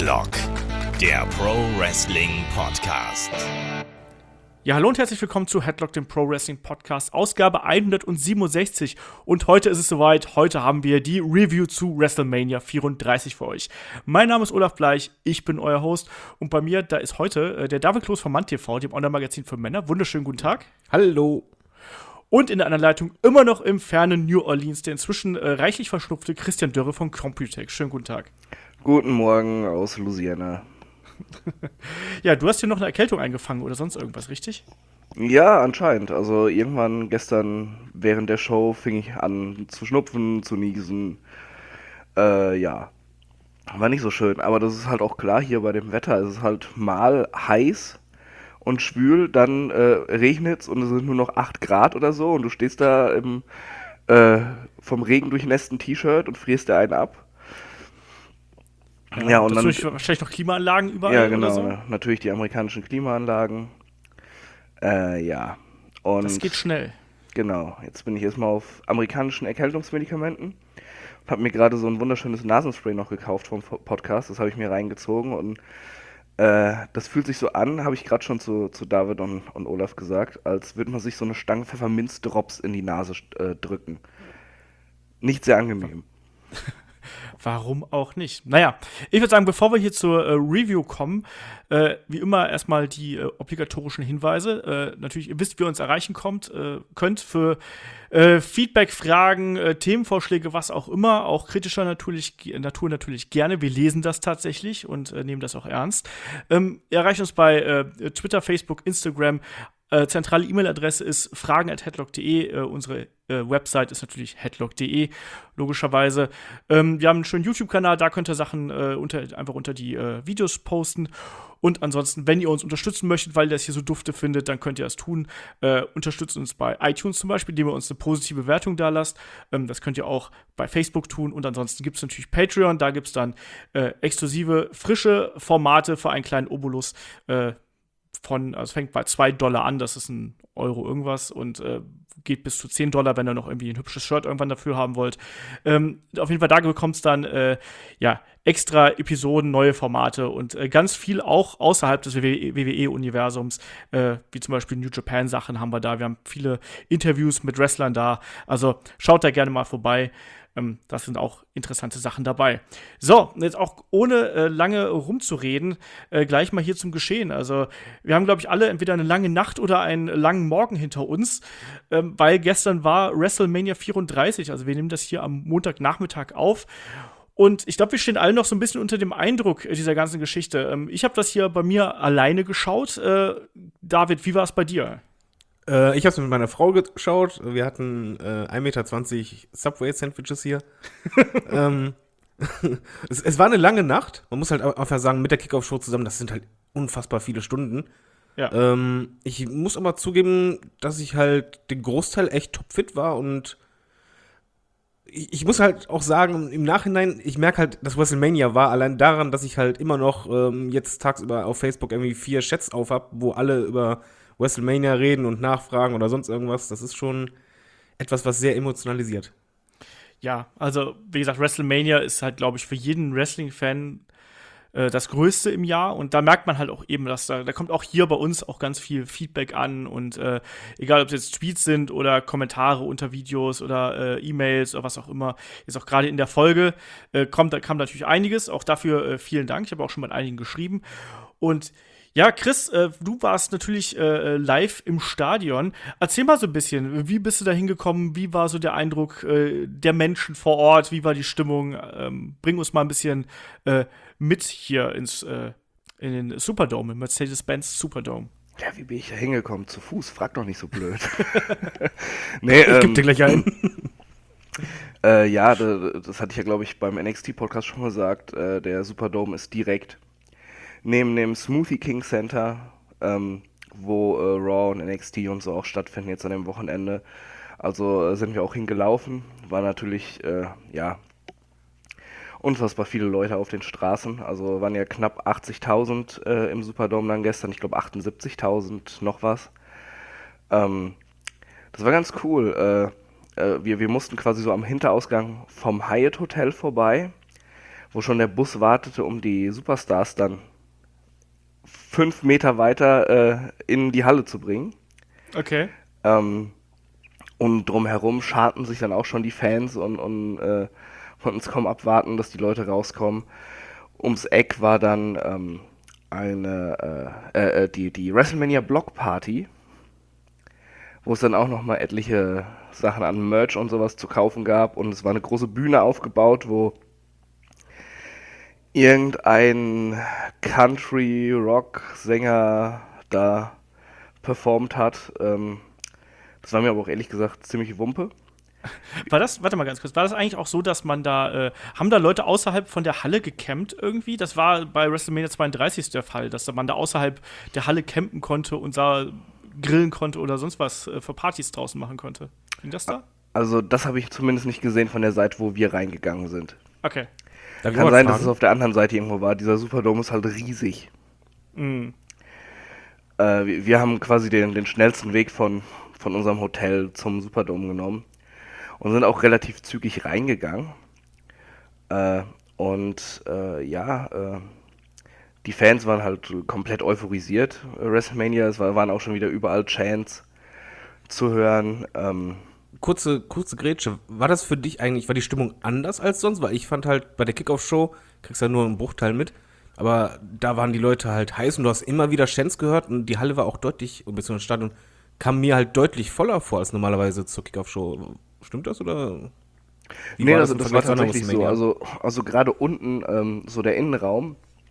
Headlock, der Pro Wrestling Podcast. Ja, hallo und herzlich willkommen zu Headlock, dem Pro Wrestling Podcast, Ausgabe 167. Und heute ist es soweit, heute haben wir die Review zu WrestleMania 34 für euch. Mein Name ist Olaf Bleich, ich bin euer Host und bei mir, da ist heute der David Kloß von MannTV, dem Online-Magazin für Männer. Wunderschönen guten Tag. Hallo. Und in der anderen Leitung immer noch im fernen New Orleans, der inzwischen reichlich verschnupfte Christian Dörre von Computech. Schönen guten Tag. Guten Morgen aus Louisiana. Ja, du hast hier noch eine Erkältung eingefangen oder sonst irgendwas, richtig? Ja, anscheinend. Also irgendwann gestern während der Show fing ich an zu schnupfen, zu niesen. Ja, war nicht so schön. Aber das ist halt auch klar hier bei dem Wetter. Es ist halt mal heiß und schwül, dann regnet es und es sind nur noch 8 Grad oder so. Und du stehst da im vom Regen durchnässten T-Shirt und frierst dir einen ab. Ja, und dann wahrscheinlich noch Klimaanlagen überall. Ja, genau, oder so? natürlich die amerikanischen Klimaanlagen. Ja. Und Das geht schnell. genau, jetzt bin ich erstmal auf amerikanischen Erkältungsmedikamenten und habe mir gerade so ein wunderschönes Nasenspray noch gekauft vom Podcast. Das habe ich mir reingezogen und das fühlt sich so an, habe ich gerade schon zu David und Olaf gesagt, als würde man sich so eine Stange Pfefferminzdrops in die Nase drücken. Nicht sehr angenehm. Warum auch nicht? Naja, ich würde sagen, bevor wir hier zur Review kommen, wie immer erstmal die obligatorischen Hinweise. Natürlich, ihr wisst, wie ihr uns erreichen könnt für Feedback, Fragen, Themenvorschläge, was auch immer, auch kritischer Natur natürlich gerne. Wir lesen das tatsächlich und nehmen das auch ernst. Ihr erreicht uns bei Twitter, Facebook, Instagram. Zentrale E-Mail-Adresse ist fragen@headlock.de. Unsere Website ist natürlich headlock.de, logischerweise. Wir haben einen schönen YouTube-Kanal, da könnt ihr Sachen einfach unter die Videos posten. Und ansonsten, wenn ihr uns unterstützen möchtet, weil ihr das hier so dufte findet, dann könnt ihr das tun. Unterstützt uns bei iTunes zum Beispiel, indem ihr uns eine positive Bewertung da lasst. Das könnt ihr auch bei Facebook tun. Und ansonsten gibt es natürlich Patreon, da gibt es dann exklusive, frische Formate für einen kleinen Obolus. Also fängt bei $2 an, das ist ein Euro irgendwas und geht bis zu $10, wenn ihr noch irgendwie ein hübsches Shirt irgendwann dafür haben wollt. Auf jeden Fall, da bekommt es dann extra Episoden, neue Formate und ganz viel auch außerhalb des WWE-Universums, wie zum Beispiel New Japan-Sachen haben wir da. Wir haben viele Interviews mit Wrestlern da, also schaut da gerne mal vorbei. Das sind auch interessante Sachen dabei. So, jetzt auch ohne lange rumzureden, gleich mal hier zum Geschehen. Also, wir haben, glaube ich, alle entweder eine lange Nacht oder einen langen Morgen hinter uns, weil gestern war WrestleMania 34. Also, wir nehmen das hier am Montagnachmittag auf. Und ich glaube, wir stehen alle noch so ein bisschen unter dem Eindruck dieser ganzen Geschichte. Ich habe das hier bei mir alleine geschaut. David, wie war es bei dir? Ich habe es mit meiner Frau geschaut. Wir hatten 1,20 Meter Subway-Sandwiches hier. Es war eine lange Nacht. Man muss halt einfach sagen, mit der Kickoff-Show zusammen, das sind halt unfassbar viele Stunden. Ja. Ich muss aber zugeben, dass ich halt den Großteil echt topfit war und ich muss halt auch sagen, im Nachhinein, ich merke halt, dass WrestleMania war, allein daran, dass ich halt immer noch jetzt tagsüber auf Facebook irgendwie 4 Chats auf habe, wo alle über WrestleMania reden und nachfragen oder sonst irgendwas. Das ist schon etwas, was sehr emotionalisiert. Ja, also wie gesagt, WrestleMania ist halt, glaube ich, für jeden Wrestling-Fan das Größte im Jahr. Und da merkt man halt auch eben, dass da kommt auch hier bei uns auch ganz viel Feedback an. Und egal, ob es jetzt Tweets sind oder Kommentare unter Videos oder E-Mails oder was auch immer. Jetzt auch gerade in der Folge kam natürlich einiges. Auch dafür vielen Dank. Ich habe auch schon mit einigen geschrieben. Und ja, Chris, du warst natürlich live im Stadion. Erzähl mal so ein bisschen, wie bist du da hingekommen? Wie war so der Eindruck der Menschen vor Ort? Wie war die Stimmung? Bring uns mal ein bisschen mit hier in den Superdome, im Mercedes-Benz Superdome. Ja, wie bin ich da hingekommen? Zu Fuß? Frag doch nicht so blöd. Nee, Ich geb dir gleich einen. Ja, das hatte ich ja, glaube ich, beim NXT-Podcast schon gesagt. Der Superdome ist direkt neben dem Smoothie King Center, wo Raw und NXT und so auch stattfinden jetzt an dem Wochenende. Also sind wir auch hingelaufen. War natürlich, unfassbar viele Leute auf den Straßen. Also waren ja knapp 80.000 im Superdome dann gestern. Ich glaube 78.000 noch was. Das war ganz cool. Wir mussten quasi so am Hinterausgang vom Hyatt Hotel vorbei. wo schon der Bus wartete, um die Superstars dann 5 Meter weiter in die Halle zu bringen. Okay. Und drumherum scharten sich dann auch schon die Fans und konnten es kaum abwarten, dass die Leute rauskommen. Ums Eck war dann die WrestleMania Block Party, wo es dann auch nochmal etliche Sachen an Merch und sowas zu kaufen gab. Und es war eine große Bühne aufgebaut, wo irgendein Country-Rock-Sänger da performt hat. Das war mir aber auch ehrlich gesagt ziemlich Wumpe. Warte mal ganz kurz, war das eigentlich auch so, dass man da, haben da Leute außerhalb von der Halle gecampt irgendwie? Das war bei WrestleMania 32 der Fall, dass man da außerhalb der Halle campen konnte und grillen konnte oder sonst was für Partys draußen machen konnte. Ging das da? Also das habe ich zumindest nicht gesehen von der Seite, wo wir reingegangen sind. Okay. Kann sein, dass es auf der anderen Seite irgendwo war. Dieser Superdome ist halt riesig. Mhm. Wir haben quasi den schnellsten Weg von unserem Hotel zum Superdome genommen und sind auch relativ zügig reingegangen. Die Fans waren halt komplett euphorisiert. WrestleMania, waren auch schon wieder überall Chants zu hören. Kurze Grätsche. War das für dich eigentlich, war die Stimmung anders als sonst? Weil ich fand halt, bei der Kickoff-Show kriegst du ja nur einen Bruchteil mit, aber da waren die Leute halt heiß und du hast immer wieder Chants gehört und die Halle war auch deutlich, beziehungsweise das Stadion kam mir halt deutlich voller vor als normalerweise zur Kickoff-Show. Stimmt das oder? Nee, das war tatsächlich so. Also gerade unten, so der Innenraum,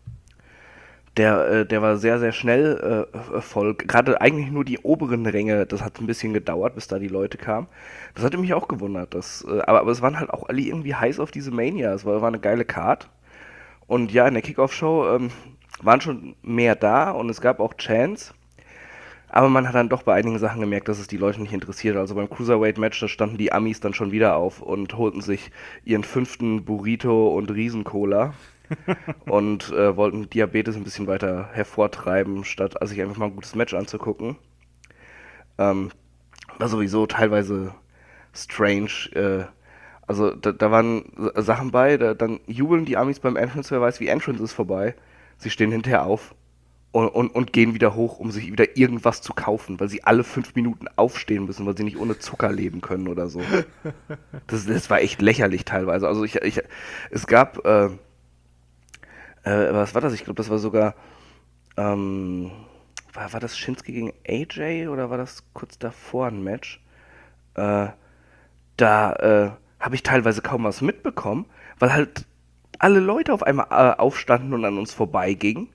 der war sehr, sehr schnell voll. Gerade eigentlich nur die oberen Ränge, das hat ein bisschen gedauert, bis da die Leute kamen. Das hatte mich auch gewundert. Aber es waren halt auch alle irgendwie heiß auf diese Mania. Es war eine geile Card. Und ja, in der Kickoff-Show waren schon mehr da und es gab auch Chants. Aber man hat dann doch bei einigen Sachen gemerkt, dass es die Leute nicht interessiert. Also beim Cruiserweight-Match, da standen die Amis dann schon wieder auf und holten sich ihren 5. Burrito und Riesencola und wollten Diabetes ein bisschen weiter hervortreiben, statt sich einfach mal ein gutes Match anzugucken. War sowieso teilweise strange. Also da waren Sachen bei, dann jubeln die Amis beim Entrance, wer weiß, wie Entrance ist vorbei. Sie stehen hinterher auf. Und gehen wieder hoch, um sich wieder irgendwas zu kaufen, weil sie alle 5 Minuten aufstehen müssen, weil sie nicht ohne Zucker leben können oder so. Das war echt lächerlich teilweise. Also es gab, was war das? Ich glaube, das war sogar, war das Shinsuke gegen AJ oder war das kurz davor ein Match? Da habe ich teilweise kaum was mitbekommen, weil halt alle Leute auf einmal aufstanden und an uns vorbeigingen.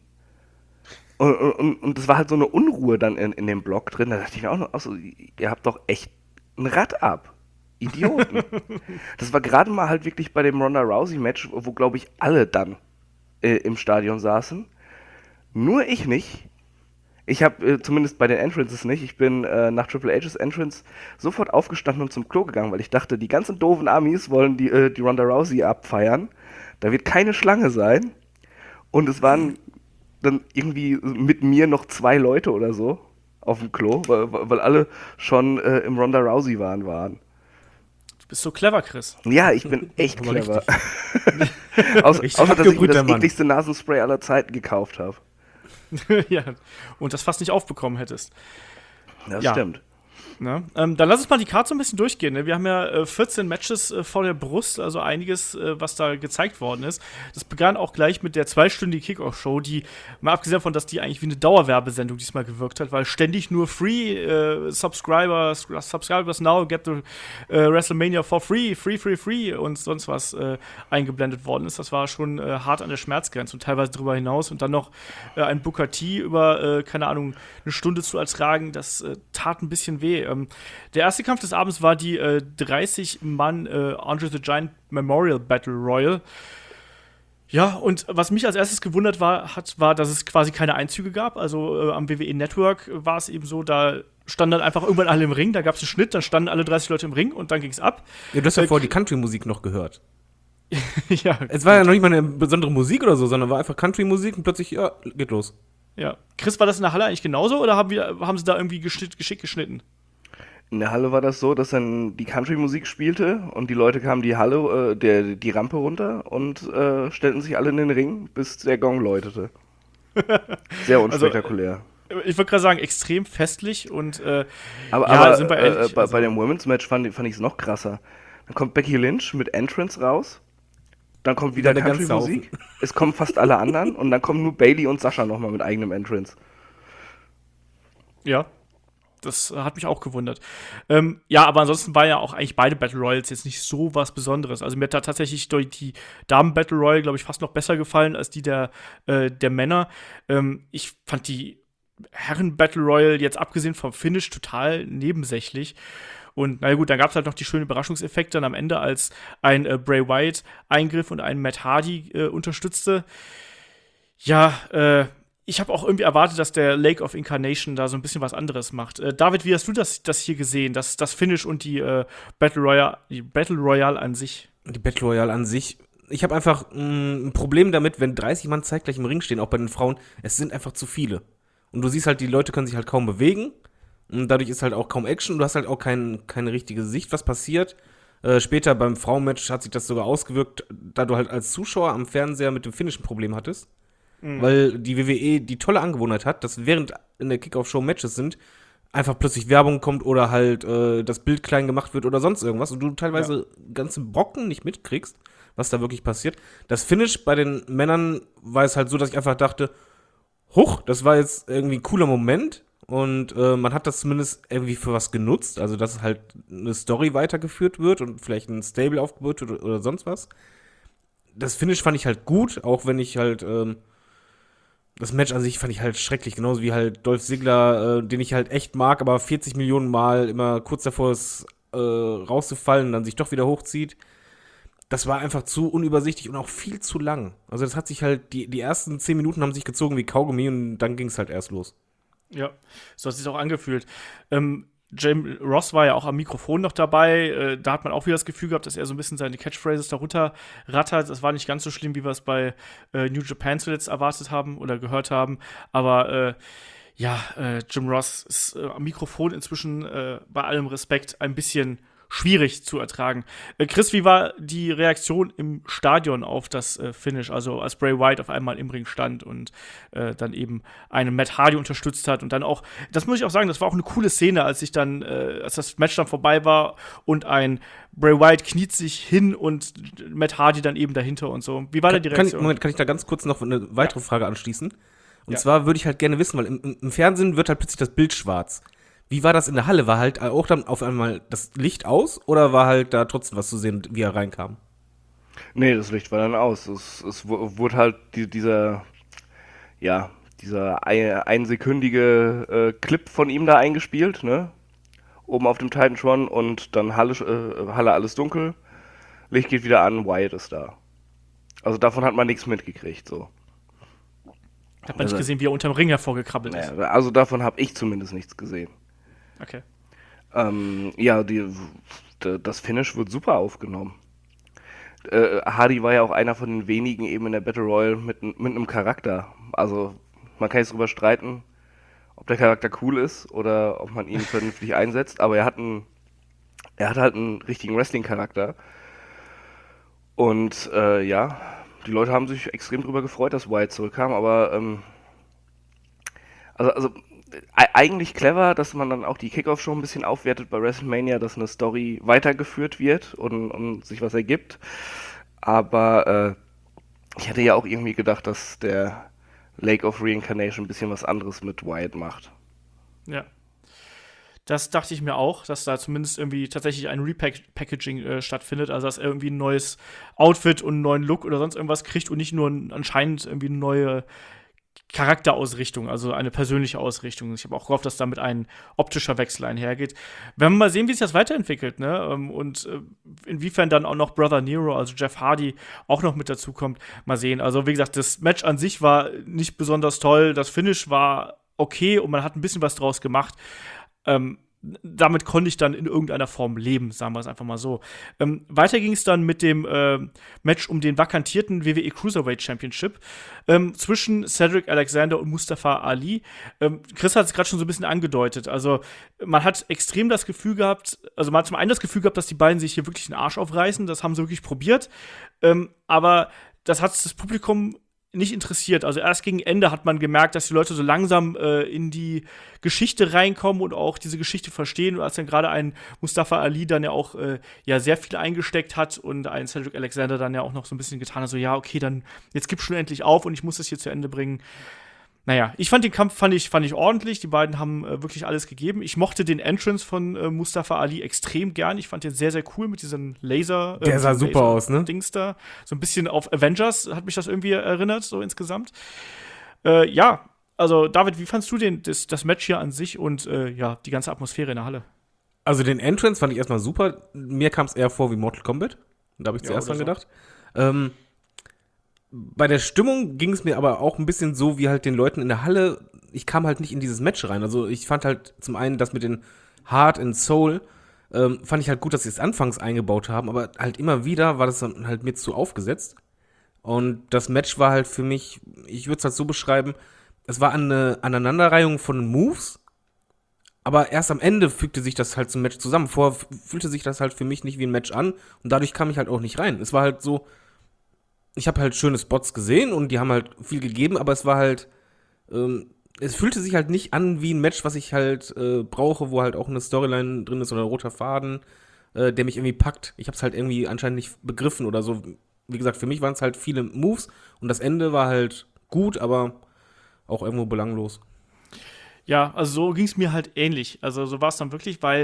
Und das war halt so eine Unruhe dann in dem Block drin. Da dachte ich mir auch noch, also, ihr habt doch echt ein Rad ab. Idioten. Das war gerade mal halt wirklich bei dem Ronda Rousey-Match, wo, glaube ich, alle dann im Stadion saßen. Nur ich nicht. Ich habe zumindest bei den Entrances nicht. Ich bin nach Triple H's Entrance sofort aufgestanden und zum Klo gegangen, weil ich dachte, die ganzen doofen Amis wollen die Ronda Rousey abfeiern. Da wird keine Schlange sein. Und es waren dann irgendwie mit mir noch 2 Leute oder so auf dem Klo, weil alle schon im Ronda Rousey waren. Du bist so clever, Chris. Ja, ich bin echt clever. Außer, dass ich mir das ekligste Nasenspray aller Zeiten gekauft habe. Ja, und das fast nicht aufbekommen hättest. Das stimmt. Na, dann lass uns mal die Karte so ein bisschen durchgehen. Ne? Wir haben ja 14 Matches vor der Brust, also einiges, was da gezeigt worden ist. Das begann auch gleich mit der 2-stündigen Kickoff-Show, die, mal abgesehen davon, dass die eigentlich wie eine Dauerwerbesendung diesmal gewirkt hat, weil ständig nur Subscribers now get the WrestleMania for free und sonst was eingeblendet worden ist. Das war schon hart an der Schmerzgrenze und teilweise darüber hinaus. Und dann noch ein Booker T über, keine Ahnung, eine Stunde zu ertragen, das tat ein bisschen weh. Der erste Kampf des Abends war die 30-Mann Andre the Giant Memorial Battle Royal. Ja, und was mich als erstes gewundert war, dass es quasi keine Einzüge gab. Also am WWE Network war es eben so, da standen dann einfach irgendwann alle im Ring, da gab es einen Schnitt, dann standen alle 30 Leute im Ring und dann ging es ab. Ja, du hast ja vorher die Country-Musik noch gehört. Ja. Es war ja noch nicht mal eine besondere Musik oder so, sondern war einfach Country-Musik und plötzlich, ja, geht los. Ja. Chris, war das in der Halle eigentlich genauso oder haben sie da irgendwie geschickt geschnitten? In der Halle war das so, dass dann die Country-Musik spielte und die Leute kamen die Halle, die Rampe runter und stellten sich alle in den Ring, bis der Gong läutete. Sehr unspektakulär. Ich würde gerade sagen, extrem festlich und aber sind wir ehrlich. bei dem Women's Match fand ich es noch krasser. Dann kommt Becky Lynch mit Entrance raus, dann kommt wieder Der ganze Country-Musik, es kommen fast alle anderen und dann kommen nur Bayley und Sascha nochmal mit eigenem Entrance. Ja, das hat mich auch gewundert. Ja, aber ansonsten waren ja auch eigentlich beide Battle Royals jetzt nicht so was Besonderes. Also mir hat da tatsächlich die Damen-Battle Royal, glaube ich, fast noch besser gefallen als die der Männer. Ich fand die Herren-Battle Royal jetzt abgesehen vom Finish total nebensächlich. Und naja gut, dann gab es halt noch die schönen Überraschungseffekte dann am Ende, als ein Bray Wyatt eingriff und einen Matt Hardy unterstützte. Ja, ich habe auch irgendwie erwartet, dass der Lake of Incarnation da so ein bisschen was anderes macht. David, wie hast du das hier gesehen? Das Finish und die Battle Royale an sich? Die Battle Royale an sich. Ich habe einfach ein Problem damit, wenn 30 Mann zeitgleich im Ring stehen, auch bei den Frauen. Es sind einfach zu viele. Und du siehst halt, die Leute können sich halt kaum bewegen. Und dadurch ist halt auch kaum Action. Du hast halt auch keine richtige Sicht, was passiert. Später beim Frauenmatch hat sich das sogar ausgewirkt, da du halt als Zuschauer am Fernseher mit dem Finish ein Problem hattest. Weil die WWE die tolle Angewohnheit hat, dass während in der Kickoff-Show Matches sind, einfach plötzlich Werbung kommt oder halt das Bild klein gemacht wird oder sonst irgendwas und du teilweise ganze Brocken nicht mitkriegst, was da wirklich passiert. Das Finish bei den Männern war es halt so, dass ich einfach dachte, huch, das war jetzt irgendwie ein cooler Moment und man hat das zumindest irgendwie für was genutzt, also dass halt eine Story weitergeführt wird und vielleicht ein Stable aufgebaut wird oder sonst was. Das Finish fand ich halt gut, auch wenn ich halt das Match an sich fand ich halt schrecklich, genauso wie halt Dolph Ziggler, den ich halt echt mag, aber 40 Millionen Mal immer kurz davor ist, rauszufallen und dann sich doch wieder hochzieht. Das war einfach zu unübersichtlich und auch viel zu lang. Also das hat sich halt, die ersten 10 Minuten haben sich gezogen wie Kaugummi und dann ging es halt erst los. Ja, so hat es sich auch angefühlt. Jim Ross war ja auch am Mikrofon noch dabei. Da hat man auch wieder das Gefühl gehabt, dass er so ein bisschen seine Catchphrases darunter rattert. Das war nicht ganz so schlimm, wie wir es bei New Japan zuletzt erwartet haben oder gehört haben. Aber Jim Ross ist am Mikrofon inzwischen bei allem Respekt ein bisschen schwierig zu ertragen. Chris, wie war die Reaktion im Stadion auf das Finish? Also als Bray Wyatt auf einmal im Ring stand und dann eben einen Matt Hardy unterstützt hat und dann auch, das muss ich auch sagen, das war auch eine coole Szene, als das Match dann vorbei war und ein Bray Wyatt kniet sich hin und Matt Hardy dann eben dahinter und so. Wie war da die Reaktion? Kann ich da ganz kurz noch eine weitere Frage anschließen? Und zwar würde ich halt gerne wissen, weil im Fernsehen wird halt plötzlich das Bild schwarz. Wie war das in der Halle? War halt auch dann auf einmal das Licht aus oder war halt da trotzdem was zu sehen, wie er reinkam? Nee, das Licht war dann aus. Es wurde halt dieser einsekündige Clip von ihm da eingespielt, ne? Oben auf dem Titantron und dann Halle alles dunkel, Licht geht wieder an, Wyatt ist da. Also davon hat man nichts mitgekriegt, so. Hat man nicht gesehen, wie er unterm Ring hervorgekrabbelt ist? Also davon habe ich zumindest nichts gesehen. Okay. Das Finish wird super aufgenommen. Hardy war ja auch einer von den wenigen eben in der Battle Royale mit einem Charakter. Also man kann jetzt drüber streiten, ob der Charakter cool ist oder ob man ihn vernünftig einsetzt, aber er hat halt einen richtigen Wrestling-Charakter. Und die Leute haben sich extrem drüber gefreut, dass Wyatt zurückkam, aber eigentlich clever, dass man dann auch die Kickoff-Show ein bisschen aufwertet bei WrestleMania, dass eine Story weitergeführt wird und sich was ergibt. Aber ich hätte ja auch irgendwie gedacht, dass der Lake of Reincarnation ein bisschen was anderes mit Wyatt macht. Ja. Das dachte ich mir auch, dass da zumindest irgendwie tatsächlich ein Repackaging stattfindet, also dass er irgendwie ein neues Outfit und einen neuen Look oder sonst irgendwas kriegt und nicht nur anscheinend irgendwie eine neue Charakterausrichtung, also eine persönliche Ausrichtung. Ich habe auch gehofft, dass damit ein optischer Wechsel einhergeht. Werden wir mal sehen, wie sich das weiterentwickelt, ne? Und inwiefern dann auch noch Brother Nero, also Jeff Hardy, auch noch mit dazu kommt. Mal sehen. Also wie gesagt, das Match an sich war nicht besonders toll. Das Finish war okay und man hat ein bisschen was draus gemacht. damit konnte ich dann in irgendeiner Form leben, sagen wir es einfach mal so. Weiter ging es dann mit dem Match um den vakantierten WWE Cruiserweight Championship zwischen Cedric Alexander und Mustafa Ali. Chris hat es gerade schon so ein bisschen angedeutet. Also man hat extrem das Gefühl gehabt, also man hat zum einen das Gefühl gehabt, dass die beiden sich hier wirklich den Arsch aufreißen. Das haben sie wirklich probiert. Aber das hat das Publikum nicht interessiert. Also erst gegen Ende hat man gemerkt, dass die Leute so langsam in die Geschichte reinkommen und auch diese Geschichte verstehen. Und als dann gerade ein Mustafa Ali dann ja auch sehr viel eingesteckt hat und ein Cedric Alexander dann ja auch noch so ein bisschen getan hat, so ja, okay, dann jetzt gib schon endlich auf und ich muss das hier zu Ende bringen. Naja, ich fand den Kampf fand ich ordentlich. Die beiden haben wirklich alles gegeben. Ich mochte den Entrance von Mustafa Ali extrem gern. Ich fand den sehr, sehr cool mit diesem Laser. Der sah super aus, ne? Dings da. So ein bisschen auf Avengers hat mich das irgendwie erinnert, so insgesamt. Ja, also David, wie fandst du das Match hier an sich und die ganze Atmosphäre in der Halle? Also den Entrance fand ich erstmal super. Mir kam es eher vor wie Mortal Kombat. Da habe ich zuerst dran gedacht. Bei der Stimmung ging es mir aber auch ein bisschen so, wie halt den Leuten in der Halle, ich kam halt nicht in dieses Match rein. Also ich fand halt zum einen das mit den Heart and Soul, fand ich halt gut, dass sie es anfangs eingebaut haben, aber halt immer wieder war das dann halt mir zu aufgesetzt. Und das Match war halt für mich, ich würde es halt so beschreiben, es war eine Aneinanderreihung von Moves, aber erst am Ende fügte sich das halt zum Match zusammen. Vorher fühlte sich das halt für mich nicht wie ein Match an und dadurch kam ich halt auch nicht rein. Es war halt so, ich habe halt schöne Spots gesehen und die haben halt viel gegeben, aber es war halt, es fühlte sich halt nicht an wie ein Match, was ich halt brauche, wo halt auch eine Storyline drin ist oder ein roter Faden, der mich irgendwie packt. Ich habe es halt irgendwie anscheinend nicht begriffen oder so. Wie gesagt, für mich waren es halt viele Moves und das Ende war halt gut, aber auch irgendwo belanglos. Ja, also so ging es mir halt ähnlich. Also so war es dann wirklich, weil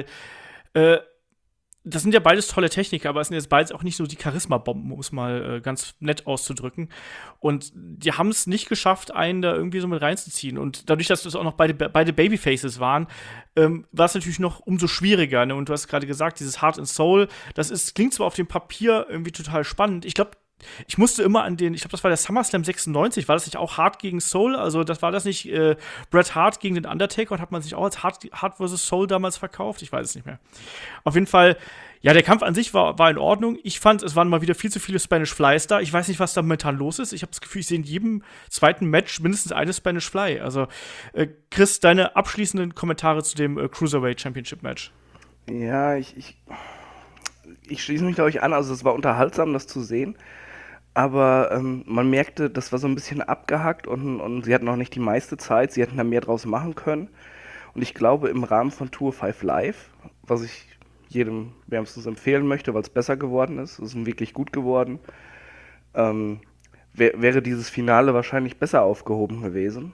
das sind ja beides tolle Techniker, aber es sind jetzt beides auch nicht so die Charisma-Bomben, um es mal ganz nett auszudrücken. Und die haben es nicht geschafft, einen da irgendwie so mit reinzuziehen. Und dadurch, dass das auch noch beide Babyfaces waren, war es natürlich noch umso schwieriger. Ne? Und du hast gerade gesagt, dieses Heart and Soul, klingt zwar auf dem Papier irgendwie total spannend. Ich glaube, ich musste immer ich glaube, das war der SummerSlam 96, war das nicht auch Hart gegen Soul? Also, war das nicht Bret Hart gegen den Undertaker und hat man sich auch als Hart vs. Soul damals verkauft? Ich weiß es nicht mehr. Auf jeden Fall, ja, der Kampf an sich war in Ordnung. Ich fand, es waren mal wieder viel zu viele Spanish Flies da. Ich weiß nicht, was da momentan los ist. Ich habe das Gefühl, ich sehe in jedem zweiten Match mindestens eine Spanish Fly. Also, Chris, deine abschließenden Kommentare zu dem Cruiserweight Championship Match. Ja, ich schließe mich, glaube ich, an. Also, es war unterhaltsam, das zu sehen. Aber man merkte, das war so ein bisschen abgehackt und sie hatten noch nicht die meiste Zeit. Sie hätten da mehr draus machen können. Und ich glaube, im Rahmen von Tour 5 Live, was ich jedem wärmstens empfehlen möchte, weil es besser geworden ist, es ist wirklich gut geworden, wäre dieses Finale wahrscheinlich besser aufgehoben gewesen.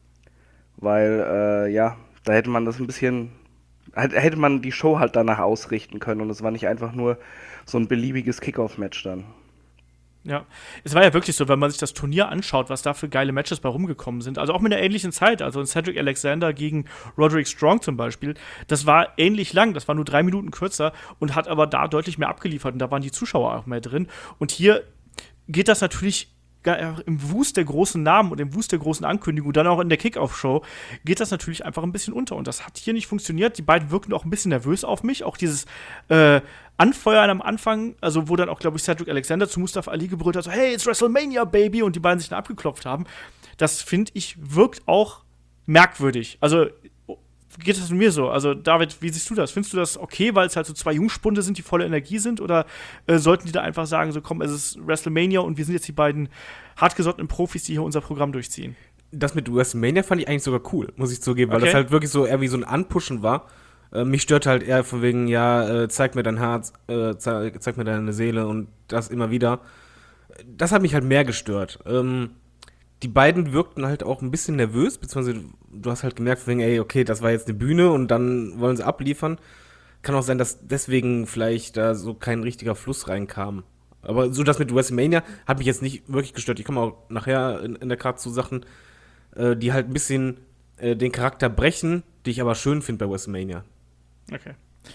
Weil, da hätte man das ein bisschen, hätte man die Show halt danach ausrichten können. Und es war nicht einfach nur so ein beliebiges Kickoff-Match dann. Ja, es war ja wirklich so, wenn man sich das Turnier anschaut, was da für geile Matches bei rumgekommen sind. Also auch mit einer ähnlichen Zeit. Also ein Cedric Alexander gegen Roderick Strong zum Beispiel. Das war ähnlich lang. Das war nur 3 Minuten kürzer und hat aber da deutlich mehr abgeliefert. Und da waren die Zuschauer auch mehr drin. Und hier geht das natürlich im Wust der großen Namen und im Wust der großen Ankündigung, dann auch in der Kickoff-Show, geht das natürlich einfach ein bisschen unter. Und das hat hier nicht funktioniert. Die beiden wirkten auch ein bisschen nervös auf mich. Auch dieses Anfeuern am Anfang, also wo dann auch, glaube ich, Cedric Alexander zu Mustafa Ali gebrüllt hat, so, hey, it's WrestleMania, Baby, und die beiden sich dann abgeklopft haben. Das, finde ich, wirkt auch merkwürdig. Also geht das mir so? Also, David, wie siehst du das? Findest du das okay, weil es halt so 2 Jungspunde sind, die voller Energie sind? Oder sollten die da einfach sagen, so komm, es ist WrestleMania und wir sind jetzt die beiden hartgesottenen Profis, die hier unser Programm durchziehen? Das mit WrestleMania fand ich eigentlich sogar cool, muss ich zugeben, weil Okay. das halt wirklich so eher wie so ein Anpushen war. Mich stört halt eher von wegen, zeig mir dein Herz, zeig mir deine Seele und das immer wieder. Das hat mich halt mehr gestört. Die beiden wirkten halt auch ein bisschen nervös, beziehungsweise du hast halt gemerkt, von wegen, ey, okay, das war jetzt eine Bühne und dann wollen sie abliefern. Kann auch sein, dass deswegen vielleicht da so kein richtiger Fluss reinkam. Aber so das mit WrestleMania hat mich jetzt nicht wirklich gestört. Ich komme auch nachher in der Karte zu Sachen, die halt ein bisschen den Charakter brechen, die ich aber schön finde bei WrestleMania. Okay.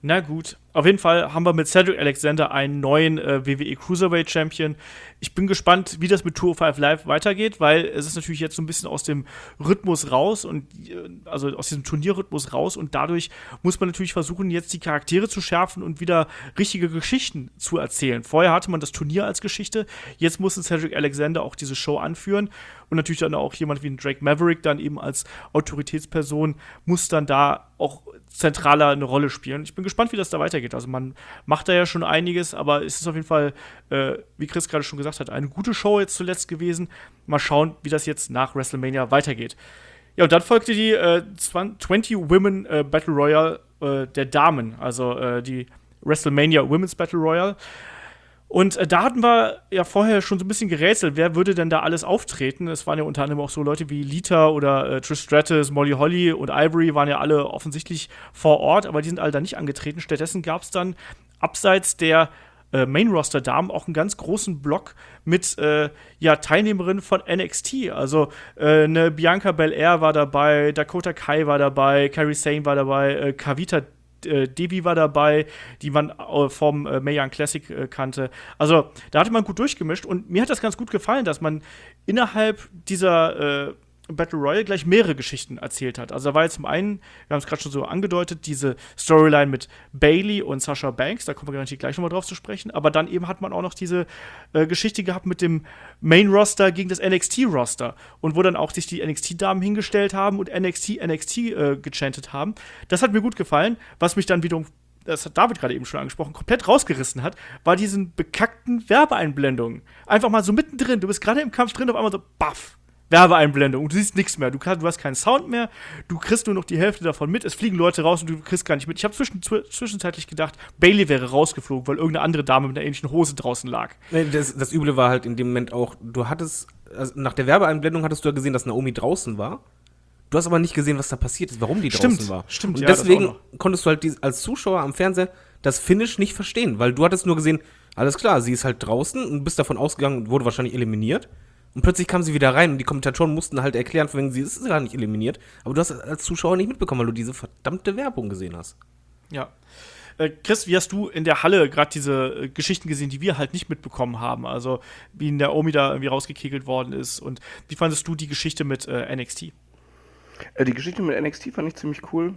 Na gut, auf jeden Fall haben wir mit Cedric Alexander einen neuen WWE Cruiserweight Champion. Ich bin gespannt, wie das mit 205 Live weitergeht, weil es ist natürlich jetzt so ein bisschen aus dem Rhythmus raus und also aus diesem Turnierrhythmus raus und dadurch muss man natürlich versuchen, jetzt die Charaktere zu schärfen und wieder richtige Geschichten zu erzählen. Vorher hatte man das Turnier als Geschichte, jetzt muss ein Cedric Alexander auch diese Show anführen und natürlich dann auch jemand wie ein Drake Maverick dann eben als Autoritätsperson muss dann da auch zentraler eine Rolle spielen. Ich bin gespannt, wie das da weitergeht. Also man macht da ja schon einiges, aber es ist auf jeden Fall, wie Chris gerade schon gesagt hat, eine gute Show jetzt zuletzt gewesen. Mal schauen, wie das jetzt nach WrestleMania weitergeht. Ja, und dann folgte die 20 Women Battle Royale der Damen, also die WrestleMania Women's Battle Royale. Und da hatten wir ja vorher schon so ein bisschen gerätselt, wer würde denn da alles auftreten. Es waren ja unter anderem auch so Leute wie Lita oder Trish Stratus, Molly Holly und Ivory waren ja alle offensichtlich vor Ort, aber die sind alle da nicht angetreten. Stattdessen gab es dann abseits der Main-Roster-Damen auch einen ganz großen Block mit Teilnehmerinnen von NXT. Also eine Bianca Belair war dabei, Dakota Kai war dabei, Kairi Sane war dabei, Kavita Devi war dabei, die man vom Mae Young Classic kannte. Also, da hatte man gut durchgemischt und mir hat das ganz gut gefallen, dass man innerhalb dieser Battle Royale gleich mehrere Geschichten erzählt hat. Also da war jetzt zum einen, wir haben es gerade schon so angedeutet, diese Storyline mit Bayley und Sasha Banks, da kommen wir garantiert gleich nochmal drauf zu sprechen, aber dann eben hat man auch noch diese Geschichte gehabt mit dem Main-Roster gegen das NXT-Roster und wo dann auch sich die NXT-Damen hingestellt haben und NXT gechantet haben. Das hat mir gut gefallen, was mich dann wiederum, das hat David gerade eben schon angesprochen, komplett rausgerissen hat, war diesen bekackten Werbeeinblendungen. Einfach mal so mittendrin, du bist gerade im Kampf drin, auf einmal so, baff, Werbeeinblendung und du siehst nichts mehr. Du hast keinen Sound mehr, du kriegst nur noch die Hälfte davon mit, es fliegen Leute raus und du kriegst gar nicht mit. Ich habe zwischenzeitlich gedacht, Bayley wäre rausgeflogen, weil irgendeine andere Dame mit einer ähnlichen Hose draußen lag. Nee, das Üble war halt in dem Moment auch, du hattest, also nach der Werbeeinblendung hattest du ja gesehen, dass Naomi draußen war. Du hast aber nicht gesehen, was da passiert ist, warum die draußen war. Stimmt, und ja, deswegen konntest du halt als Zuschauer am Fernseher das Finish nicht verstehen, weil du hattest nur gesehen, alles klar, sie ist halt draußen und bist davon ausgegangen und wurde wahrscheinlich eliminiert. Und plötzlich kam sie wieder rein und die Kommentatoren mussten halt erklären, von wegen, sie ist gar nicht eliminiert. Aber du hast als Zuschauer nicht mitbekommen, weil du diese verdammte Werbung gesehen hast. Ja. Chris, wie hast du in der Halle gerade diese Geschichten gesehen, die wir halt nicht mitbekommen haben? Also wie Naomi da irgendwie rausgekegelt worden ist und wie fandest du die Geschichte mit NXT? Die Geschichte mit NXT fand ich ziemlich cool.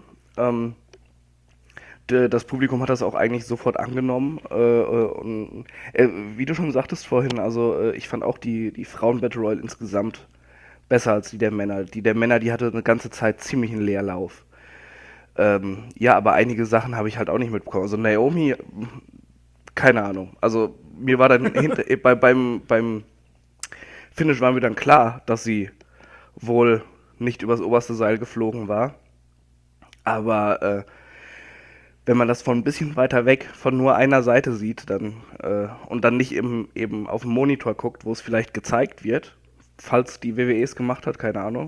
Das Publikum hat das auch eigentlich sofort angenommen. Und wie du schon sagtest vorhin, also ich fand auch die Frauen-Battle Royale insgesamt besser als die der Männer. Die der Männer, die hatte eine ganze Zeit ziemlich einen Leerlauf. Ja, aber einige Sachen habe ich halt auch nicht mitbekommen. Also Naomi, keine Ahnung. Also mir war dann beim Finish war mir dann klar, dass sie wohl nicht übers oberste Seil geflogen war. Aber wenn man das von ein bisschen weiter weg von nur einer Seite sieht, dann und dann nicht eben auf dem Monitor guckt, wo es vielleicht gezeigt wird, falls die WWE es gemacht hat, keine Ahnung,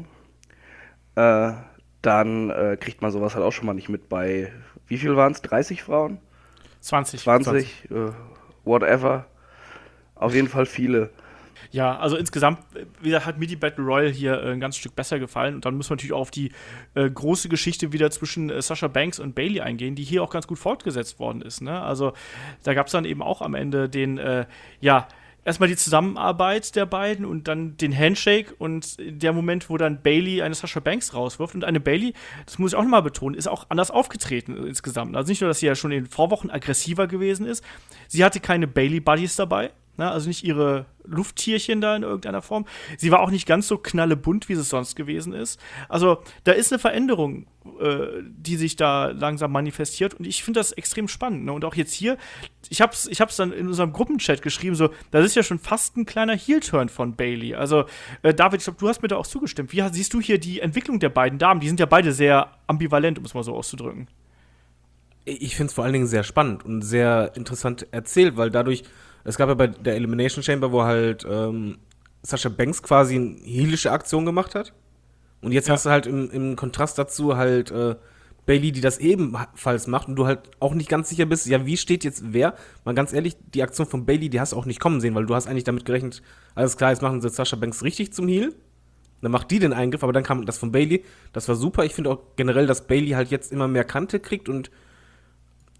dann kriegt man sowas halt auch schon mal nicht mit bei, wie viel waren es, 30 Frauen? 20. Whatever. Auf jeden Fall viele. Ja, also insgesamt, wie gesagt, hat mir die Battle Royale hier ein ganz Stück besser gefallen. Und dann müssen wir natürlich auch auf die große Geschichte wieder zwischen Sasha Banks und Bayley eingehen, die hier auch ganz gut fortgesetzt worden ist. Ne? Also da gab es dann eben auch am Ende den, erstmal die Zusammenarbeit der beiden und dann den Handshake und der Moment, wo dann Bayley eine Sasha Banks rauswirft. Und eine Bayley, das muss ich auch nochmal betonen, ist auch anders aufgetreten insgesamt. Also nicht nur, dass sie ja schon in den Vorwochen aggressiver gewesen ist, sie hatte keine Bayley-Buddies dabei. Ne, also nicht ihre Lufttierchen da in irgendeiner Form. Sie war auch nicht ganz so knallebunt, wie es sonst gewesen ist. Also da ist eine Veränderung, die sich da langsam manifestiert. Und ich finde das extrem spannend. Ne? Und auch jetzt hier, ich hab's dann in unserem Gruppenchat geschrieben, so, das ist ja schon fast ein kleiner Heel-Turn von Bayley. Also David, ich glaube, du hast mir da auch zugestimmt. Wie siehst du hier die Entwicklung der beiden Damen? Die sind ja beide sehr ambivalent, um es mal so auszudrücken. Ich finde es vor allen Dingen sehr spannend und sehr interessant erzählt, weil dadurch, es gab ja bei der Elimination Chamber, wo halt Sasha Banks quasi eine heelische Aktion gemacht hat. Und jetzt hast du halt im Kontrast dazu halt Bayley, die das ebenfalls macht und du halt auch nicht ganz sicher bist, ja, wie steht jetzt wer? Mal ganz ehrlich, die Aktion von Bayley, die hast du auch nicht kommen sehen, weil du hast eigentlich damit gerechnet, alles klar, jetzt machen sie Sasha Banks richtig zum Heel. Dann macht die den Eingriff, aber dann kam das von Bayley. Das war super. Ich finde auch generell, dass Bayley halt jetzt immer mehr Kante kriegt und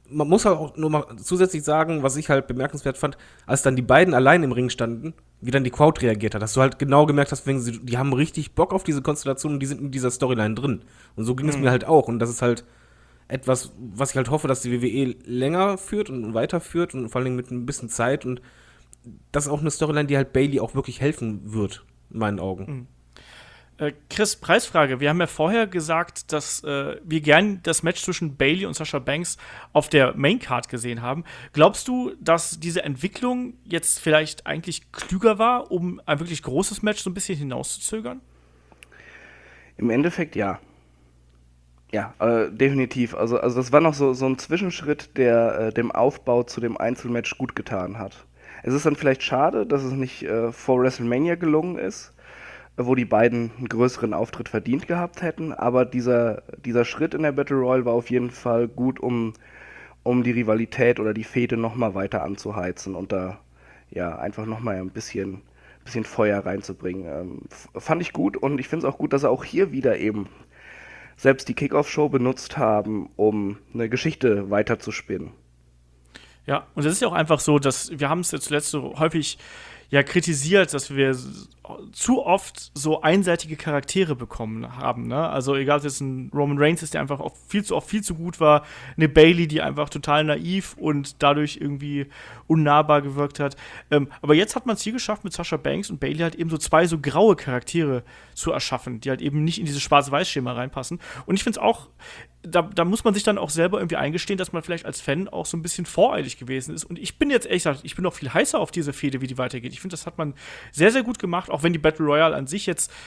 man muss halt auch nur mal zusätzlich sagen, was ich halt bemerkenswert fand, als dann die beiden allein im Ring standen, wie dann die Crowd reagiert hat, dass du halt genau gemerkt hast, die haben richtig Bock auf diese Konstellation und die sind in dieser Storyline drin. Und so ging es mir halt auch. Und das ist halt etwas, was ich halt hoffe, dass die WWE länger führt und weiterführt und vor allem mit ein bisschen Zeit. Und das ist auch eine Storyline, die halt Bayley auch wirklich helfen wird, in meinen Augen. Chris, Preisfrage. Wir haben ja vorher gesagt, dass wir gern das Match zwischen Bayley und Sasha Banks auf der Maincard gesehen haben. Glaubst du, dass diese Entwicklung jetzt vielleicht eigentlich klüger war, um ein wirklich großes Match so ein bisschen hinauszuzögern? Im Endeffekt ja. Ja, definitiv. Also das war noch so ein Zwischenschritt, der dem Aufbau zu dem Einzelmatch gut getan hat. Es ist dann vielleicht schade, dass es nicht vor WrestleMania gelungen ist, wo die beiden einen größeren Auftritt verdient gehabt hätten, aber dieser Schritt in der Battle Royale war auf jeden Fall gut, um die Rivalität oder die Fehde nochmal weiter anzuheizen und da ja einfach nochmal ein bisschen Feuer reinzubringen. Fand ich gut und ich finde es auch gut, dass sie auch hier wieder eben selbst die Kickoff-Show benutzt haben, um eine Geschichte weiterzuspinnen. Ja, und es ist ja auch einfach so, dass wir haben es jetzt zuletzt so häufig ja kritisiert, dass wir zu oft so einseitige Charaktere bekommen haben, ne? Also egal, ob es jetzt ein Roman Reigns ist, der einfach auch viel zu gut war, eine Bayley, die einfach total naiv und dadurch irgendwie unnahbar gewirkt hat. Aber jetzt hat man es hier geschafft, mit Sasha Banks und Bayley halt eben so zwei so graue Charaktere zu erschaffen, die halt eben nicht in dieses Schwarz-Weiß-Schema reinpassen. Und ich finde es auch, da muss man sich dann auch selber irgendwie eingestehen, dass man vielleicht als Fan auch so ein bisschen voreilig gewesen ist. Und ich bin jetzt ehrlich gesagt, ich bin noch viel heißer auf diese Fehde, wie die weitergeht. Ich finde, das hat man sehr, sehr gut gemacht, auch wenn die Battle Royale an sich jetzt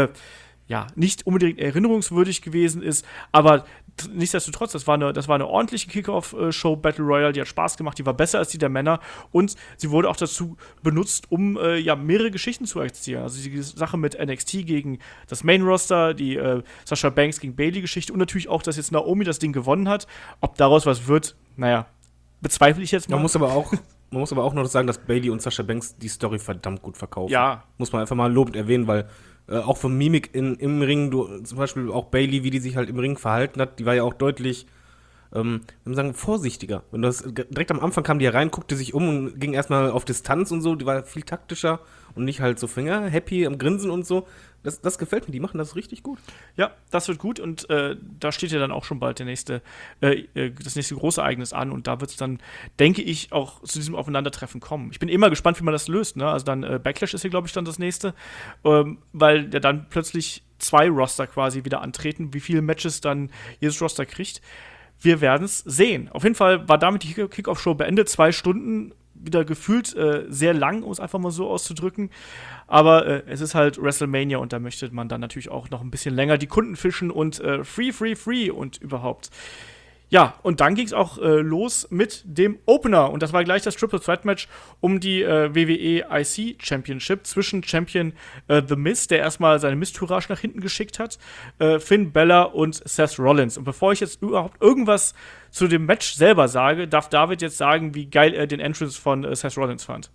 nicht unbedingt erinnerungswürdig gewesen ist, aber nichtsdestotrotz, das war eine ordentliche Kickoff-Show, Battle Royale, die hat Spaß gemacht, die war besser als die der Männer und sie wurde auch dazu benutzt, um mehrere Geschichten zu erzählen. Also die Sache mit NXT gegen das Main-Roster, die Sasha Banks gegen Bayley-Geschichte und natürlich auch, dass jetzt Naomi das Ding gewonnen hat. Ob daraus was wird, bezweifle ich jetzt mal. Man muss aber auch noch sagen, dass Bayley und Sasha Banks die Story verdammt gut verkaufen. Ja. Muss man einfach mal lobend erwähnen, weil auch von Mimik im Ring, zum Beispiel auch Bayley, wie die sich halt im Ring verhalten hat, die war ja auch deutlich, vorsichtiger. Wenn das direkt am Anfang kam die herein, guckte sich um und ging erstmal auf Distanz und so, die war viel taktischer und nicht halt so happy am Grinsen und so. Das gefällt mir, die machen das richtig gut. Ja, das wird gut und da steht ja dann auch schon bald das nächste große Ereignis an und da wird es dann, denke ich, auch zu diesem Aufeinandertreffen kommen. Ich bin immer gespannt, wie man das löst, ne? Also dann Backlash ist hier, glaube ich, dann das nächste, weil ja dann plötzlich 2 Roster quasi wieder antreten, wie viele Matches dann jedes Roster kriegt. Wir werden es sehen. Auf jeden Fall war damit die Kickoff-Show beendet, 2 Stunden, wieder gefühlt sehr lang, um es einfach mal so auszudrücken. Aber es ist halt WrestleMania und da möchte man dann natürlich auch noch ein bisschen länger die Kunden fischen und free und überhaupt. Ja, und dann ging es auch los mit dem Opener. Und das war gleich das Triple Threat Match um die WWE IC Championship zwischen Champion The Miz, der erstmal seine Miz-Tourage nach hinten geschickt hat, Finn Balor und Seth Rollins. Und bevor ich jetzt überhaupt irgendwas zu dem Match selber sage, darf David jetzt sagen, wie geil er den Entrance von Seth Rollins fand.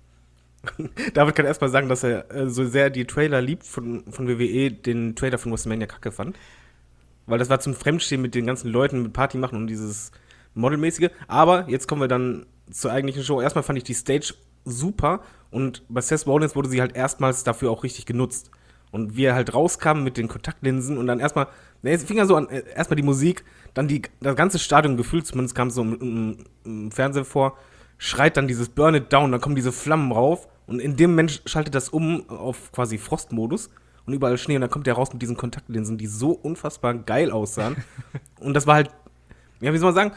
David kann erstmal sagen, dass er so sehr die Trailer liebt von WWE, den Trailer von WrestleMania kacke fand. Weil das war zum Fremdstehen mit den ganzen Leuten, mit Party machen und dieses Modelmäßige. Aber jetzt kommen wir dann zur eigentlichen Show. Erstmal fand ich die Stage super und bei Seth Rollins wurde sie halt erstmals dafür auch richtig genutzt. Und wie er halt rauskam mit den Kontaktlinsen und dann erstmal, es fing ja so an, erstmal die Musik, dann das ganze Stadion gefühlt, zumindest kam es so im Fernsehen vor, schreit dann dieses Burn It Down, dann kommen diese Flammen rauf und in dem Moment schaltet das um auf quasi Frostmodus. Und überall Schnee und dann kommt der raus mit diesen Kontaktlinsen, die so unfassbar geil aussahen. Und das war halt, ja, wie soll man sagen,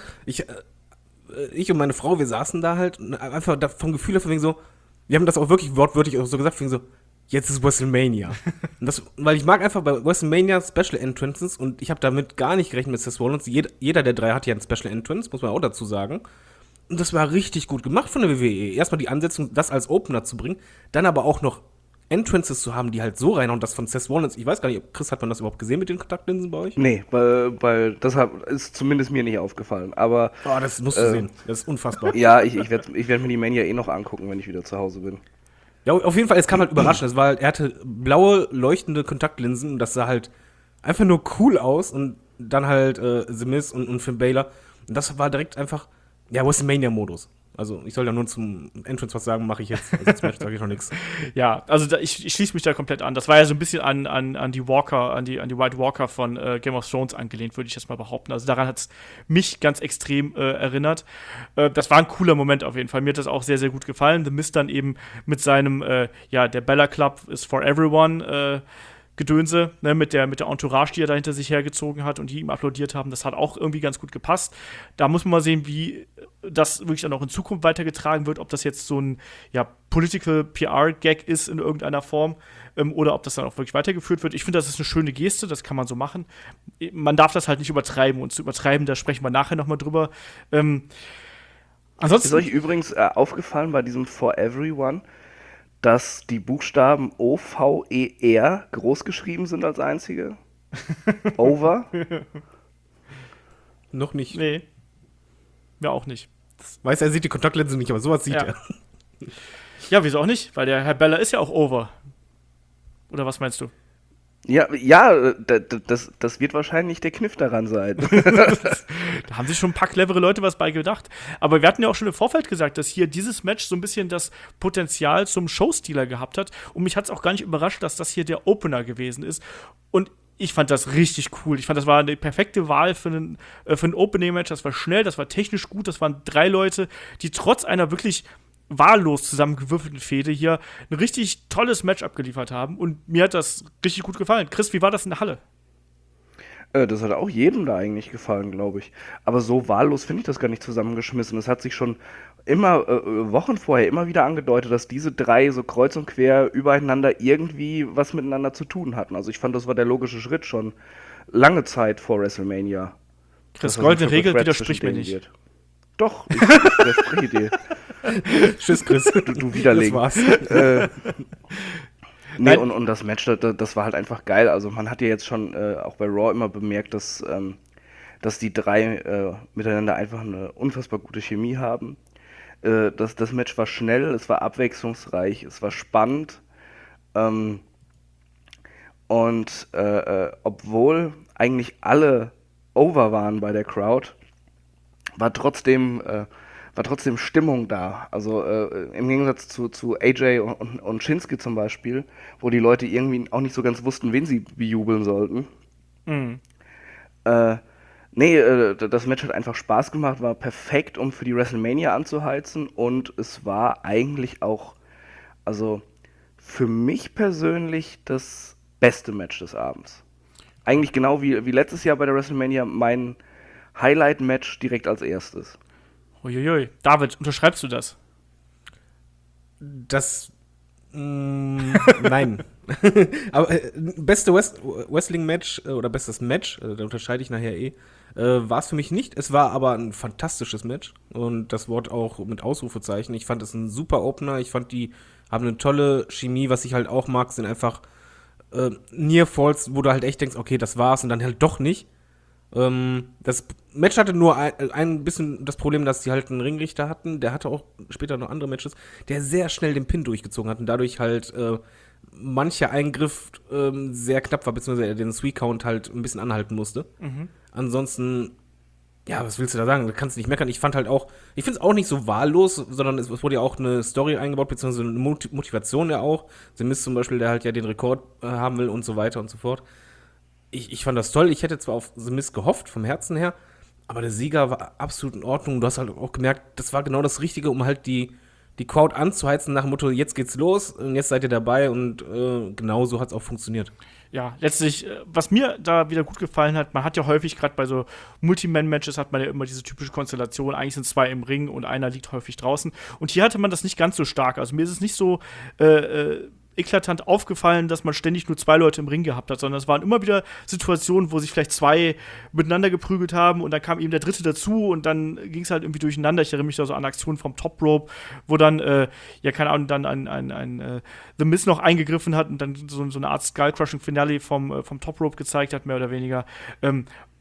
ich und meine Frau, wir saßen da halt und einfach vom Gefühl her, wegen so, wir haben das auch wirklich wortwörtlich auch so gesagt, wegen so, jetzt ist WrestleMania. Und weil ich mag einfach bei WrestleMania Special Entrances und ich habe damit gar nicht gerechnet mit Seth Rollins. Jeder der 3 hat ja ein Special Entrance, muss man auch dazu sagen. Und das war richtig gut gemacht von der WWE. Erstmal die Ansetzung, das als Opener zu bringen, dann aber auch noch Entrances zu haben, die halt so reinhauen, das von Seth Rollins, ich weiß gar nicht, Chris, hat man das überhaupt gesehen mit den Kontaktlinsen bei euch? Nee, weil das ist zumindest mir nicht aufgefallen, aber das musst du sehen, das ist unfassbar. Ja, ich werd mir die Mania noch angucken, wenn ich wieder zu Hause bin. Ja, auf jeden Fall, es kam halt überraschend, er hatte blaue, leuchtende Kontaktlinsen und das sah halt einfach nur cool aus und dann halt The Miz und Finn Balor Und das war direkt einfach, ja, WrestleMania-Modus. Also ich soll ja nur zum Entrance was sagen, mache ich jetzt. Also zum Match sage ich noch nichts. Ja, also ich schließe mich da komplett an. Das war ja so ein bisschen an die Walker, an die White Walker von Game of Thrones angelehnt, würde ich jetzt mal behaupten. Also daran hat es mich ganz extrem erinnert. Das war ein cooler Moment auf jeden Fall. Mir hat das auch sehr, sehr gut gefallen. The Miz dann eben mit seinem, der Bella Club is for everyone Gedönse, ne, mit der Entourage, die er da hinter sich hergezogen hat und die ihm applaudiert haben, das hat auch irgendwie ganz gut gepasst. Da muss man mal sehen, wie das wirklich dann auch in Zukunft weitergetragen wird, ob das jetzt so ein Political PR-Gag ist in irgendeiner Form oder ob das dann auch wirklich weitergeführt wird. Ich finde, das ist eine schöne Geste, das kann man so machen. Man darf das halt nicht übertreiben und zu übertreiben, da sprechen wir nachher nochmal drüber. Ansonsten Ist euch übrigens aufgefallen bei diesem For Everyone, dass die Buchstaben O-V-E-R groß geschrieben sind als einzige? Over? Noch nicht. Nee. Ja, auch nicht. Weiß, er sieht die Kontaktlinsen nicht, aber sowas sieht er. Ja, wieso auch nicht? Weil der Herr Bella ist ja auch over. Oder was meinst du? Ja, das wird wahrscheinlich der Kniff daran sein. Da haben sich schon ein paar clevere Leute was bei gedacht. Aber wir hatten ja auch schon im Vorfeld gesagt, dass hier dieses Match so ein bisschen das Potenzial zum Showstealer gehabt hat. Und mich hat es auch gar nicht überrascht, dass das hier der Opener gewesen ist. Und ich fand das richtig cool. Ich fand, das war eine perfekte Wahl für ein Opening-Match. Das war schnell, das war technisch gut. Das waren 3 Leute, die trotz einer wirklich wahllos zusammengewürfelten Fehde hier ein richtig tolles Match abgeliefert haben. Und mir hat das richtig gut gefallen. Chris, wie war das in der Halle? Das hat auch jedem da eigentlich gefallen, glaube ich. Aber so wahllos finde ich das gar nicht zusammengeschmissen. Es hat sich schon immer, Wochen vorher immer wieder angedeutet, dass diese 3 so kreuz und quer übereinander irgendwie was miteinander zu tun hatten. Also ich fand, das war der logische Schritt schon lange Zeit vor WrestleMania. Chris, goldene Regel widerspricht mir nicht. Wird. Doch, ich widerspreche dir. Tschüss, Chris. Du Widerling. Das war's. Nee, und das Match, das war halt einfach geil. Also man hat ja jetzt schon auch bei Raw immer bemerkt, dass die 3 miteinander einfach eine unfassbar gute Chemie haben. Das Match war schnell, es war abwechslungsreich, es war spannend. Obwohl eigentlich alle over waren bei der Crowd, war trotzdem Stimmung da. Also im Gegensatz zu AJ und Shinsuke zum Beispiel, wo die Leute irgendwie auch nicht so ganz wussten, wen sie bejubeln sollten. Mhm. Das Match hat einfach Spaß gemacht, war perfekt, um für die WrestleMania anzuheizen, und es war eigentlich auch, also für mich persönlich, das beste Match des Abends. Eigentlich genau wie letztes Jahr bei der WrestleMania mein Highlight-Match direkt als erstes. Uiuiui. David, unterschreibst du das? Nein. Aber beste Wrestling-Match oder bestes Match, da unterscheide ich nachher war es für mich nicht. Es war aber ein fantastisches Match und das Wort auch mit Ausrufezeichen. Ich fand es ein super Opener. Ich fand, die haben eine tolle Chemie. Was ich halt auch mag, sind einfach Near Falls, wo du halt echt denkst, okay, das war's, und dann halt doch nicht. Das Match hatte nur ein bisschen das Problem, dass sie halt einen Ringrichter hatten. Der hatte auch später noch andere Matches, der sehr schnell den Pin durchgezogen hat und dadurch halt mancher Eingriff sehr knapp war, beziehungsweise er den Three-Count halt ein bisschen anhalten musste. Mhm. Ansonsten, ja, was willst du da sagen? Da kannst du nicht meckern. Ich finde es auch nicht so wahllos, sondern es wurde ja auch eine Story eingebaut, beziehungsweise eine Motivation ja auch. The Miz zum Beispiel, der halt ja den Rekord haben will und so weiter und so fort. Ich fand das toll. Ich hätte zwar auf The Miz gehofft, vom Herzen her, aber der Sieger war absolut in Ordnung. Du hast halt auch gemerkt, das war genau das Richtige, um halt die Crowd anzuheizen nach dem Motto, jetzt geht's los und jetzt seid ihr dabei, und genau so hat es auch funktioniert. Ja, letztlich, was mir da wieder gut gefallen hat, man hat ja häufig, gerade bei so Multi-Man-Matches, hat man ja immer diese typische Konstellation, eigentlich sind 2 im Ring und einer liegt häufig draußen. Und hier hatte man das nicht ganz so stark. Also mir ist es nicht so eklatant aufgefallen, dass man ständig nur 2 Leute im Ring gehabt hat, sondern es waren immer wieder Situationen, wo sich vielleicht 2 miteinander geprügelt haben und dann kam eben der Dritte dazu und dann ging es halt irgendwie durcheinander. Ich erinnere mich da so an Aktionen vom Top Rope, wo dann, keine Ahnung, dann ein The Miz noch eingegriffen hat und dann so eine Art Skull-Crushing-Finale vom Top Rope gezeigt hat, mehr oder weniger.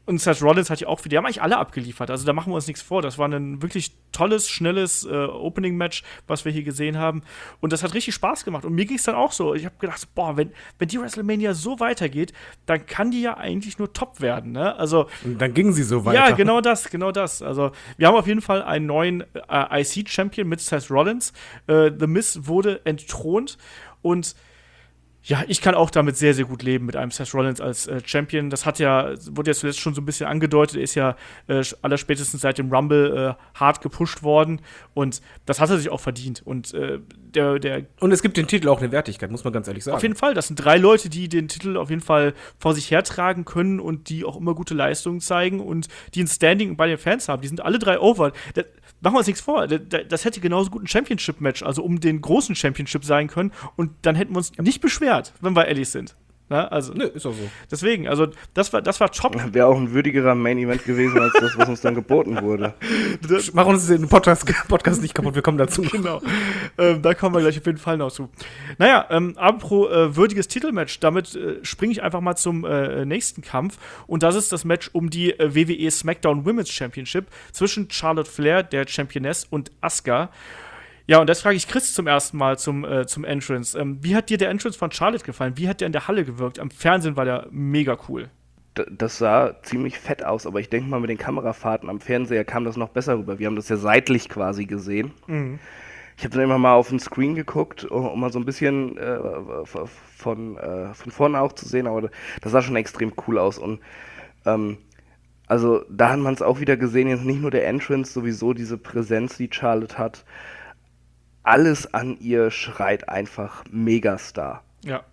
Und Seth Rollins hat ja auch wieder, die haben eigentlich alle abgeliefert. Also da machen wir uns nichts vor. Das war ein wirklich tolles, schnelles Opening-Match, was wir hier gesehen haben. Und das hat richtig Spaß gemacht. Und mir ging es dann auch so. Ich habe gedacht, boah, wenn die WrestleMania so weitergeht, dann kann die ja eigentlich nur top werden. Ne? Also, und dann ging sie so weiter. Ja, genau das. Also wir haben auf jeden Fall einen neuen IC-Champion mit Seth Rollins. The Miz wurde entthront. Und ja, ich kann auch damit sehr, sehr gut leben mit einem Seth Rollins als Champion. Das wurde ja zuletzt schon so ein bisschen angedeutet. Er ist ja allerspätestens seit dem Rumble hart gepusht worden. Und das hat er sich auch verdient. Und und es gibt den Titel auch eine Wertigkeit, muss man ganz ehrlich sagen. Auf jeden Fall. Das sind 3 Leute, die den Titel auf jeden Fall vor sich hertragen können und die auch immer gute Leistungen zeigen und die ein Standing bei den Fans haben. Die sind alle 3 over. Machen wir uns nichts vor. Das hätte genauso gut ein Championship-Match, also um den großen Championship sein können. Und dann hätten wir uns nicht beschwert, wenn wir ehrlich sind. Na, also, Nö, ist auch so. Deswegen, also das war top. Wäre auch ein würdigerer Main-Event gewesen, als das, was uns dann geboten wurde. Mach uns den Podcast nicht kaputt, wir kommen dazu. Genau. Da kommen wir gleich auf jeden Fall noch zu. Naja, apropos würdiges Titelmatch, damit springe ich einfach mal zum nächsten Kampf. Und das ist das Match um die WWE SmackDown Women's Championship zwischen Charlotte Flair, der Championess, und Asuka. Ja, und das frage ich Chris zum ersten Mal zum Entrance. Wie hat dir der Entrance von Charlotte gefallen? Wie hat der in der Halle gewirkt? Am Fernsehen war der mega cool. Das sah ziemlich fett aus, aber ich denke mal, mit den Kamerafahrten am Fernseher kam das noch besser rüber. Wir haben das ja seitlich quasi gesehen. Mhm. Ich habe dann immer mal auf den Screen geguckt, um mal so ein bisschen von vorne auch zu sehen, aber das sah schon extrem cool aus. Und also da hat man es auch wieder gesehen, jetzt nicht nur der Entrance, sowieso diese Präsenz, die Charlotte hat. Alles an ihr schreit einfach Megastar. Ja.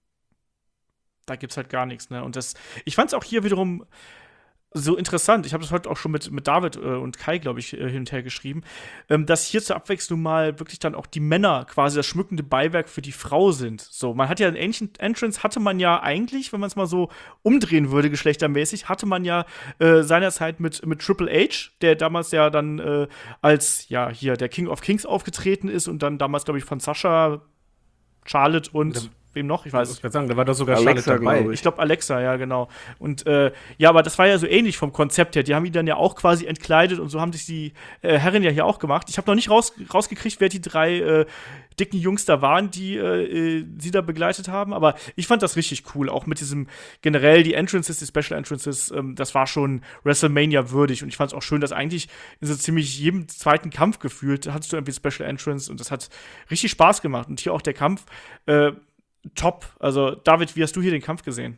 Da gibt's halt gar nichts, ne? Und ich fand's auch hier wiederum so interessant. Ich habe das heute auch schon mit David und Kai, glaube ich, hin und her geschrieben, dass hier zur Abwechslung mal wirklich dann auch die Männer quasi das schmückende Beiwerk für die Frau sind. So, man hat ja in Ancient Entrance hatte man ja eigentlich, wenn man es mal so umdrehen würde, geschlechtermäßig, hatte man ja seinerzeit mit Triple H, der damals ja dann als, ja, hier der King of Kings aufgetreten ist und dann damals, glaube ich, von Sascha, Charlotte und wem noch? Ich weiß nicht. Ich würde sagen, da war doch sogar Alexa Charlotte dabei. Ich glaube Alexa, ja, genau. Und ja, aber das war ja so ähnlich vom Konzept her. Die haben ihn dann ja auch quasi entkleidet und so haben sich die Herren ja hier auch gemacht. Ich habe noch nicht rausgekriegt, wer die 3 dicken Jungs da waren, die sie da begleitet haben. Aber ich fand das richtig cool. Auch mit diesem generell die Entrances, die Special Entrances, das war schon WrestleMania würdig. Und ich fand es auch schön, dass eigentlich in so ziemlich jedem zweiten Kampf gefühlt hattest du irgendwie Special Entrance und das hat richtig Spaß gemacht. Und hier auch der Kampf top. Also, David, wie hast du hier den Kampf gesehen?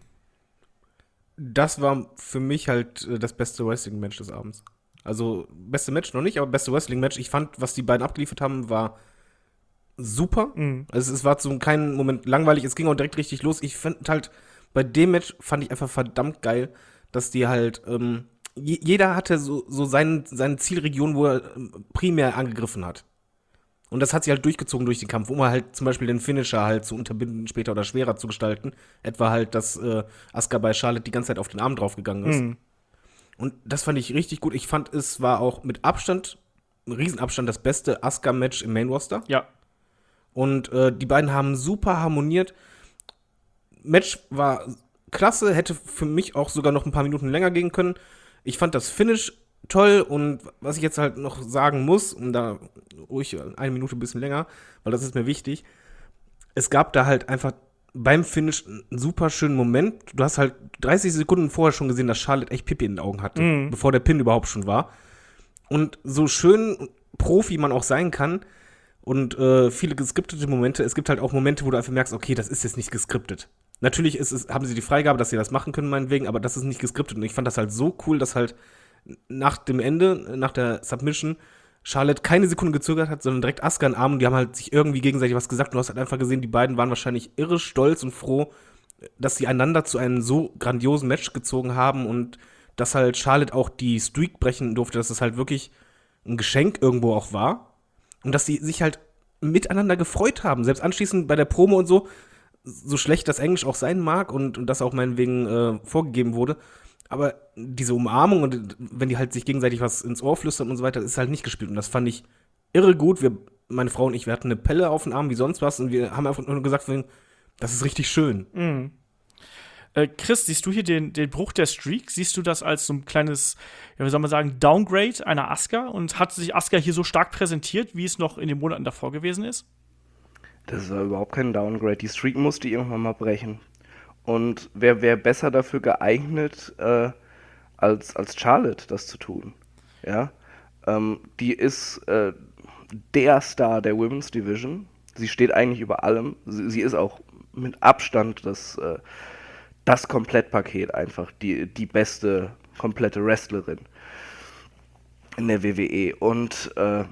Das war für mich halt das beste Wrestling-Match des Abends. Also, beste Match noch nicht, aber beste Wrestling-Match. Ich fand, was die beiden abgeliefert haben, war super. Mhm. Also, es war zu keinem Moment langweilig. Es ging auch direkt richtig los. Ich fand halt, bei dem Match fand ich einfach verdammt geil, dass die halt, jeder hatte so seine Zielregion, wo er primär angegriffen hat. Und das hat sich halt durchgezogen durch den Kampf, um halt zum Beispiel den Finisher halt zu unterbinden später oder schwerer zu gestalten. Etwa halt, dass Asuka bei Charlotte die ganze Zeit auf den Arm draufgegangen ist. Mhm. Und das fand ich richtig gut. Ich fand, es war auch mit Abstand, ein Riesenabstand, das beste Asuka-Match im Main-Roster. Ja. Und die beiden haben super harmoniert. Match war klasse, hätte für mich auch sogar noch ein paar Minuten länger gehen können. Ich fand das Finish toll und was ich jetzt halt noch sagen muss, und da ruhig eine Minute ein bisschen länger, weil das ist mir wichtig, es gab da halt einfach beim Finish einen super schönen Moment. Du hast halt 30 Sekunden vorher schon gesehen, dass Charlotte echt Pipi in den Augen hatte, bevor der Pin überhaupt schon war. Und so schön Profi man auch sein kann und viele geskriptete Momente, es gibt halt auch Momente, wo du einfach merkst, okay, das ist jetzt nicht geskriptet. Natürlich haben sie die Freigabe, dass sie das machen können, meinetwegen, aber das ist nicht geskriptet. Und ich fand das halt so cool, dass halt nach dem Ende, nach der Submission, Charlotte keine Sekunde gezögert hat, sondern direkt Asuka in den Arm und die haben halt sich irgendwie gegenseitig was gesagt und du hast halt einfach gesehen, die beiden waren wahrscheinlich irre stolz und froh, dass sie einander zu einem so grandiosen Match gezogen haben und dass halt Charlotte auch die Streak brechen durfte, dass es halt wirklich ein Geschenk irgendwo auch war und dass sie sich halt miteinander gefreut haben, selbst anschließend bei der Promo und so schlecht das Englisch auch sein mag und das auch meinetwegen vorgegeben wurde, aber diese Umarmung und wenn die halt sich gegenseitig was ins Ohr flüstern und so weiter, ist halt nicht gespielt. Und das fand ich irre gut. Meine Frau und ich, wir hatten eine Pelle auf den Arm wie sonst was und wir haben einfach nur gesagt, das ist richtig schön. Mhm. Chris, siehst du hier den Bruch der Streak? Siehst du das als so ein kleines, ja, wie soll man sagen, Downgrade einer Asuka? Und hat sich Asuka hier so stark präsentiert, wie es noch in den Monaten davor gewesen ist? Das war überhaupt kein Downgrade. Die Streak musste irgendwann mal brechen. Und wer wäre besser dafür geeignet, als Charlotte das zu tun? Ja? Die ist der Star der Women's Division. Sie steht eigentlich über allem. Sie ist auch mit Abstand das Komplettpaket einfach. Die beste komplette Wrestlerin in der WWE. Und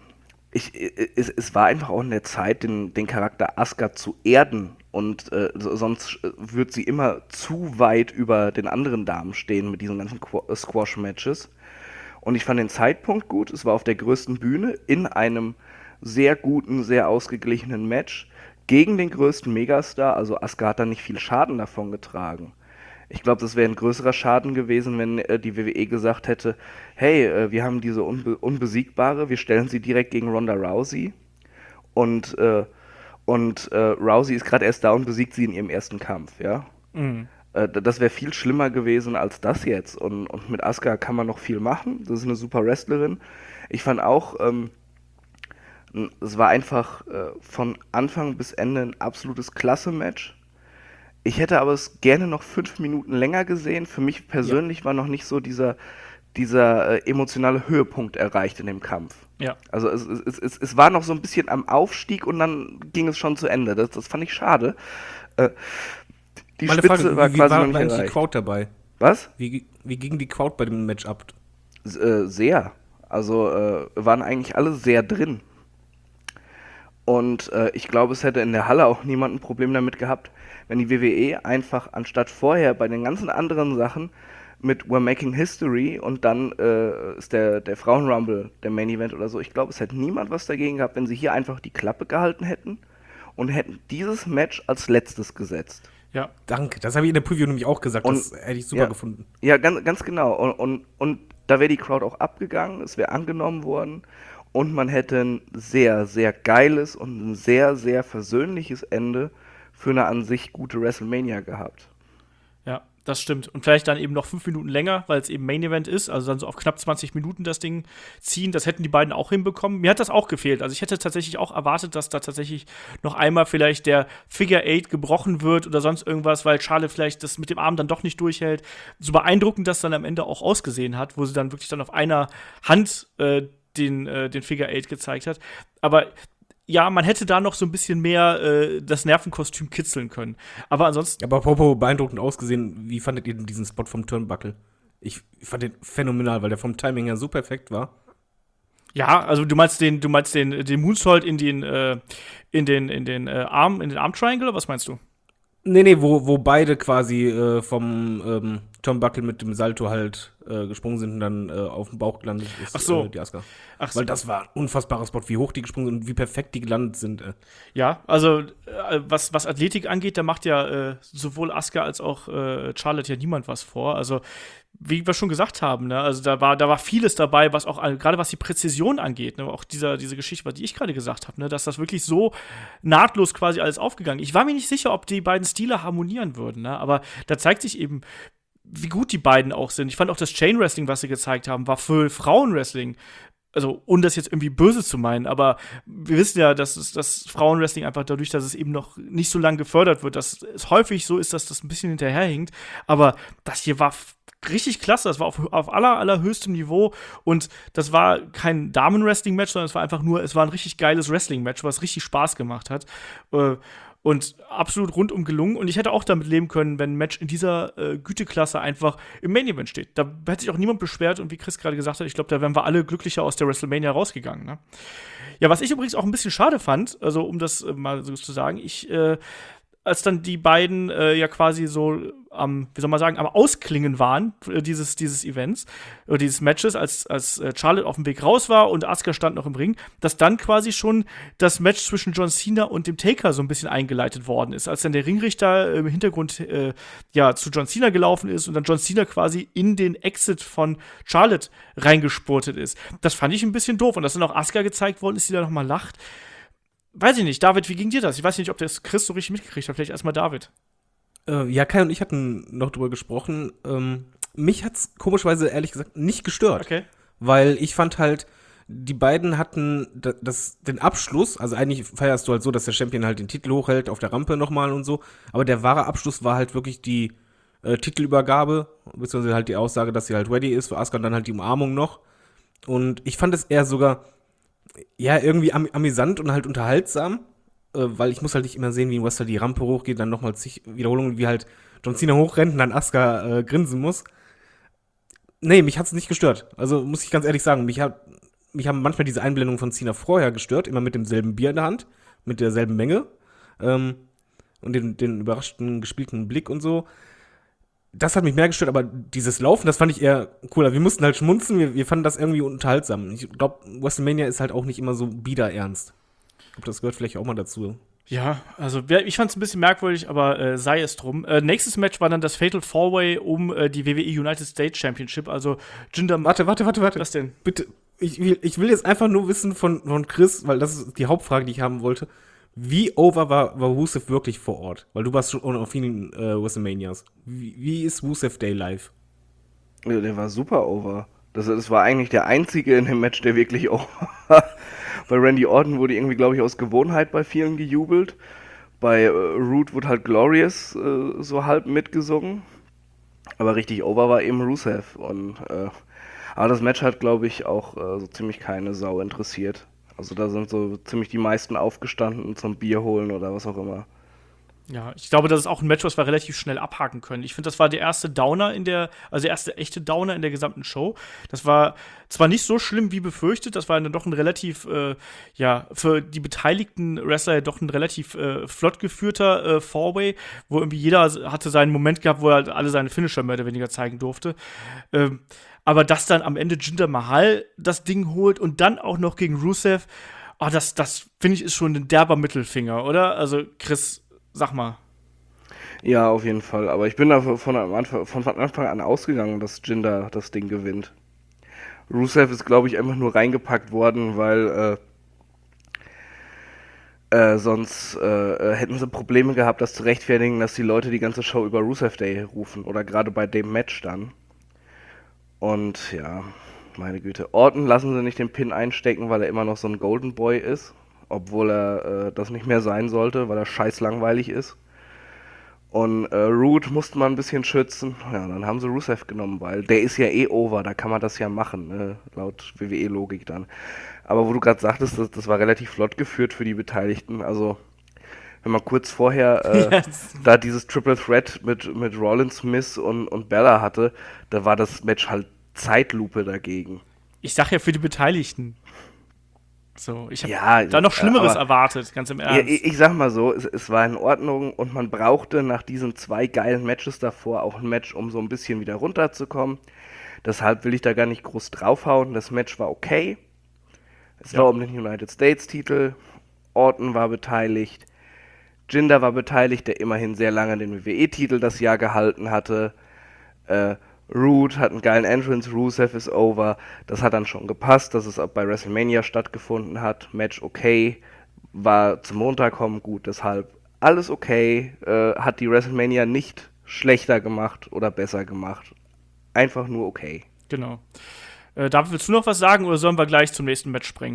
es war einfach auch in der Zeit, den Charakter Asuka zu erden. Und sonst wird sie immer zu weit über den anderen Damen stehen mit diesen ganzen Squash-Matches. Und ich fand den Zeitpunkt gut. Es war auf der größten Bühne in einem sehr guten, sehr ausgeglichenen Match gegen den größten Megastar. Also Asuka hat da nicht viel Schaden davon getragen. Ich glaube, das wäre ein größerer Schaden gewesen, wenn die WWE gesagt hätte, hey, wir haben diese Unbesiegbare, wir stellen sie direkt gegen Ronda Rousey. Und Rousey ist gerade erst da und besiegt sie in ihrem ersten Kampf, ja. Mhm. Das wäre viel schlimmer gewesen als das jetzt. Und mit Asuka kann man noch viel machen. Das ist eine super Wrestlerin. Ich fand auch, es war einfach von Anfang bis Ende ein absolutes Klasse-Match. Ich hätte aber es gerne noch 5 Minuten länger gesehen. Für mich persönlich war noch nicht so dieser emotionale Höhepunkt erreicht in dem Kampf. Ja. Also es war noch so ein bisschen am Aufstieg und dann ging es schon zu Ende. Das fand ich schade. Die Meine Spitze Frage, war wie quasi war noch nicht eigentlich erreicht. die Crowd dabei? Was? Wie ging die Crowd bei dem Match ab? Sehr. Also waren eigentlich alle sehr drin. Und ich glaube, es hätte in der Halle auch niemand ein Problem damit gehabt, wenn die WWE einfach anstatt vorher bei den ganzen anderen Sachen mit We're Making History und dann ist der Frauenrumble der Main Event oder so, ich glaube, es hätte niemand was dagegen gehabt, wenn sie hier einfach die Klappe gehalten hätten und hätten dieses Match als letztes gesetzt. Ja, danke. Das habe ich in der Preview nämlich auch gesagt. Das hätte ich super gefunden. Ja, ganz genau. Und da wäre die Crowd auch abgegangen, es wäre angenommen worden und man hätte ein sehr, sehr geiles und ein sehr, sehr versöhnliches Ende für eine an sich gute WrestleMania gehabt. Ja, das stimmt. Und vielleicht dann eben noch 5 Minuten länger, weil es eben Main Event ist, also dann so auf knapp 20 Minuten das Ding ziehen. Das hätten die beiden auch hinbekommen. Mir hat das auch gefehlt. Also ich hätte tatsächlich auch erwartet, dass da tatsächlich noch einmal vielleicht der Figure 8 gebrochen wird oder sonst irgendwas, weil Charlotte vielleicht das mit dem Arm dann doch nicht durchhält. So beeindruckend das dann am Ende auch ausgesehen hat, wo sie dann wirklich dann auf einer Hand den Figure 8 gezeigt hat. Aber ja, man hätte da noch so ein bisschen mehr das Nervenkostüm kitzeln können. Aber ansonsten. Aber apropos beeindruckend ausgesehen, wie fandet ihr denn diesen Spot vom Turnbuckle? Ich fand den phänomenal, weil der vom Timing her so perfekt war. Ja, also du meinst den Moonsault in den Arm Triangle, oder was meinst du? Nee, wo beide quasi vom Turnbuckle mit dem Salto halt gesprungen sind und dann auf dem Bauch gelandet ist. Ach so. Die Asuka. Ach so. Weil das war ein unfassbarer Spot, wie hoch die gesprungen sind und wie perfekt die gelandet sind. Ja, also was Athletik angeht, da macht ja sowohl Asuka als auch Charlotte ja niemand was vor. Also wie wir schon gesagt haben, ne, also da war vieles dabei, was auch gerade was die Präzision angeht, ne, auch diese Geschichte, die ich gerade gesagt habe, ne, dass das wirklich so nahtlos quasi alles aufgegangen. Ich war mir nicht sicher, ob die beiden Stile harmonieren würden, ne, aber da zeigt sich eben, wie gut die beiden auch sind. Ich fand auch das Chain Wrestling, was sie gezeigt haben, war für Frauenwrestling. Also, ohne das jetzt irgendwie böse zu meinen, aber wir wissen ja, dass das Frauenwrestling einfach dadurch, dass es eben noch nicht so lange gefördert wird, dass es häufig so ist, dass das ein bisschen hinterherhinkt. Aber das hier war richtig klasse, das war auf allerhöchstem Niveau und das war kein Damen-Wrestling-Match, sondern es war ein richtig geiles Wrestling-Match, was richtig Spaß gemacht hat. Und absolut rundum gelungen. Und ich hätte auch damit leben können, wenn ein Match in dieser Güteklasse einfach im Main Event steht. Da hätte sich auch niemand beschwert. Und wie Chris gerade gesagt hat, ich glaube, da wären wir alle glücklicher aus der WrestleMania rausgegangen. Ne? Ja, was ich übrigens auch ein bisschen schade fand, also um das mal so zu sagen, als dann die beiden ja quasi so am Ausklingen waren, dieses Events, oder dieses Matches, als Charlotte auf dem Weg raus war und Asuka stand noch im Ring, dass dann quasi schon das Match zwischen John Cena und dem Taker so ein bisschen eingeleitet worden ist. Als dann der Ringrichter im Hintergrund zu John Cena gelaufen ist und dann John Cena quasi in den Exit von Charlotte reingespurtet ist. Das fand ich ein bisschen doof. Und dass dann auch Asuka gezeigt worden ist, die da nochmal lacht. Weiß ich nicht. David, wie ging dir das? Ich weiß nicht, ob das Chris so richtig mitgekriegt hat. Vielleicht erstmal David. Ja, Kai und ich hatten noch drüber gesprochen. Mich hat's komischerweise ehrlich gesagt nicht gestört. Okay. Weil ich fand halt, die beiden hatten den Abschluss, also eigentlich feierst du halt so, dass der Champion halt den Titel hochhält auf der Rampe nochmal und so, aber der wahre Abschluss war halt wirklich die Titelübergabe, beziehungsweise halt die Aussage, dass sie halt ready ist für Asuka und dann halt die Umarmung noch. Und ich fand es eher sogar, ja, irgendwie amüsant und halt unterhaltsam, weil ich muss halt nicht immer sehen, wie ein Wrestler die Rampe hochgeht, dann nochmal zig Wiederholungen, wie halt John Cena hochrennt und dann Asuka grinsen muss. Nee, mich hat's nicht gestört. Also muss ich ganz ehrlich sagen, mich haben manchmal diese Einblendungen von Cena vorher gestört, immer mit demselben Bier in der Hand, mit derselben Menge und den überraschten, gespielten Blick und so. Das hat mich mehr gestört, aber dieses Laufen, das fand ich eher cooler. Wir mussten halt schmunzen, wir fanden das irgendwie unterhaltsam. Ich glaube, WrestleMania ist halt auch nicht immer so biederernst. Ich glaube, das gehört vielleicht auch mal dazu. Ja, also ich fand es ein bisschen merkwürdig, aber sei es drum. Nächstes Match war dann das Fatal 4-Way um die WWE United States Championship. Also Jinder. Warte. Was denn? Bitte, ich will jetzt einfach nur wissen von Chris, weil das ist die Hauptfrage, die ich haben wollte. Wie over war Rusev wirklich vor Ort? Weil du warst schon auf vielen WrestleManias. Wie ist Rusev Day live? Ja, der war super over. Das war eigentlich der einzige in dem Match, der wirklich over war. Bei Randy Orton wurde irgendwie, glaube ich, aus Gewohnheit bei vielen gejubelt. Bei Roode wurde halt Glorious so halb mitgesungen. Aber richtig over war eben Rusev. Aber das Match hat, glaube ich, auch so ziemlich keine Sau interessiert. Also da sind so ziemlich die meisten aufgestanden zum Bier holen oder was auch immer. Ja, ich glaube, das ist auch ein Match, was wir relativ schnell abhaken können. Ich finde, das war der erste Downer der erste echte Downer in der gesamten Show. Das war zwar nicht so schlimm wie befürchtet, das war dann doch ein relativ, für die beteiligten Wrestler ja doch ein relativ flott geführter Four-Way, wo irgendwie jeder hatte seinen Moment gehabt, wo er halt alle seine Finisher mehr oder weniger zeigen durfte. Aber dass dann am Ende Jinder Mahal das Ding holt und dann auch noch gegen Rusev, das finde ich ist schon ein derber Mittelfinger, oder? Also, Chris, sag mal. Ja, auf jeden Fall. Aber ich bin da von Anfang an ausgegangen, dass Jinder das Ding gewinnt. Rusev ist, glaube ich, einfach nur reingepackt worden, weil sonst hätten sie Probleme gehabt, das zu rechtfertigen, dass die Leute die ganze Show über Rusev Day rufen. Oder gerade bei dem Match dann. Und ja, meine Güte. Orton lassen sie nicht den Pin einstecken, weil er immer noch so ein Golden Boy ist. Obwohl er das nicht mehr sein sollte, weil er scheiß langweilig ist. Und Roode musste man ein bisschen schützen. Ja, dann haben sie Rusev genommen, weil der ist ja eh over, da kann man das ja machen, ne? Laut WWE-Logik dann. Aber wo du gerade sagtest, das war relativ flott geführt für die Beteiligten. Also, wenn man kurz vorher da dieses Triple Threat mit Rollins, Smith und Bella hatte, da war das Match halt Zeitlupe dagegen. Ich sag ja für die Beteiligten. So, ich habe da noch Schlimmeres erwartet, ganz im Ernst. Ich sag mal so, es war in Ordnung und man brauchte nach diesen 2 geilen Matches davor auch ein Match, um so ein bisschen wieder runterzukommen. Deshalb will ich da gar nicht groß draufhauen. Das Match war okay. Es war um den United States Titel. Orton war beteiligt. Jinder war beteiligt, der immerhin sehr lange den WWE-Titel das Jahr gehalten hatte. Roode hat einen geilen Entrance, Rusev ist over. Das hat dann schon gepasst, dass es auch bei WrestleMania stattgefunden hat. Match okay, war zum Montag kommen gut, deshalb alles okay. Hat die WrestleMania nicht schlechter gemacht oder besser gemacht. Einfach nur okay. Genau. David, willst du noch was sagen oder sollen wir gleich zum nächsten Match springen?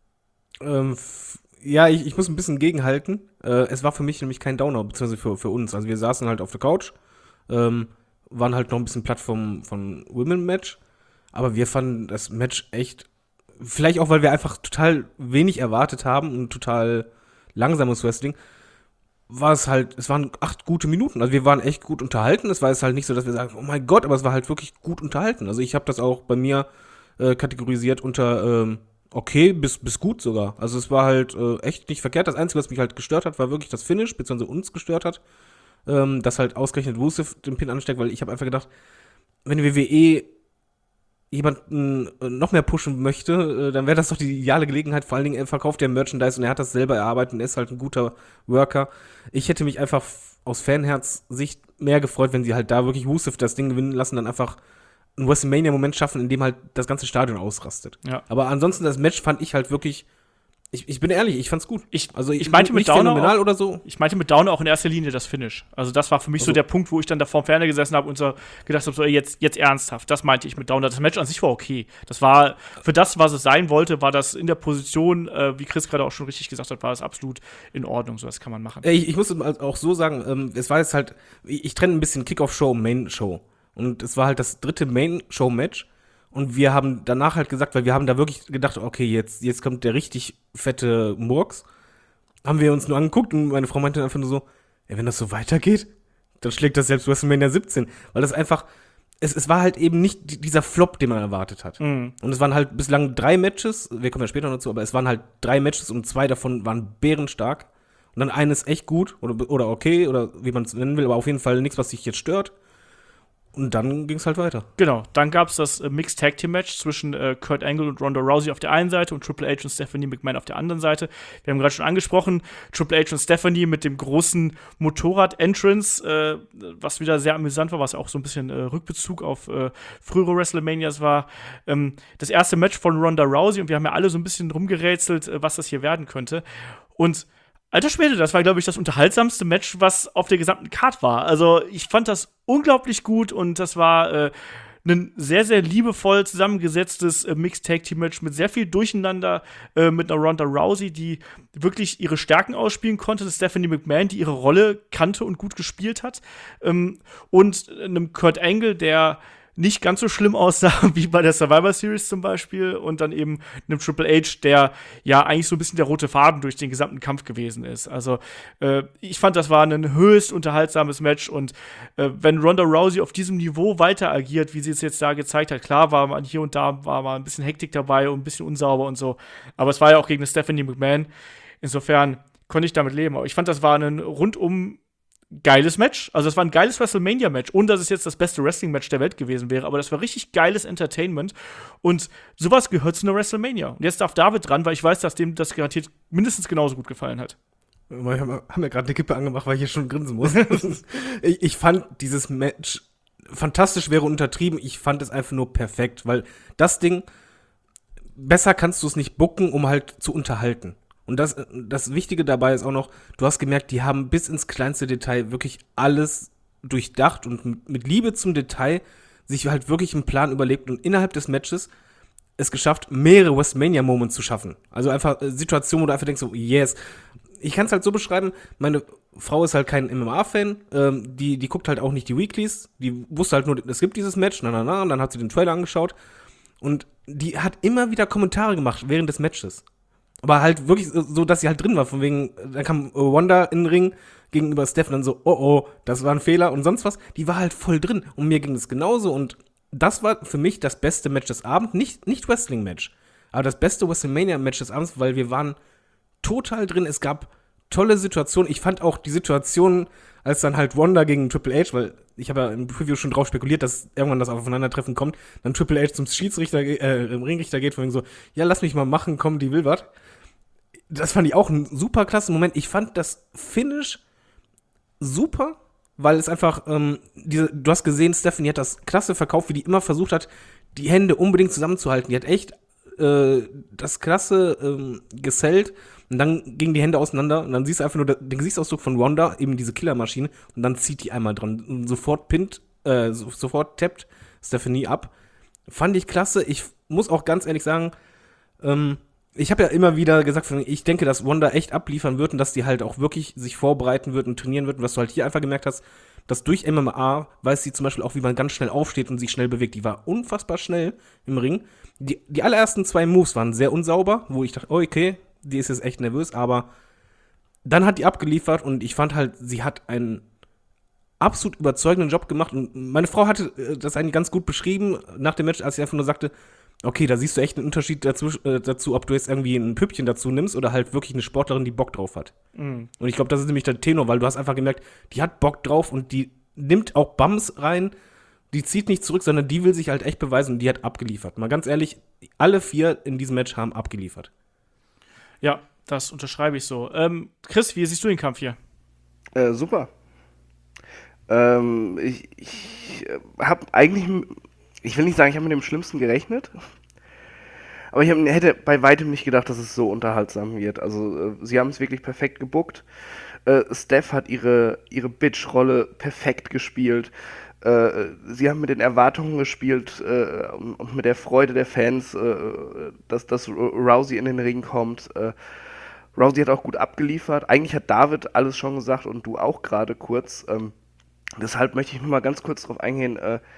Ja, ich muss ein bisschen gegenhalten. Es war für mich nämlich kein Downer, beziehungsweise für uns. Also wir saßen halt auf der Couch, waren halt noch ein bisschen platt von Women-Match, aber wir fanden das Match echt, vielleicht auch, weil wir einfach total wenig erwartet haben und total langsames Wrestling, es waren 8 gute Minuten, also wir waren echt gut unterhalten, es war jetzt halt nicht so, dass wir sagen, oh mein Gott, aber es war halt wirklich gut unterhalten, also ich habe das auch bei mir kategorisiert unter okay bis gut sogar, also es war halt echt nicht verkehrt, das Einzige, was mich halt gestört hat, war wirklich das Finish, beziehungsweise uns gestört hat, dass halt ausgerechnet Rusev den Pin ansteckt, weil ich habe einfach gedacht, wenn die WWE jemanden noch mehr pushen möchte, dann wäre das doch die ideale Gelegenheit. Vor allen Dingen, er verkauft ja Merchandise und er hat das selber erarbeitet und er ist halt ein guter Worker. Ich hätte mich einfach aus Fanherz-Sicht mehr gefreut, wenn sie halt da wirklich Rusev das Ding gewinnen lassen, dann einfach einen WrestleMania-Moment schaffen, in dem halt das ganze Stadion ausrastet. Ja. Aber ansonsten, das Match fand ich halt wirklich Ich bin ehrlich, ich fand's gut. Ich meinte mit nicht Downer phänomenal auch, oder so. Ich meinte mit Downer auch in erster Linie das Finish. Also das war für mich so der Punkt, wo ich dann da vorm Fernseher gesessen habe und so gedacht habe, so jetzt ernsthaft. Das meinte ich mit Downer. Das Match an sich war okay. Das war, für das, was es sein wollte, war das in der Position, wie Chris gerade auch schon richtig gesagt hat, war das absolut in Ordnung. So, das kann man machen. Ich muss auch so sagen, es war jetzt halt, ich trenne ein bisschen Kickoff-Show und Main-Show. Und es war halt das dritte Main-Show-Match. Und wir haben danach halt gesagt, weil wir haben da wirklich gedacht, okay, jetzt kommt der richtig fette Murks. Haben wir uns nur angeguckt und meine Frau meinte einfach nur so, ey, wenn das so weitergeht, dann schlägt das selbst WrestleMania 17. Weil das einfach, es war halt eben nicht dieser Flop, den man erwartet hat. Und es waren halt bislang 3 Matches, wir kommen ja später noch dazu, aber es waren halt 3 Matches und 2 davon waren bärenstark. Und dann eines echt gut oder okay oder wie man es nennen will, aber auf jeden Fall nichts, was sich jetzt stört. Und dann ging es halt weiter. Genau, dann gab es das Mixed Tag Team Match zwischen Kurt Angle und Ronda Rousey auf der einen Seite und Triple H und Stephanie McMahon auf der anderen Seite. Wir haben gerade schon angesprochen, Triple H und Stephanie mit dem großen Motorrad-Entrance, was wieder sehr amüsant war, was auch so ein bisschen Rückbezug auf frühere WrestleManias war. Das erste Match von Ronda Rousey und wir haben ja alle so ein bisschen rumgerätselt, was das hier werden könnte. Und alter Schwede, das war, glaube ich, das unterhaltsamste Match, was auf der gesamten Card war. Also, ich fand das unglaublich gut und das war ein sehr, sehr liebevoll zusammengesetztes Mixed-Tag-Team-Match mit sehr viel Durcheinander, mit einer Ronda Rousey, die wirklich ihre Stärken ausspielen konnte, Stephanie McMahon, die ihre Rolle kannte und gut gespielt hat, und einem Kurt Angle, der nicht ganz so schlimm aussah wie bei der Survivor Series zum Beispiel und dann eben einem Triple H, der ja eigentlich so ein bisschen der rote Faden durch den gesamten Kampf gewesen ist. Also ich fand, das war ein höchst unterhaltsames Match und wenn Ronda Rousey auf diesem Niveau weiter agiert, wie sie es jetzt da gezeigt hat, klar war man hier und da war mal ein bisschen Hektik dabei und ein bisschen unsauber und so, aber es war ja auch gegen eine Stephanie McMahon. Insofern konnte ich damit leben. Aber ich fand, das war ein rundum geiles Match. Also es war ein geiles WrestleMania-Match. Und dass es jetzt das beste Wrestling-Match der Welt gewesen wäre. Aber das war richtig geiles Entertainment. Und sowas gehört zu einer WrestleMania. Und jetzt darf David dran, weil ich weiß, dass dem das garantiert mindestens genauso gut gefallen hat. Wir haben ja gerade eine Kippe angemacht, weil ich hier schon grinsen muss. Ich fand dieses Match fantastisch, wäre untertrieben. Ich fand es einfach nur perfekt. Weil das Ding, besser kannst du es nicht booken, um halt zu unterhalten. Und das Wichtige dabei ist auch noch, du hast gemerkt, die haben bis ins kleinste Detail wirklich alles durchdacht und mit Liebe zum Detail sich halt wirklich einen Plan überlegt und innerhalb des Matches es geschafft, mehrere WrestleMania-Moments zu schaffen. Also einfach Situationen, wo du einfach denkst, so, yes. Ich kann es halt so beschreiben, meine Frau ist halt kein MMA-Fan, die guckt halt auch nicht die Weeklies, die wusste halt nur, es gibt dieses Match, und dann hat sie den Trailer angeschaut und die hat immer wieder Kommentare gemacht während des Matches. Aber halt wirklich so, dass sie halt drin war, von wegen, dann kam Wanda in den Ring gegenüber Steph und dann so, oh, das war ein Fehler und sonst was. Die war halt voll drin und mir ging es genauso und das war für mich das beste Match des Abends, nicht Wrestling-Match, aber das beste WrestleMania-Match des Abends, weil wir waren total drin, es gab tolle Situationen. Ich fand auch die Situation, als dann halt Wanda gegen Triple H, weil ich habe ja im Preview schon drauf spekuliert, dass irgendwann das Aufeinandertreffen kommt, dann Triple H zum Schiedsrichter, Ringrichter geht, von wegen so, ja, lass mich mal machen, komm, die will was. Das fand ich auch ein super klasse Moment. Ich fand das Finish super, weil es einfach, du hast gesehen, Stephanie hat das klasse verkauft, wie die immer versucht hat, die Hände unbedingt zusammenzuhalten. Die hat echt das klasse gesellt und dann gingen die Hände auseinander und dann siehst du einfach nur den Gesichtsausdruck von Wanda, eben diese Killermaschine und dann zieht die einmal dran und sofort tappt Stephanie ab. Fand ich klasse. Ich muss auch ganz ehrlich sagen, ich habe ja immer wieder gesagt, ich denke, dass Wanda echt abliefern wird und dass die halt auch wirklich sich vorbereiten wird und trainieren wird und was du halt hier einfach gemerkt hast, dass durch MMA weiß sie zum Beispiel auch, wie man ganz schnell aufsteht und sich schnell bewegt. Die war unfassbar schnell im Ring. Die allerersten 2 Moves waren sehr unsauber, wo ich dachte, oh, okay, die ist jetzt echt nervös, aber dann hat die abgeliefert und ich fand halt, sie hat einen absolut überzeugenden Job gemacht und meine Frau hatte das eigentlich ganz gut beschrieben nach dem Match, als sie einfach nur sagte, okay, da siehst du echt einen Unterschied dazu, ob du jetzt irgendwie ein Püppchen dazu nimmst oder halt wirklich eine Sportlerin, die Bock drauf hat. Mhm. Und ich glaube, das ist nämlich der Tenor, weil du hast einfach gemerkt, die hat Bock drauf und die nimmt auch Bums rein, die zieht nicht zurück, sondern die will sich halt echt beweisen und die hat abgeliefert. Mal ganz ehrlich, alle 4 in diesem Match haben abgeliefert. Ja, das unterschreibe ich so. Chris, wie siehst du den Kampf hier? Super. Ich habe eigentlich, ich will nicht sagen, ich habe mit dem Schlimmsten gerechnet, Aber hätte bei weitem nicht gedacht, dass es so unterhaltsam wird. Also sie haben es wirklich perfekt gebookt. Steph hat ihre Bitch-Rolle perfekt gespielt. Sie haben mit den Erwartungen gespielt und mit der Freude der Fans, dass Rousey in den Ring kommt. Rousey hat auch gut abgeliefert. Eigentlich hat David alles schon gesagt und du auch gerade kurz. Deshalb möchte ich nur mal ganz kurz drauf eingehen,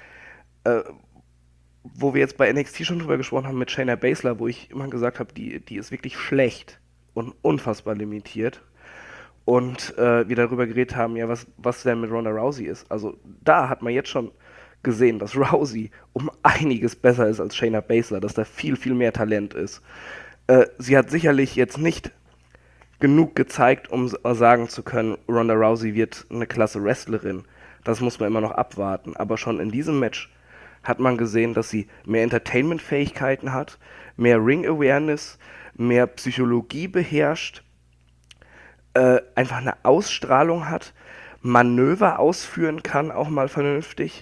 wo wir jetzt bei NXT schon drüber gesprochen haben mit Shayna Baszler, wo ich immer gesagt habe, die ist wirklich schlecht und unfassbar limitiert. Und wir darüber geredet haben, ja, was denn mit Ronda Rousey ist. Also da hat man jetzt schon gesehen, dass Rousey um einiges besser ist als Shayna Baszler, dass da viel, viel mehr Talent ist. Sie hat sicherlich jetzt nicht genug gezeigt, um sagen zu können, Ronda Rousey wird eine klasse Wrestlerin. Das muss man immer noch abwarten. Aber schon in diesem Match hat man gesehen, dass sie mehr Entertainment-Fähigkeiten hat, mehr Ring-Awareness, mehr Psychologie beherrscht, einfach eine Ausstrahlung hat, Manöver ausführen kann, auch mal vernünftig.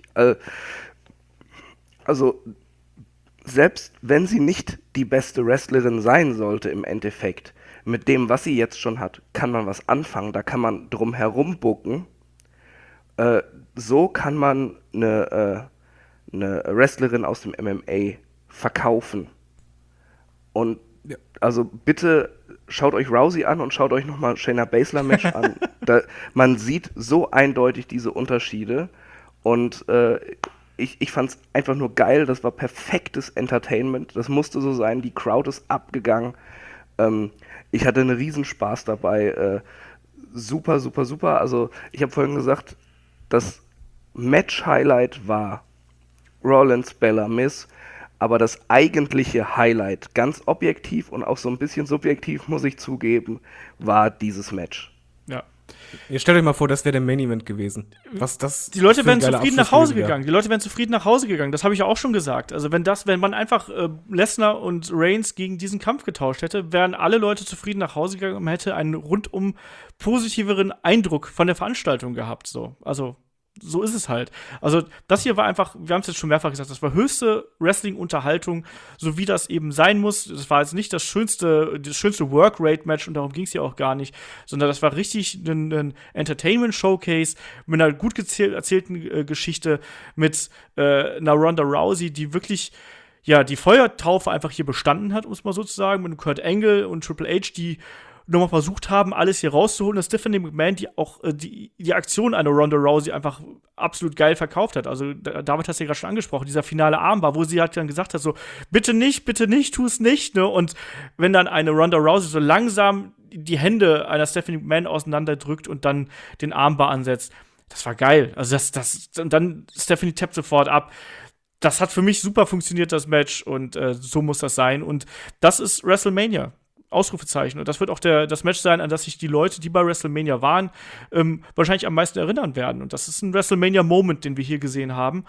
Also, selbst wenn sie nicht die beste Wrestlerin sein sollte im Endeffekt, mit dem, was sie jetzt schon hat, kann man was anfangen, da kann man drum herum bucken. So kann man eine Wrestlerin aus dem MMA verkaufen. Und ja, also bitte schaut euch Rousey an und schaut euch nochmal Shayna Baszler Match an. Man sieht so eindeutig diese Unterschiede und ich fand es einfach nur geil, das war perfektes Entertainment, das musste so sein, die Crowd ist abgegangen, ich hatte einen Riesenspaß dabei, super, super, super, also ich habe vorhin gesagt, das Match-Highlight war Rollins Bella Miss, aber das eigentliche Highlight, ganz objektiv und auch so ein bisschen subjektiv, muss ich zugeben, war dieses Match. Ja. Ihr stellt euch mal vor, das wäre der Main Event gewesen. Die Leute wären zufrieden nach Hause gegangen. Die Leute wären zufrieden nach Hause gegangen. Das habe ich ja auch schon gesagt. Also wenn man einfach Lesnar und Reigns gegen diesen Kampf getauscht hätte, wären alle Leute zufrieden nach Hause gegangen und man hätte einen rundum positiveren Eindruck von der Veranstaltung gehabt. So. Also so ist es halt. Also das hier war einfach, wir haben es jetzt schon mehrfach gesagt, das war höchste Wrestling-Unterhaltung, so wie das eben sein muss. Das war jetzt nicht das schönste Work-Rate-Match und darum ging es ja auch gar nicht, sondern das war richtig ein Entertainment-Showcase mit einer gut erzählten Geschichte, mit einer Ronda Rousey, die wirklich die Feuertaufe einfach hier bestanden hat, um es mal so zu sagen, mit Kurt Angle und Triple H, die nochmal versucht haben, alles hier rauszuholen, dass Stephanie McMahon, die auch die Aktion einer Ronda Rousey einfach absolut geil verkauft hat. Also David hat es ja gerade schon angesprochen, dieser finale Armbar, wo sie halt dann gesagt hat, so, bitte nicht, tu es nicht, ne? Und wenn dann eine Ronda Rousey so langsam die Hände einer Stephanie McMahon auseinanderdrückt und dann den Armbar ansetzt, das war geil. Also und dann Stephanie tappt sofort ab. Das hat für mich super funktioniert, das Match, und so muss das sein. Und das ist WrestleMania. Ausrufezeichen. Und das wird auch das Match sein, an das sich die Leute, die bei WrestleMania waren, wahrscheinlich am meisten erinnern werden. Und das ist ein WrestleMania-Moment, den wir hier gesehen haben,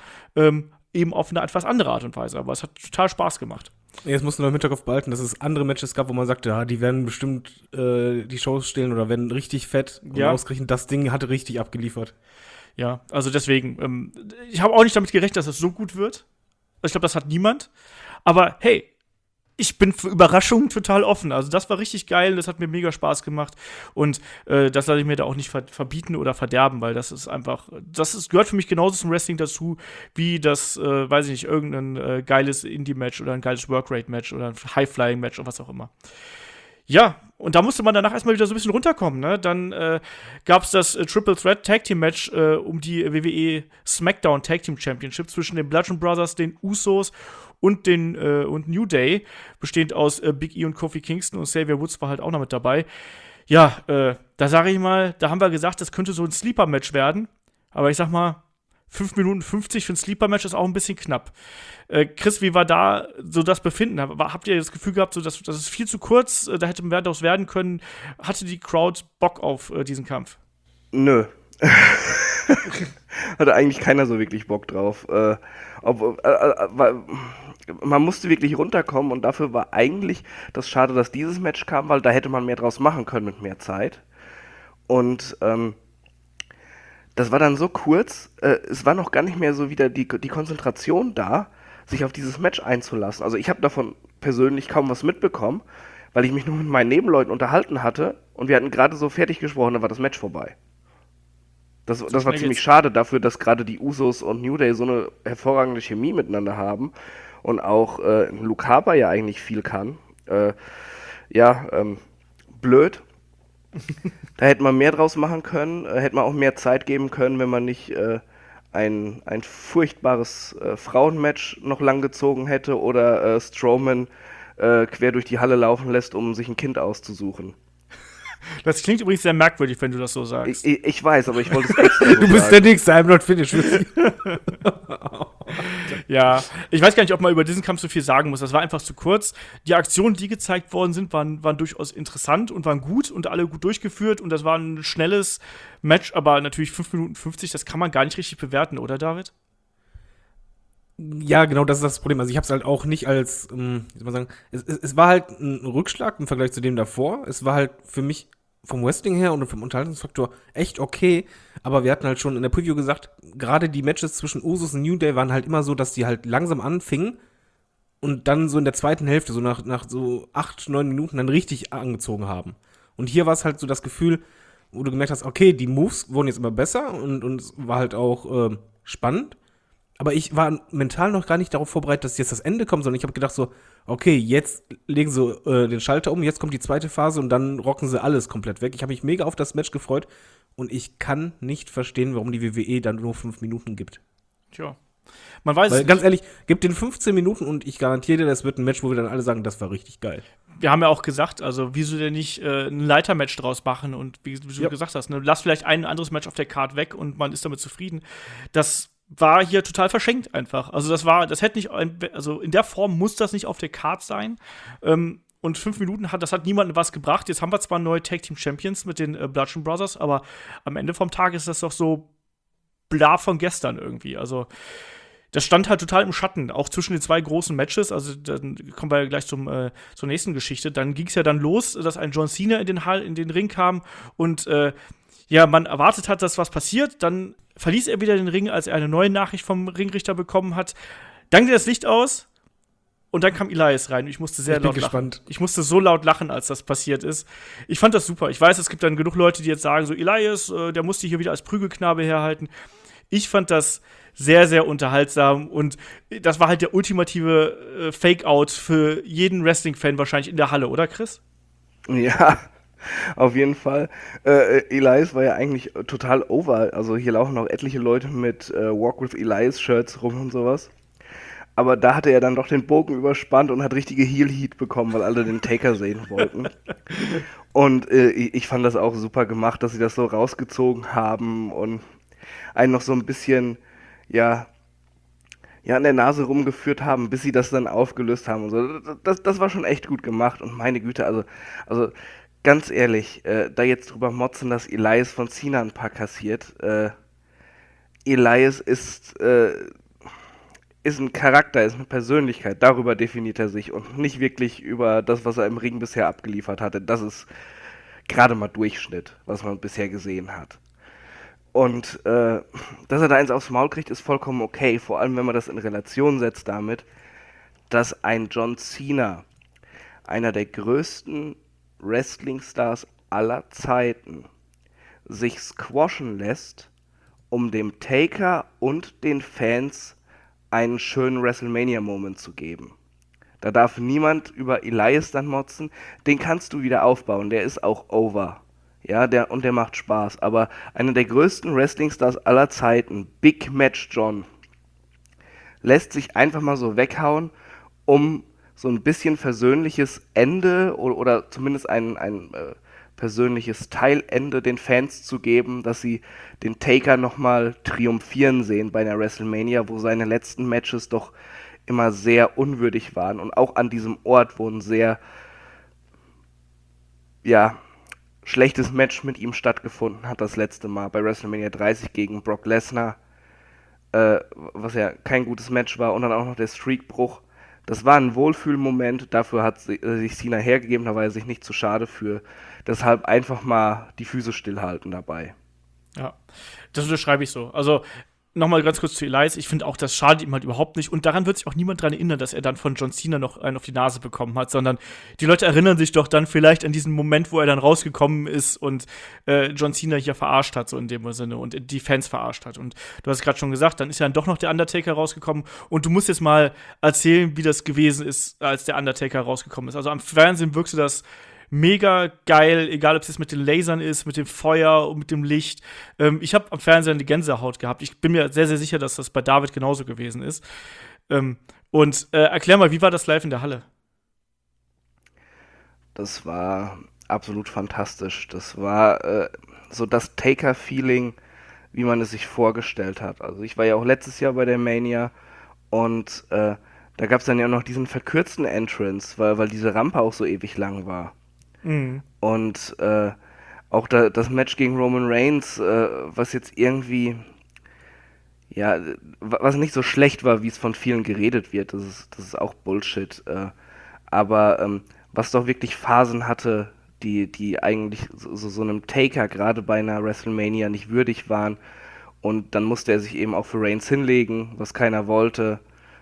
eben auf eine etwas andere Art und Weise. Aber es hat total Spaß gemacht. Jetzt musst du noch im Hinterkopf behalten, dass es andere Matches gab, wo man sagte, ja, die werden bestimmt die Shows stehlen oder werden richtig fett. Und ausgerechnet, das Ding hatte richtig abgeliefert. Ja, also deswegen, ich habe auch nicht damit gerechnet, dass es so gut wird. Ich glaube, das hat niemand. Aber hey, ich bin für Überraschungen total offen. Also das war richtig geil, das hat mir mega Spaß gemacht. Und das lasse ich mir da auch nicht verbieten oder verderben, weil das ist einfach, gehört für mich genauso zum Wrestling dazu, wie das, weiß ich nicht, irgendein geiles Indie-Match oder ein geiles Workrate-Match oder ein High-Flying-Match oder was auch immer. Ja, und da musste man danach erstmal wieder so ein bisschen runterkommen, ne? Dann gab's das Triple Threat Tag Team Match um die WWE SmackDown Tag Team Championship zwischen den Bludgeon Brothers, den Usos und und New Day, bestehend aus Big E und Kofi Kingston, und Xavier Woods war halt auch noch mit dabei. Ja, da sage ich mal, da haben wir gesagt, das könnte so ein Sleeper-Match werden. Aber ich sag mal, 5 Minuten 50 für ein Sleeper-Match ist auch ein bisschen knapp. Chris, wie war da so das Befinden? Habt ihr das Gefühl gehabt, so, dass das ist viel zu kurz, da hätte mehr daraus werden können? Hatte die Crowd Bock auf diesen Kampf? Nö. Hatte eigentlich keiner so wirklich Bock drauf. Man musste wirklich runterkommen, und dafür war eigentlich das schade, dass dieses Match kam, weil da hätte man mehr draus machen können mit mehr Zeit. Und das war dann so kurz, es war noch gar nicht mehr so wieder die Konzentration da, sich auf dieses Match einzulassen. Also ich habe davon persönlich kaum was mitbekommen, weil ich mich nur mit meinen Nebenleuten unterhalten hatte und wir hatten gerade so fertig gesprochen, dann war das Match vorbei. Das war schnell ziemlich geht's. schade dafür, dass gerade die Usos und New Day so eine hervorragende Chemie miteinander haben und auch Luke Harper ja eigentlich viel kann. Blöd. Da hätte man mehr draus machen können, hätte man auch mehr Zeit geben können, wenn man nicht ein furchtbares Frauenmatch noch lang gezogen hätte oder Strowman quer durch die Halle laufen lässt, um sich ein Kind auszusuchen. Das klingt übrigens sehr merkwürdig, wenn du das so sagst. Ich weiß, aber ich wollte es extra so Du bist der sagen. Nächste, I'm not finished with you. Ja, ich weiß gar nicht, ob man über diesen Kampf so viel sagen muss. Das war einfach zu kurz. Die Aktionen, die gezeigt worden sind, waren durchaus interessant und waren gut und alle gut durchgeführt. Und das war ein schnelles Match, aber natürlich 5 Minuten 50, das kann man gar nicht richtig bewerten, oder David? Ja, genau, das ist das Problem. Also ich habe es halt auch nicht als, wie soll man sagen, es war halt ein Rückschlag im Vergleich zu dem davor. Es war halt für mich vom Wrestling her und vom Unterhaltungsfaktor echt okay. Aber wir hatten halt schon in der Preview gesagt, gerade die Matches zwischen Usos und New Day waren halt immer so, dass die halt langsam anfingen und dann so in der zweiten Hälfte, so nach so 8, 9 Minuten dann richtig angezogen haben. Und hier war es halt so das Gefühl, wo du gemerkt hast, okay, die Moves wurden jetzt immer besser und es war halt auch spannend. Aber ich war mental noch gar nicht darauf vorbereitet, dass jetzt das Ende kommt, sondern ich habe gedacht so, okay, jetzt legen sie den Schalter um, jetzt kommt die zweite Phase und dann rocken sie alles komplett weg. Ich habe mich mega auf das Match gefreut und ich kann nicht verstehen, warum die WWE dann nur 5 Minuten gibt. Tja. Man weiß Weil es ganz nicht. ehrlich, gib den 15 Minuten und ich garantiere dir, das wird ein Match, wo wir dann alle sagen, das war richtig geil. Wir haben ja auch gesagt, also wieso denn nicht ein Leitermatch draus machen und wie du Ja. gesagt hast, ne, lass vielleicht ein anderes Match auf der Card weg und man ist damit zufrieden. Das war hier total verschenkt einfach. Also das hätte nicht, also in der Form muss das nicht auf der Card sein. Und 5 Minuten das hat niemandem was gebracht. Jetzt haben wir zwar neue Tag Team Champions mit den Bludgeon Brothers, aber am Ende vom Tag ist das doch so bla von gestern irgendwie. Also das stand halt total im Schatten, auch zwischen den zwei großen Matches. Also dann kommen wir ja gleich zur nächsten Geschichte. Dann ging es ja dann los, dass ein John Cena in den Ring kam und man erwartet hat, dass was passiert. Dann verließ er wieder den Ring, als er eine neue Nachricht vom Ringrichter bekommen hat. Dann geht das Licht aus und dann kam Elias rein. Ich musste sehr Ich bin laut lachen. gespannt. Ich musste so laut lachen, als das passiert ist. Ich fand das super. Ich weiß, es gibt dann genug Leute, die jetzt sagen, so Elias, der musste hier wieder als Prügelknabe herhalten. Ich fand das sehr, sehr unterhaltsam und das war halt der ultimative Fake-Out für jeden Wrestling-Fan wahrscheinlich in der Halle, oder Chris? Ja, auf jeden Fall. Elias war ja eigentlich total over. Also hier laufen auch etliche Leute mit Walk with Elias Shirts rum und sowas. Aber da hatte er dann doch den Bogen überspannt und hat richtige Heel-Heat bekommen, weil alle den Taker sehen wollten. Und ich fand das auch super gemacht, dass sie das so rausgezogen haben und einen noch so ein bisschen, an der Nase rumgeführt haben, bis sie das dann aufgelöst haben und so. Das war schon echt gut gemacht und meine Güte, also ganz ehrlich, da jetzt drüber motzen, dass Elias von Cena ein paar kassiert. Elias ist ein Charakter, ist eine Persönlichkeit. Darüber definiert er sich und nicht wirklich über das, was er im Ring bisher abgeliefert hatte. Das ist gerade mal Durchschnitt, was man bisher gesehen hat. Und dass er da eins aufs Maul kriegt, ist vollkommen okay. Vor allem, wenn man das in Relation setzt damit, dass ein John Cena, einer der größten Wrestling-Stars aller Zeiten, sich squashen lässt, um dem Taker und den Fans einen schönen WrestleMania-Moment zu geben. Da darf niemand über Elias dann motzen. Den kannst du wieder aufbauen, der ist auch over. Ja, der macht Spaß. Aber einer der größten Wrestling-Stars aller Zeiten, Big Match John, lässt sich einfach mal so weghauen, um so ein bisschen versöhnliches Ende oder zumindest ein persönliches Teilende den Fans zu geben, dass sie den Taker nochmal triumphieren sehen bei einer WrestleMania, wo seine letzten Matches doch immer sehr unwürdig waren und auch an diesem Ort, wo ein sehr, schlechtes Match mit ihm stattgefunden hat, das letzte Mal bei WrestleMania 30 gegen Brock Lesnar, was ja kein gutes Match war und dann auch noch der Streakbruch. Das war ein Wohlfühlmoment, dafür hat sich Cena hergegeben, da war er sich nicht zu schade für. Deshalb einfach mal die Füße stillhalten dabei. Ja, das unterschreibe ich so. Also, nochmal ganz kurz zu Elias, ich finde auch, das schadet ihm halt überhaupt nicht. Und daran wird sich auch niemand dran erinnern, dass er dann von John Cena noch einen auf die Nase bekommen hat, sondern die Leute erinnern sich doch dann vielleicht an diesen Moment, wo er dann rausgekommen ist und John Cena hier verarscht hat, so in dem Sinne, und die Fans verarscht hat. Und du hast gerade schon gesagt, dann ist ja dann doch noch der Undertaker rausgekommen. Und du musst jetzt mal erzählen, wie das gewesen ist, als der Undertaker rausgekommen ist. Also am Fernsehen wirkte das mega geil, egal ob es jetzt mit den Lasern ist, mit dem Feuer und mit dem Licht. Ich habe am Fernsehen die Gänsehaut gehabt. Ich bin mir sehr, sehr sicher, dass das bei David genauso gewesen ist. Erklär mal, wie war das live in der Halle? Das war absolut fantastisch. Das war so das Taker-Feeling, wie man es sich vorgestellt hat. Also ich war ja auch letztes Jahr bei der Mania und da gab es dann ja noch diesen verkürzten Entrance, weil diese Rampe auch so ewig lang war. Mhm. Und auch das Match gegen Roman Reigns, was jetzt irgendwie, ja, was nicht so schlecht war, wie es von vielen geredet wird, das ist auch Bullshit. Aber was doch wirklich Phasen hatte, die eigentlich so einem Taker gerade bei einer WrestleMania nicht würdig waren. Und dann musste er sich eben auch für Reigns hinlegen, was keiner wollte.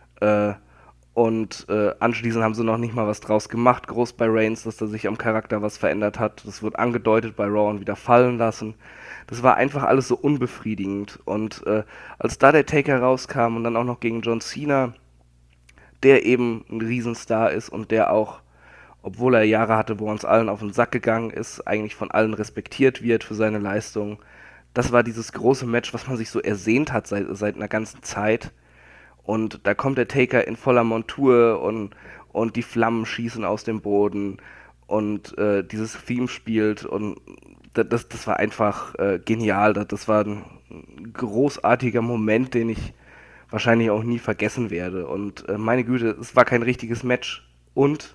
Und anschließend haben sie noch nicht mal was draus gemacht, groß bei Reigns, dass da sich am Charakter was verändert hat. Das wird angedeutet bei Raw und wieder fallen lassen. Das war einfach alles so unbefriedigend. Und als da der Taker rauskam und dann auch noch gegen John Cena, der eben ein Riesenstar ist und der auch, obwohl er Jahre hatte, wo er uns allen auf den Sack gegangen ist, eigentlich von allen respektiert wird für seine Leistung. Das war dieses große Match, was man sich so ersehnt hat seit einer ganzen Zeit. Und da kommt der Taker in voller Montur und die Flammen schießen aus dem Boden und dieses Theme spielt und das war einfach genial. Das war ein großartiger Moment, den ich wahrscheinlich auch nie vergessen werde. Und meine Güte, es war kein richtiges Match. Und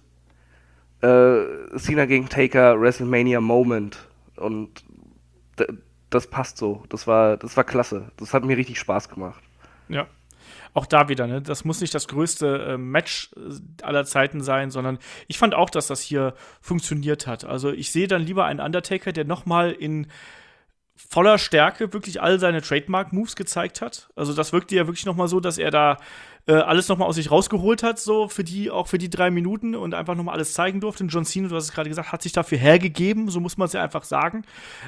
Cena gegen Taker, WrestleMania Moment. Und das passt so. Das war klasse. Das hat mir richtig Spaß gemacht. Ja. Auch da wieder, ne? Das muss nicht das größte Match aller Zeiten sein, sondern ich fand auch, dass das hier funktioniert hat. Also ich sehe dann lieber einen Undertaker, der noch mal in voller Stärke wirklich all seine Trademark-Moves gezeigt hat. Also das wirkte ja wirklich noch mal so, dass er da alles noch mal aus sich rausgeholt hat, so auch für die 3 Minuten und einfach noch mal alles zeigen durfte. Und John Cena, du hast es gerade gesagt, hat sich dafür hergegeben, so muss man es ja einfach sagen.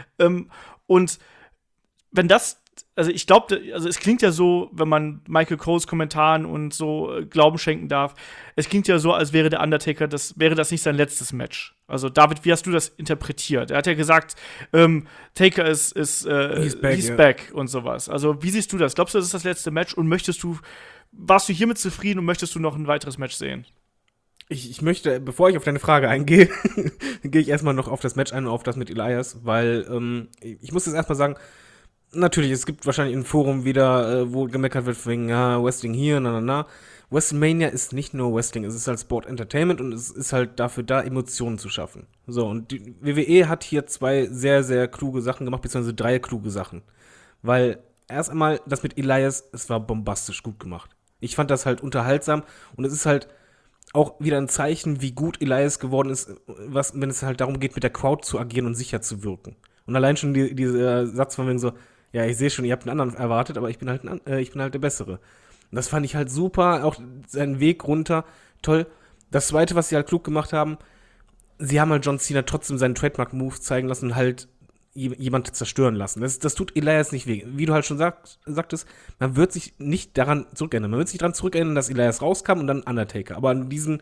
Und wenn das also ich glaube, es klingt ja so, wenn man Michael Coles Kommentaren und so Glauben schenken darf, es klingt ja so, als wäre der Undertaker, wäre das nicht sein letztes Match. Also David, wie hast du das interpretiert? Er hat ja gesagt, Taker ist he's back und sowas. Also wie siehst du das? Glaubst du, das ist das letzte Match und warst du hiermit zufrieden und möchtest du noch ein weiteres Match sehen? Ich möchte, bevor ich auf deine Frage eingehe, gehe ich erstmal noch auf das Match ein und auf das mit Elias, weil ich muss jetzt erstmal sagen, natürlich, es gibt wahrscheinlich ein Forum wieder, wo gemeckert wird wegen, ja, Wrestling hier, WrestleMania ist nicht nur Wrestling, es ist halt Sport Entertainment und es ist halt dafür da, Emotionen zu schaffen. So, und die WWE hat hier 2 sehr, sehr kluge Sachen gemacht, beziehungsweise 3 kluge Sachen. Weil erst einmal, das mit Elias, es war bombastisch gut gemacht. Ich fand das halt unterhaltsam und es ist halt auch wieder ein Zeichen, wie gut Elias geworden ist, wenn es halt darum geht, mit der Crowd zu agieren und sicher zu wirken. Und allein schon dieser Satz von wegen so, ja, ich sehe schon, ihr habt einen anderen erwartet, aber ich bin halt der Bessere. Und das fand ich halt super, auch seinen Weg runter, toll. Das Zweite, was sie halt klug gemacht haben, sie haben halt John Cena trotzdem seinen Trademark-Move zeigen lassen und halt jemand zerstören lassen. Das tut Elias nicht weh. Wie du halt schon sagtest, man wird sich nicht daran zurückerinnern. Man wird sich daran zurückerinnern, dass Elias rauskam und dann Undertaker. Aber an diese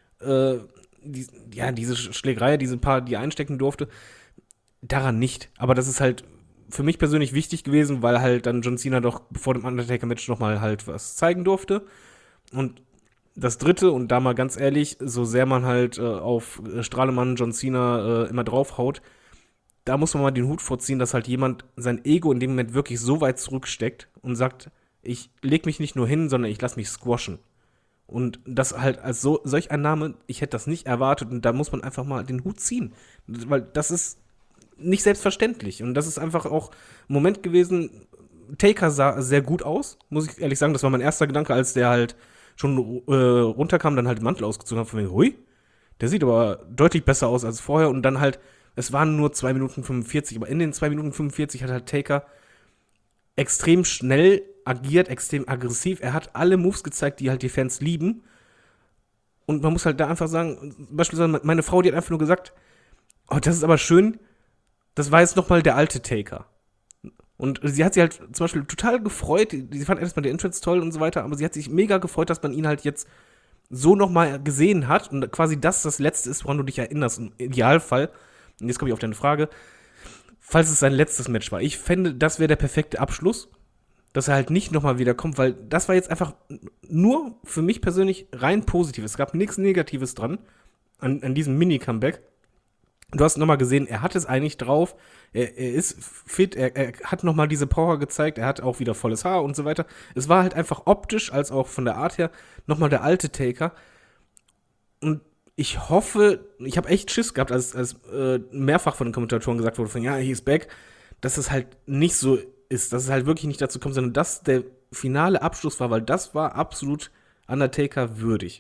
Schlägerei, die er einstecken durfte, daran nicht. Aber das ist halt für mich persönlich wichtig gewesen, weil halt dann John Cena doch vor dem Undertaker-Match nochmal halt was zeigen durfte. Und das Dritte, und da mal ganz ehrlich, so sehr man halt auf Strahlemann John Cena immer draufhaut, da muss man mal den Hut vorziehen, dass halt jemand sein Ego in dem Moment wirklich so weit zurücksteckt und sagt, ich leg mich nicht nur hin, sondern ich lass mich squashen. Und das halt als solch ein Name, ich hätte das nicht erwartet und da muss man einfach mal den Hut ziehen. Weil das ist nicht selbstverständlich. Und das ist einfach auch ein Moment gewesen, Taker sah sehr gut aus, muss ich ehrlich sagen. Das war mein erster Gedanke, als der halt schon runterkam, dann halt den Mantel ausgezogen hat, von mir, hui, der sieht aber deutlich besser aus als vorher. Und dann halt, es waren nur 2 Minuten 45, aber in den 2 Minuten 45 hat halt Taker extrem schnell agiert, extrem aggressiv. Er hat alle Moves gezeigt, die halt die Fans lieben. Und man muss halt da einfach sagen, beispielsweise meine Frau, die hat einfach nur gesagt, oh, das ist aber schön, das war jetzt nochmal der alte Taker. Und sie hat sich halt zum Beispiel total gefreut, sie fand erstmal den Entrance toll und so weiter, aber sie hat sich mega gefreut, dass man ihn halt jetzt so nochmal gesehen hat und quasi das Letzte ist, woran du dich erinnerst, im Idealfall. Und jetzt komme ich auf deine Frage, falls es sein letztes Match war. Ich fände, das wäre der perfekte Abschluss, dass er halt nicht nochmal wiederkommt, weil das war jetzt einfach nur für mich persönlich rein positiv. Es gab nichts Negatives dran an diesem Mini-Comeback. Du hast nochmal gesehen, er hat es eigentlich drauf, er ist fit, er hat nochmal diese Power gezeigt, er hat auch wieder volles Haar und so weiter. Es war halt einfach optisch, als auch von der Art her, nochmal der alte Taker. Und ich hoffe, ich habe echt Schiss gehabt, als mehrfach von den Kommentatoren gesagt wurde, ja, he is back, dass es halt nicht so ist, dass es halt wirklich nicht dazu kommt, sondern dass der finale Abschluss war, weil das war absolut Undertaker würdig.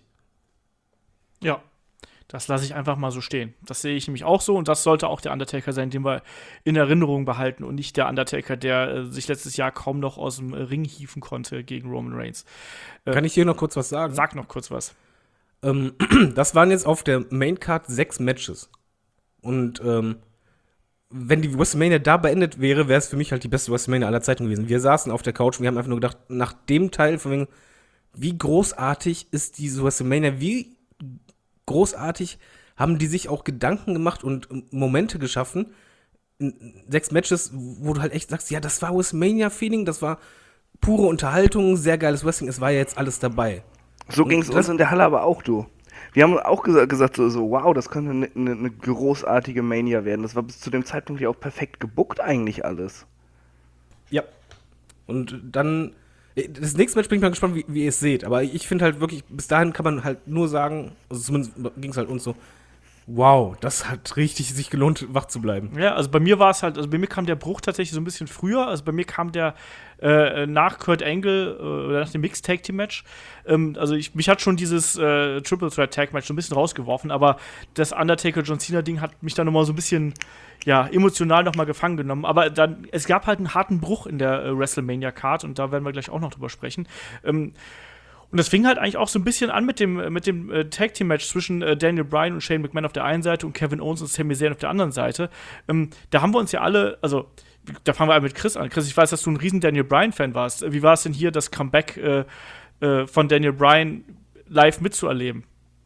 Ja, das lasse ich einfach mal so stehen. Das sehe ich nämlich auch so und das sollte auch der Undertaker sein, den wir in Erinnerung behalten und nicht der Undertaker, der sich letztes Jahr kaum noch aus dem Ring hieven konnte gegen Roman Reigns. Kann ich hier noch kurz was sagen? Sag noch kurz was. Das waren jetzt auf der Maincard 6 Matches. Und wenn die WrestleMania da beendet wäre, wäre es für mich halt die beste WrestleMania aller Zeiten gewesen. Wir saßen auf der Couch und wir haben einfach nur gedacht, nach dem Teil von wegen, wie großartig ist diese WrestleMania, wie großartig haben die sich auch Gedanken gemacht und Momente geschaffen in 6 Matches, wo du halt echt sagst, ja, das war WrestleMania-Feeling, das war pure Unterhaltung, sehr geiles Wrestling, es war ja jetzt alles dabei. So ging es uns in der Halle aber auch, du. Wir haben auch gesagt, so wow, das könnte eine großartige Mania werden. Das war bis zu dem Zeitpunkt ja auch perfekt gebuckt eigentlich alles. Ja. Und dann, das nächste Match bin ich mal gespannt, wie ihr es seht. Aber ich finde halt wirklich, bis dahin kann man halt nur sagen, also zumindest ging es halt uns so, wow, das hat richtig sich gelohnt, wach zu bleiben. Ja, also bei mir war es halt, also bei mir kam der Bruch tatsächlich so ein bisschen früher. Also bei mir kam der nach Kurt Angle oder nach dem Mixed Tag Team Match. Also mich hat schon dieses Triple Threat Tag Match so ein bisschen rausgeworfen, aber das Undertaker John Cena Ding hat mich dann nochmal so ein bisschen emotional nochmal gefangen genommen. Aber dann, es gab halt einen harten Bruch in der WrestleMania Card und da werden wir gleich auch noch drüber sprechen. Und das fing halt eigentlich auch so ein bisschen an mit dem Tag-Team-Match zwischen Daniel Bryan und Shane McMahon auf der einen Seite und Kevin Owens und Sami Zayn auf der anderen Seite. Da haben wir uns ja alle, also da fangen wir mit Chris an. Chris, ich weiß, dass du ein riesen Daniel Bryan-Fan warst. Wie war es denn hier, das Comeback von Daniel Bryan live mitzuerleben?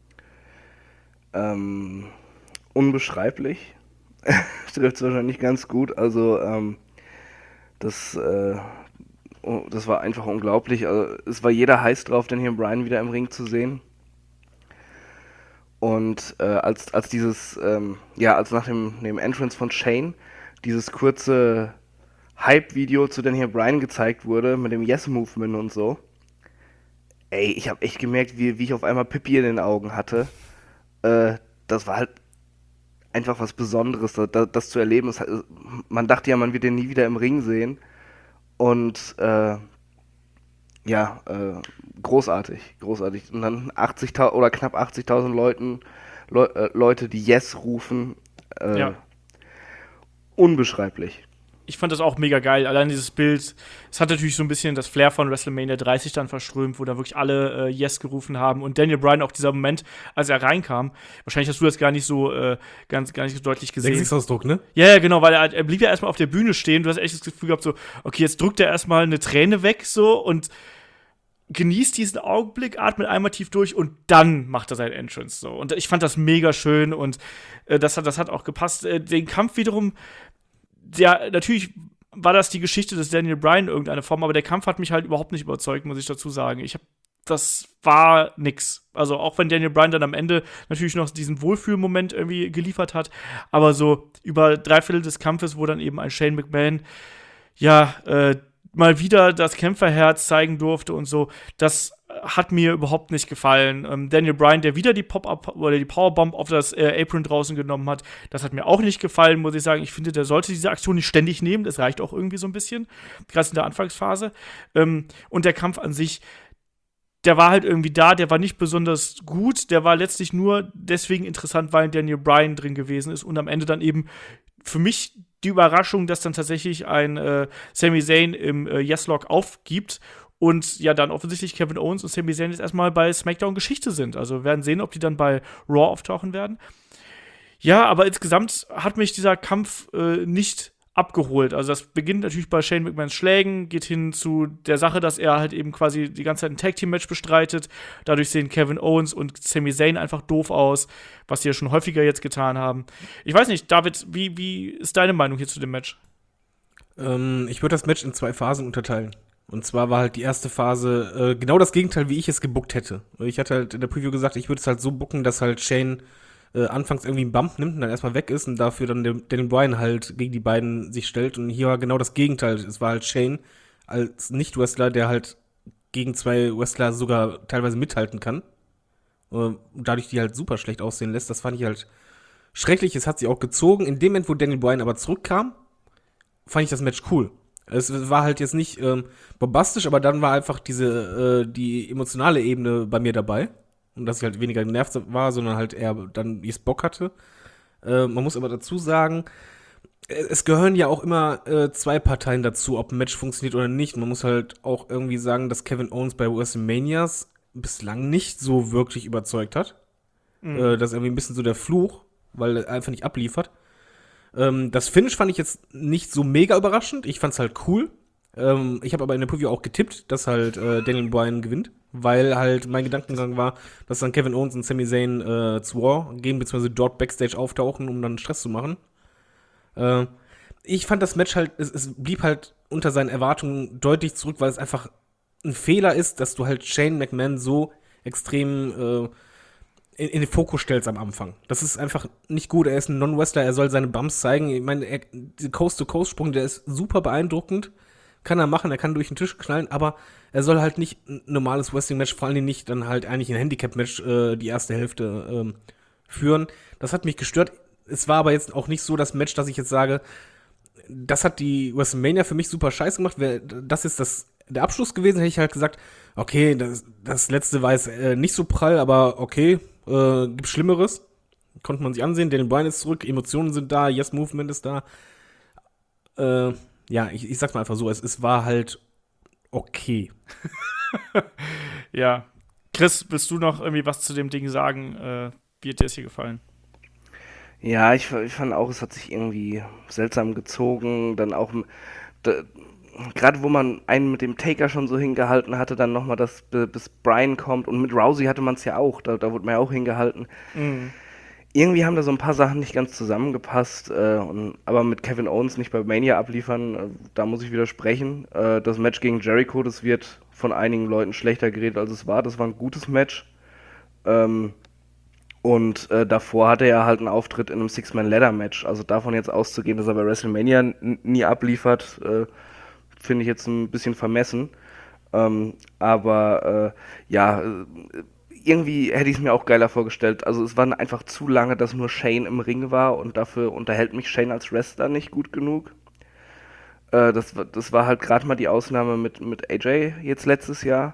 Unbeschreiblich. Das trifft es wahrscheinlich ganz gut. Also, das war einfach unglaublich. Also, es war jeder heiß drauf, Daniel Bryan wieder im Ring zu sehen. Und als nach dem Entrance von Shane dieses kurze Hype-Video zu Daniel Bryan gezeigt wurde, mit dem Yes-Movement und so. Ey, ich habe echt gemerkt, wie ich auf einmal Pipi in den Augen hatte. Das war halt einfach was Besonderes, das zu erleben. Man dachte ja, man wird den nie wieder im Ring sehen. Und großartig. Und dann 80.000 oder knapp 80.000 Leute, die Yes rufen. Unbeschreiblich. Ich fand das auch mega geil. Allein dieses Bild, es hat natürlich so ein bisschen das Flair von WrestleMania 30 dann verströmt, wo da wirklich alle Yes gerufen haben. Und Daniel Bryan auch dieser Moment, als er reinkam. Wahrscheinlich hast du das gar nicht so gar nicht so deutlich gesehen. Gesichtsausdruck, ne? Ja, genau, weil er blieb ja erstmal auf der Bühne stehen. Du hast echt das Gefühl gehabt, so, okay, jetzt drückt er erstmal eine Träne weg, so, und genießt diesen Augenblick, atmet einmal tief durch und dann macht er sein Entrance, so. Und ich fand das mega schön und das hat auch gepasst. Den Kampf wiederum, natürlich war das die Geschichte des Daniel Bryan in irgendeiner Form, aber der Kampf hat mich halt überhaupt nicht überzeugt, muss ich dazu sagen. Das war nix. Also auch wenn Daniel Bryan dann am Ende natürlich noch diesen Wohlfühlmoment irgendwie geliefert hat, aber so über 3/4 des Kampfes, wo dann eben ein Shane McMahon mal wieder das Kämpferherz zeigen durfte und so, das hat mir überhaupt nicht gefallen. Daniel Bryan, der wieder die Pop-Up oder die Powerbomb auf das Apron draußen genommen hat, das hat mir auch nicht gefallen, muss ich sagen. Ich finde, der sollte diese Aktion nicht ständig nehmen, das reicht auch irgendwie so ein bisschen, gerade in der Anfangsphase. Und der Kampf an sich, der war halt irgendwie da, der war nicht besonders gut, der war letztlich nur deswegen interessant, weil Daniel Bryan drin gewesen ist und am Ende dann eben für mich die Überraschung, dass dann tatsächlich ein Sami Zayn im Yes-Lock aufgibt und ja dann offensichtlich Kevin Owens und Sami Zayn jetzt erstmal bei SmackDown Geschichte sind. Also wir werden sehen, ob die dann bei Raw auftauchen werden. Ja, aber insgesamt hat mich dieser Kampf nicht abgeholt. Also das beginnt natürlich bei Shane McMahons Schlägen, geht hin zu der Sache, dass er halt eben quasi die ganze Zeit ein Tag-Team-Match bestreitet. Dadurch sehen Kevin Owens und Sami Zayn einfach doof aus, was die ja schon häufiger jetzt getan haben. Ich weiß nicht, David, wie ist deine Meinung hier zu dem Match? Ich würde das Match in 2 Phasen unterteilen. Und zwar war halt die erste Phase genau das Gegenteil, wie ich es gebuckt hätte. Ich hatte halt in der Preview gesagt, ich würde es halt so booken, dass halt Shane anfangs irgendwie einen Bump nimmt und dann erstmal weg ist und dafür dann Daniel Bryan halt gegen die beiden sich stellt. Und hier war genau das Gegenteil. Es war halt Shane als Nicht-Wrestler, der halt gegen 2 Wrestler sogar teilweise mithalten kann. Und dadurch die halt super schlecht aussehen lässt. Das fand ich halt schrecklich. Es hat sich auch gezogen. In dem Moment, wo Daniel Bryan aber zurückkam, fand ich das Match cool. Es war halt jetzt nicht bombastisch, aber dann war einfach die emotionale Ebene bei mir dabei. Und dass ich halt weniger genervt war, sondern halt eher dann, wie ich es Bock hatte. Man muss aber dazu sagen, es gehören ja auch immer 2 Parteien dazu, ob ein Match funktioniert oder nicht. Man muss halt auch irgendwie sagen, dass Kevin Owens bei WrestleManias bislang nicht so wirklich überzeugt hat. Das ist irgendwie ein bisschen so der Fluch, weil er einfach nicht abliefert. Das Finish fand ich jetzt nicht so mega überraschend. Ich fand's halt cool. Ich habe aber in der Preview auch getippt, dass halt Daniel Bryan gewinnt, weil halt mein Gedankengang war, dass dann Kevin Owens und Sami Zayn zu Raw gehen, beziehungsweise dort Backstage auftauchen, um dann Stress zu machen. Ich fand das Match halt, es blieb halt unter seinen Erwartungen deutlich zurück, weil es einfach ein Fehler ist, dass du halt Shane McMahon so extrem in den Fokus stellst am Anfang. Das ist einfach nicht gut. Er ist ein Non-Wrestler, er soll seine Bumps zeigen. Ich meine, der Coast-to-Coast-Sprung, der ist super beeindruckend. Kann er machen, er kann durch den Tisch knallen, aber er soll halt nicht ein normales Wrestling-Match, vor allem nicht dann halt eigentlich ein Handicap-Match die erste Hälfte führen. Das hat mich gestört. Es war aber jetzt auch nicht so das Match, dass ich jetzt sage, das hat die WrestleMania für mich super scheiße gemacht. Wäre das jetzt der Abschluss gewesen, hätte ich halt gesagt, okay, das letzte war jetzt nicht so prall, aber okay, gibt Schlimmeres. Konnte man sich ansehen, Daniel Bryan ist zurück, Emotionen sind da, Yes Movement ist da. Ja, ich sag's mal einfach so, es war halt okay. Ja. Chris, willst du noch irgendwie was zu dem Ding sagen? Wie hat dir das hier gefallen? Ja, ich fand auch, es hat sich irgendwie seltsam gezogen. Dann auch, gerade wo man einen mit dem Taker schon so hingehalten hatte, dann nochmal, bis Bryan kommt. Und mit Rousey hatte man es ja auch, da wurde man ja auch hingehalten. Irgendwie haben da so ein paar Sachen nicht ganz zusammengepasst, aber mit Kevin Owens nicht bei Mania abliefern, da muss ich widersprechen. Das Match gegen Jericho, das wird von einigen Leuten schlechter geredet, als es war. Das war ein gutes Match. Und davor hatte er halt einen Auftritt in einem Six-Man-Ladder-Match. Also davon jetzt auszugehen, dass er bei WrestleMania nie abliefert, finde ich jetzt ein bisschen vermessen. Aber irgendwie hätte ich es mir auch geiler vorgestellt. Also es war einfach zu lange, dass nur Shane im Ring war und dafür unterhält mich Shane als Wrestler nicht gut genug. Das war halt gerade mal die Ausnahme mit AJ jetzt letztes Jahr.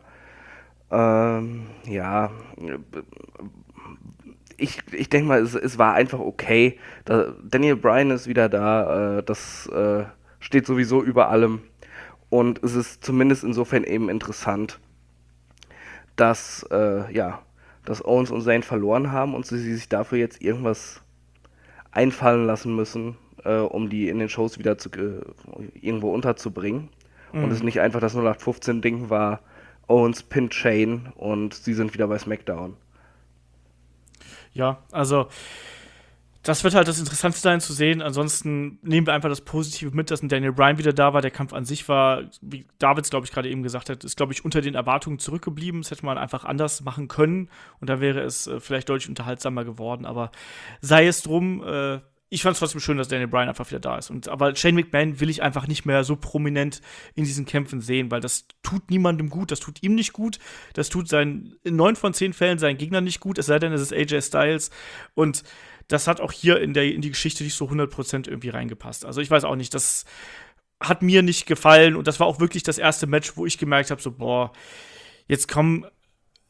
Ich denke mal, es war einfach okay. Daniel Bryan ist wieder da. Das steht sowieso über allem. Und es ist zumindest insofern eben interessant, dass Owens und Zayn verloren haben und sie sich dafür jetzt irgendwas einfallen lassen müssen, um die in den Shows wieder irgendwo unterzubringen. Und es nicht einfach das 0815-Ding war, Owens pinnt Shane und sie sind wieder bei SmackDown. Ja, also das wird halt das Interessante sein zu sehen. Ansonsten nehmen wir einfach das Positive mit, dass ein Daniel Bryan wieder da war. Der Kampf an sich war, wie Davids, glaube ich, gerade eben gesagt hat, ist, glaube ich, unter den Erwartungen zurückgeblieben. Das hätte man einfach anders machen können. Und da wäre es vielleicht deutlich unterhaltsamer geworden. Aber sei es drum, ich fand es trotzdem schön, dass Daniel Bryan einfach wieder da ist. Aber Shane McMahon will ich einfach nicht mehr so prominent in diesen Kämpfen sehen, weil das tut niemandem gut, das tut ihm nicht gut, das tut in 9 von 10 Fällen seinen Gegnern nicht gut, es sei denn, es ist AJ Styles. Und das hat auch hier in die Geschichte nicht so 100% irgendwie reingepasst. Also ich weiß auch nicht, das hat mir nicht gefallen und das war auch wirklich das erste Match, wo ich gemerkt habe, so, boah, jetzt komm,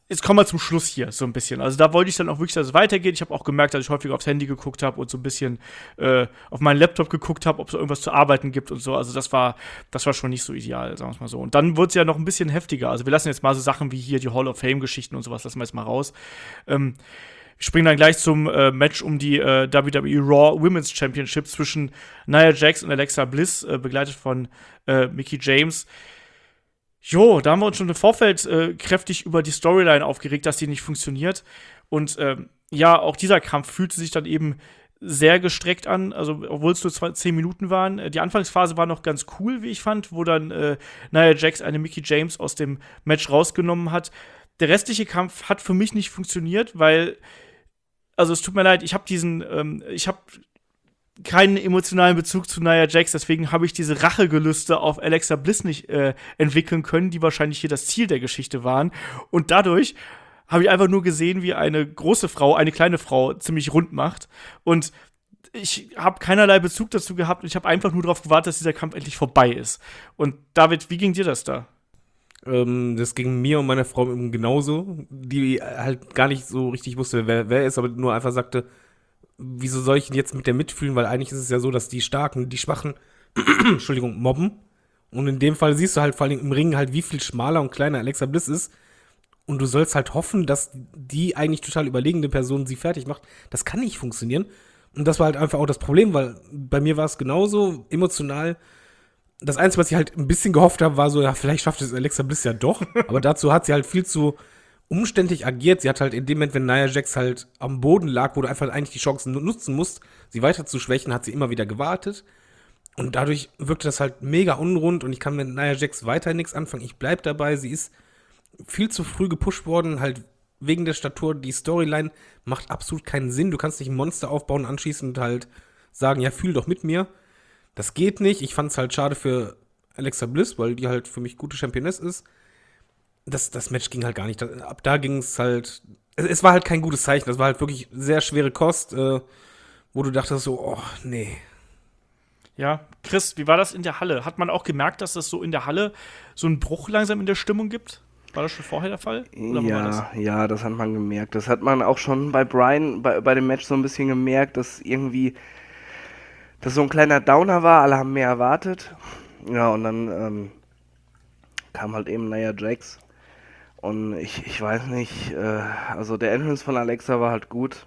jetzt kommen wir zum Schluss hier so ein bisschen. Also da wollte ich dann auch wirklich, dass es weitergeht. Ich habe auch gemerkt, dass ich häufiger aufs Handy geguckt habe und so ein bisschen auf meinen Laptop geguckt habe, ob es irgendwas zu arbeiten gibt und so. Also das war schon nicht so ideal, sagen wir es mal so. Und dann wurde es ja noch ein bisschen heftiger. Also wir lassen jetzt mal so Sachen wie hier die Hall of Fame-Geschichten und sowas, lassen wir jetzt mal raus. Ich springe dann gleich zum Match um die WWE Raw Women's Championship zwischen Nia Jax und Alexa Bliss, begleitet von Mickie James. Jo, da haben wir uns schon im Vorfeld kräftig über die Storyline aufgeregt, dass die nicht funktioniert. Und ja, auch dieser Kampf fühlte sich dann eben sehr gestreckt an, also obwohl es nur 10 Minuten waren. Die Anfangsphase war noch ganz cool, wie ich fand, wo dann Nia Jax eine Mickie James aus dem Match rausgenommen hat. Der restliche Kampf hat für mich nicht funktioniert, weil, also es tut mir leid, ich habe keinen emotionalen Bezug zu Nia Jax, deswegen habe ich diese Rachegelüste auf Alexa Bliss nicht entwickeln können, die wahrscheinlich hier das Ziel der Geschichte waren. Und dadurch habe ich einfach nur gesehen, wie eine große Frau eine kleine Frau ziemlich rund macht. Und ich habe keinerlei Bezug dazu gehabt und ich habe einfach nur darauf gewartet, dass dieser Kampf endlich vorbei ist. Und David, wie ging dir das da? Das ging mir und meiner Frau genauso, die halt gar nicht so richtig wusste, wer ist, aber nur einfach sagte, wieso soll ich denn jetzt mit der mitfühlen, weil eigentlich ist es ja so, dass die Starken, die Schwachen, Entschuldigung, mobben. Und in dem Fall siehst du halt vor allem im Ring halt, wie viel schmaler und kleiner Alexa Bliss ist. Und du sollst halt hoffen, dass die eigentlich total überlegene Person sie fertig macht. Das kann nicht funktionieren. Und das war halt einfach auch das Problem, weil bei mir war es genauso emotional. Das Einzige, was ich halt ein bisschen gehofft habe, war so, ja, vielleicht schafft es Alexa Bliss ja doch. Aber dazu hat sie halt viel zu umständlich agiert. Sie hat halt in dem Moment, wenn Nia Jax halt am Boden lag, wo du einfach eigentlich die Chancen nutzen musst, sie weiter zu schwächen, hat sie immer wieder gewartet. Und dadurch wirkte das halt mega unrund und ich kann mit Nia Jax weiterhin nichts anfangen. Ich bleib dabei, sie ist viel zu früh gepusht worden, halt wegen der Statur. Die Storyline macht absolut keinen Sinn. Du kannst nicht ein Monster aufbauen, anschließend halt sagen, ja, fühl doch mit mir. Das geht nicht. Ich fand es halt schade für Alexa Bliss, weil die halt für mich gute Championess ist. Das Match ging halt gar nicht. Ab da ging es halt, es war halt kein gutes Zeichen. Das war halt wirklich sehr schwere Kost, wo du dachtest so, oh, nee. Ja, Chris, wie war das in der Halle? Hat man auch gemerkt, dass das so in der Halle so einen Bruch langsam in der Stimmung gibt? War das schon vorher der Fall? Oder wo war das? Ja, das hat man gemerkt. Das hat man auch schon bei Bryan, bei dem Match so ein bisschen gemerkt, dass irgendwie das so ein kleiner Downer war. Alle haben mehr erwartet. Ja, und dann kam halt eben Nia Jax. Und ich weiß nicht, also der Entrance von Alexa war halt gut.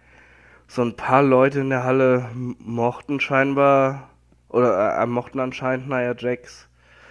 So ein paar Leute in der Halle mochten anscheinend Nia Jax,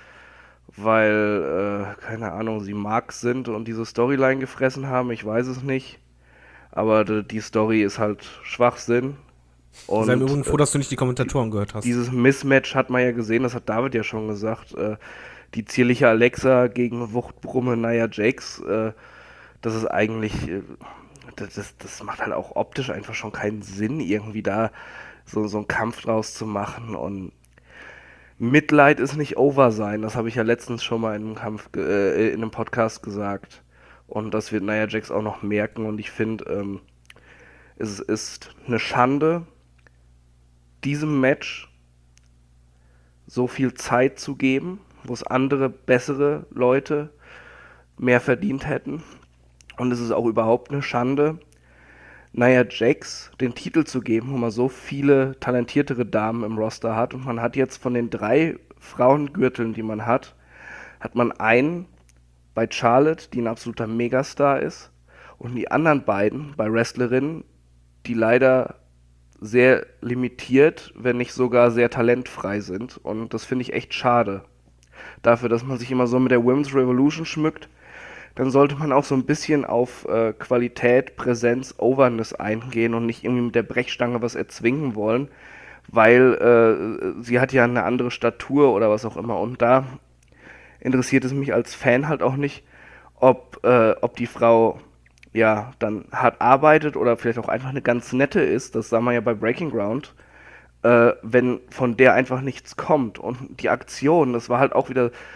weil, keine Ahnung, sie Marks sind und diese Storyline gefressen haben, ich weiß es nicht. Aber die Story ist halt Schwachsinn. Und sei im Übrigen froh, dass du nicht die Kommentatoren gehört hast. Dieses Mismatch hat man ja gesehen, das hat David ja schon gesagt, die zierliche Alexa gegen Wuchtbrumme Nia Jax, das ist eigentlich, das macht halt auch optisch einfach schon keinen Sinn, irgendwie da so einen Kampf draus zu machen. Und Mitleid ist nicht over sein, das habe ich ja letztens schon mal in einem Podcast gesagt. Und das wird Nia Jax auch noch merken. Und ich finde, es ist eine Schande, diesem Match so viel Zeit zu geben, wo es andere, bessere Leute mehr verdient hätten. Und es ist auch überhaupt eine Schande, Nia Jax den Titel zu geben, wo man so viele talentiertere Damen im Roster hat. Und man hat jetzt von den 3 Frauengürteln, die man hat man einen bei Charlotte, die ein absoluter Megastar ist, und die anderen beiden bei Wrestlerinnen, die leider sehr limitiert, wenn nicht sogar sehr talentfrei sind. Und das finde ich echt schade. Dafür, dass man sich immer so mit der Women's Revolution schmückt, dann sollte man auch so ein bisschen auf Qualität, Präsenz, Overness eingehen und nicht irgendwie mit der Brechstange was erzwingen wollen, weil sie hat ja eine andere Statur oder was auch immer. Und da interessiert es mich als Fan halt auch nicht, ob die Frau ja dann hart arbeitet oder vielleicht auch einfach eine ganz nette ist. Das sah man ja bei Breaking Ground. Wenn von der einfach nichts kommt. Und die Aktion, das war halt auch wieder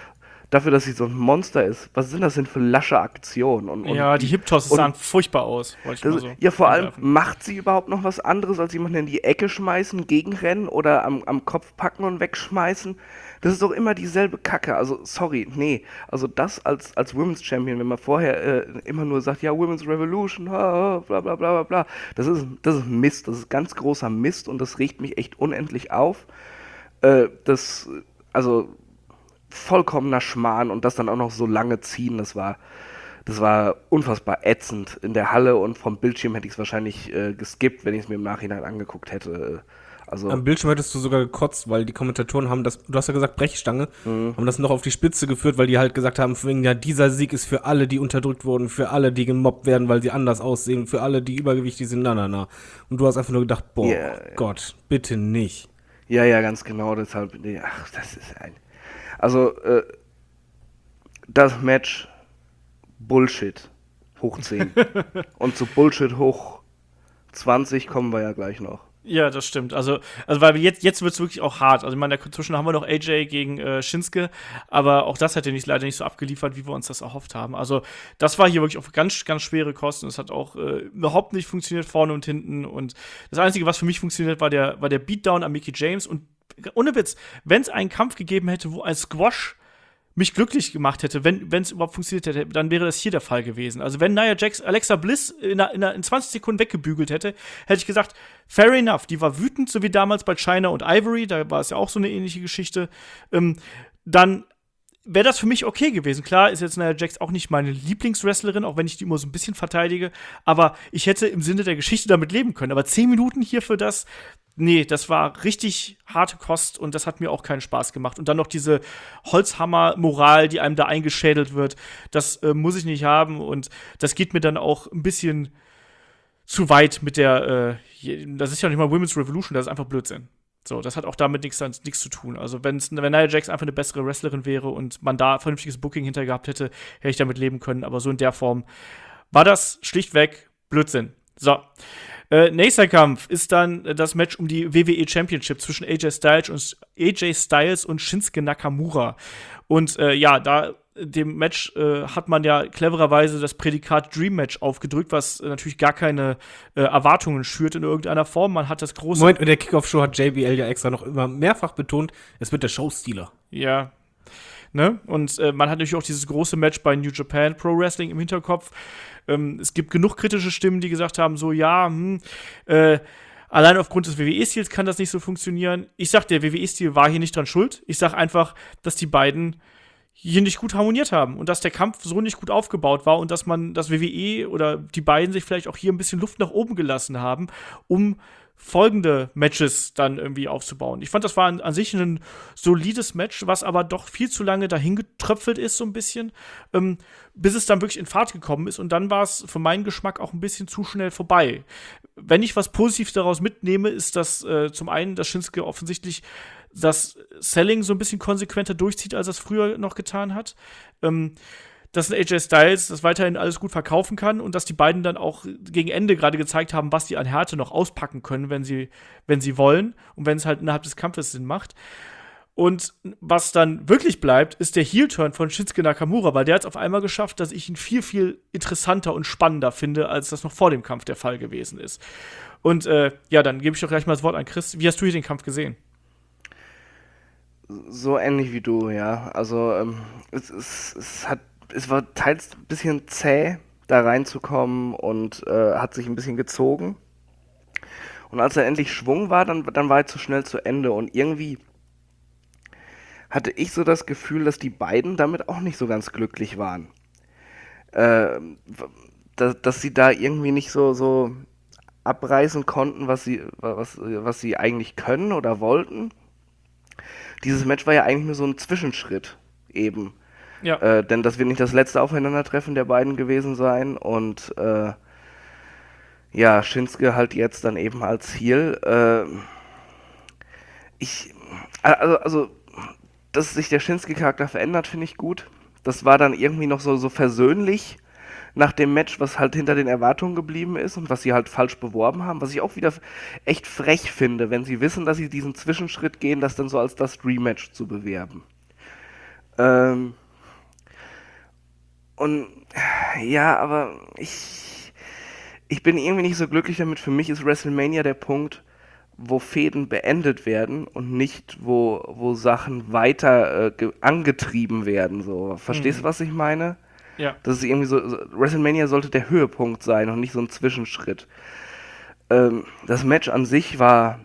dafür, dass sie so ein Monster ist, was sind das denn für lasche Aktionen? Und die Hip-Tosses und- sahen furchtbar aus, wollte ich mal so ja, vor allem, einwerfen. macht sie überhaupt noch was anderes, als jemanden in die Ecke schmeißen, gegenrennen oder am Kopf packen und wegschmeißen? Das ist doch immer dieselbe Kacke. Also, sorry, nee. Also, das als Women's Champion, wenn man vorher immer nur sagt, ja, Women's Revolution, bla bla bla bla bla. Das ist Mist. Das ist ganz großer Mist und das regt mich echt unendlich auf. Also, vollkommener Schmarrn und das dann auch noch so lange ziehen, das war unfassbar ätzend in der Halle und vom Bildschirm hätte ich es wahrscheinlich geskippt, wenn ich es mir im Nachhinein angeguckt hätte. Also, Am Bildschirm hättest du sogar gekotzt, weil die Kommentatoren haben das, du hast ja gesagt Brechstange, haben das noch auf die Spitze geführt, weil die halt gesagt haben, von wegen, ja, dieser Sieg ist für alle, die unterdrückt wurden, für alle, die gemobbt werden, weil sie anders aussehen, für alle, die übergewichtig sind, na. Und du hast einfach nur gedacht, boah, Ja. Gott, bitte nicht. ja, ganz genau, deshalb, nee, ach, das ist also, das Match, Bullshit, hoch 10. Und zu Bullshit hoch 20 kommen wir ja gleich noch. Ja, das stimmt. Also weil jetzt wird es wirklich auch hart. Also ich meine, dazwischen haben wir noch AJ gegen Shinsuke, aber auch das hat er leider nicht so abgeliefert, wie wir uns das erhofft haben. Also das war hier wirklich auf ganz, ganz schwere Kosten. Es hat auch überhaupt nicht funktioniert vorne und hinten. Und das Einzige, was für mich funktioniert, war der Beatdown an Mickie James. Und ohne Witz, wenn es einen Kampf gegeben hätte, wo ein Squash mich glücklich gemacht hätte, wenn es überhaupt funktioniert hätte, dann wäre das hier der Fall gewesen. Also wenn Nia Jax Alexa Bliss in 20 Sekunden weggebügelt hätte ich gesagt, fair enough, die war wütend, so wie damals bei Chyna und Ivory, da war es ja auch so eine ähnliche Geschichte, dann wäre das für mich okay gewesen. Klar ist jetzt Nia Jax auch nicht meine Lieblingswrestlerin, auch wenn ich die immer so ein bisschen verteidige, aber ich hätte im Sinne der Geschichte damit leben können. Aber 10 Minuten hier für das, nee, das war richtig harte Kost und das hat mir auch keinen Spaß gemacht. Und dann noch diese Holzhammer-Moral, die einem da eingeschädelt wird, das muss ich nicht haben und das geht mir dann auch ein bisschen zu weit mit der, das ist ja nicht mal Women's Revolution, das ist einfach Blödsinn. So, das hat auch damit nichts zu tun. Also wenn Nia Jax einfach eine bessere Wrestlerin wäre und man da vernünftiges Booking hinter gehabt hätte, hätte ich damit leben können. Aber so in der Form war das schlichtweg Blödsinn. So. Nächster Kampf ist dann das Match um die WWE Championship zwischen AJ Styles und Shinsuke Nakamura. Und dem Match hat man ja clevererweise das Prädikat Dream Match aufgedrückt, was natürlich gar keine Erwartungen schürt in irgendeiner Form. Man hat das große Moment, in der Kickoff-Show hat JBL ja extra noch immer mehrfach betont, es wird der Showstealer. Ja. Ne? Und man hat natürlich auch dieses große Match bei New Japan Pro Wrestling im Hinterkopf. Es gibt genug kritische Stimmen, die gesagt haben, so, ja, allein aufgrund des WWE-Stils kann das nicht so funktionieren. Ich sag, der WWE-Stil war hier nicht dran schuld. Ich sag einfach, dass die beiden hier nicht gut harmoniert haben und dass der Kampf so nicht gut aufgebaut war und dass das WWE oder die beiden sich vielleicht auch hier ein bisschen Luft nach oben gelassen haben, um folgende Matches dann irgendwie aufzubauen. Ich fand, das war an sich ein solides Match, was aber doch viel zu lange dahin getröpfelt ist, so ein bisschen, bis es dann wirklich in Fahrt gekommen ist und dann war es für meinen Geschmack auch ein bisschen zu schnell vorbei. Wenn ich was Positives daraus mitnehme, ist das zum einen, dass Shinsuke offensichtlich das Selling so ein bisschen konsequenter durchzieht, als er es früher noch getan hat. Dass ein AJ Styles das weiterhin alles gut verkaufen kann und dass die beiden dann auch gegen Ende gerade gezeigt haben, was die an Härte noch auspacken können, wenn sie wollen und wenn es halt innerhalb des Kampfes Sinn macht. Und was dann wirklich bleibt, ist der Heel-Turn von Shinsuke Nakamura, weil der hat es auf einmal geschafft, dass ich ihn viel, viel interessanter und spannender finde, als das noch vor dem Kampf der Fall gewesen ist. Und dann gebe ich doch gleich mal das Wort an Chris. Wie hast du hier den Kampf gesehen? So ähnlich wie du, ja. Also es war teils ein bisschen zäh, da reinzukommen und hat sich ein bisschen gezogen. Und als er endlich Schwung war, dann war er zu schnell zu Ende. Und irgendwie hatte ich so das Gefühl, dass die beiden damit auch nicht so ganz glücklich waren. Dass sie da irgendwie nicht so abreißen konnten, was sie eigentlich können oder wollten. Dieses Match war ja eigentlich nur so ein Zwischenschritt eben. Ja. Denn das wird nicht das letzte Aufeinandertreffen der beiden gewesen sein. Und Shinsuke halt jetzt dann eben als Heel. Dass sich der Shinsuke-Charakter verändert, finde ich gut. Das war dann irgendwie noch so versöhnlich nach dem Match, was halt hinter den Erwartungen geblieben ist und was sie halt falsch beworben haben, was ich auch wieder echt frech finde, wenn sie wissen, dass sie diesen Zwischenschritt gehen, das dann so als das Rematch zu bewerben. Und ja, aber ich bin irgendwie nicht so glücklich damit. Für mich ist WrestleMania der Punkt, wo Fäden beendet werden und nicht, wo Sachen weiter angetrieben werden. So. Verstehst du, was ich meine? Ja. Das ist irgendwie so, WrestleMania sollte der Höhepunkt sein und nicht so ein Zwischenschritt. Das Match an sich war,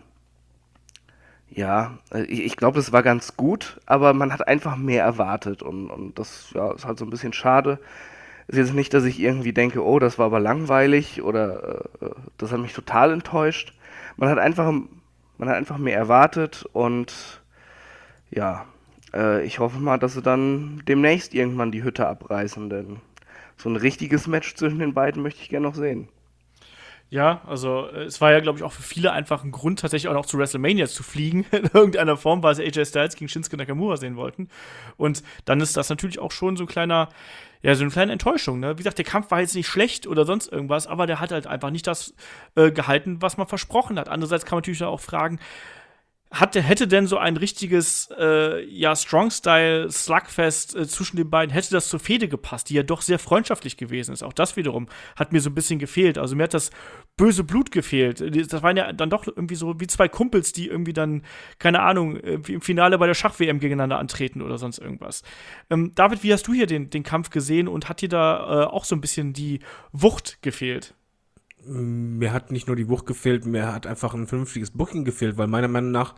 ja, ich glaube, das war ganz gut, aber man hat einfach mehr erwartet und das ja, ist halt so ein bisschen schade. Ist jetzt nicht, dass ich irgendwie denke, oh, das war aber langweilig oder das hat mich total enttäuscht. Man hat einfach mehr erwartet und ja, ich hoffe mal, dass sie dann demnächst irgendwann die Hütte abreißen, denn so ein richtiges Match zwischen den beiden möchte ich gerne noch sehen. Ja, also es war ja, glaube ich, auch für viele einfach ein Grund, tatsächlich auch noch zu WrestleMania zu fliegen, in irgendeiner Form, weil sie AJ Styles gegen Shinsuke Nakamura sehen wollten. Und dann ist das natürlich auch schon so ein kleiner, ja, so eine kleine Enttäuschung, ne? Wie gesagt, der Kampf war jetzt nicht schlecht oder sonst irgendwas, aber der hat halt einfach nicht das gehalten, was man versprochen hat. Andererseits kann man natürlich auch fragen, hätte denn so ein richtiges Strong-Style-Slugfest zwischen den beiden, hätte das zur Fehde gepasst, die ja doch sehr freundschaftlich gewesen ist. Auch das wiederum hat mir so ein bisschen gefehlt. Also mir hat das böse Blut gefehlt. Das waren ja dann doch irgendwie so wie zwei Kumpels, die irgendwie dann, keine Ahnung, wie im Finale bei der Schach-WM gegeneinander antreten oder sonst irgendwas. David, wie hast du hier den Kampf gesehen und hat dir da auch so ein bisschen die Wucht gefehlt? Mir hat nicht nur die Wucht gefehlt, mir hat einfach ein vernünftiges Booking gefehlt, weil meiner Meinung nach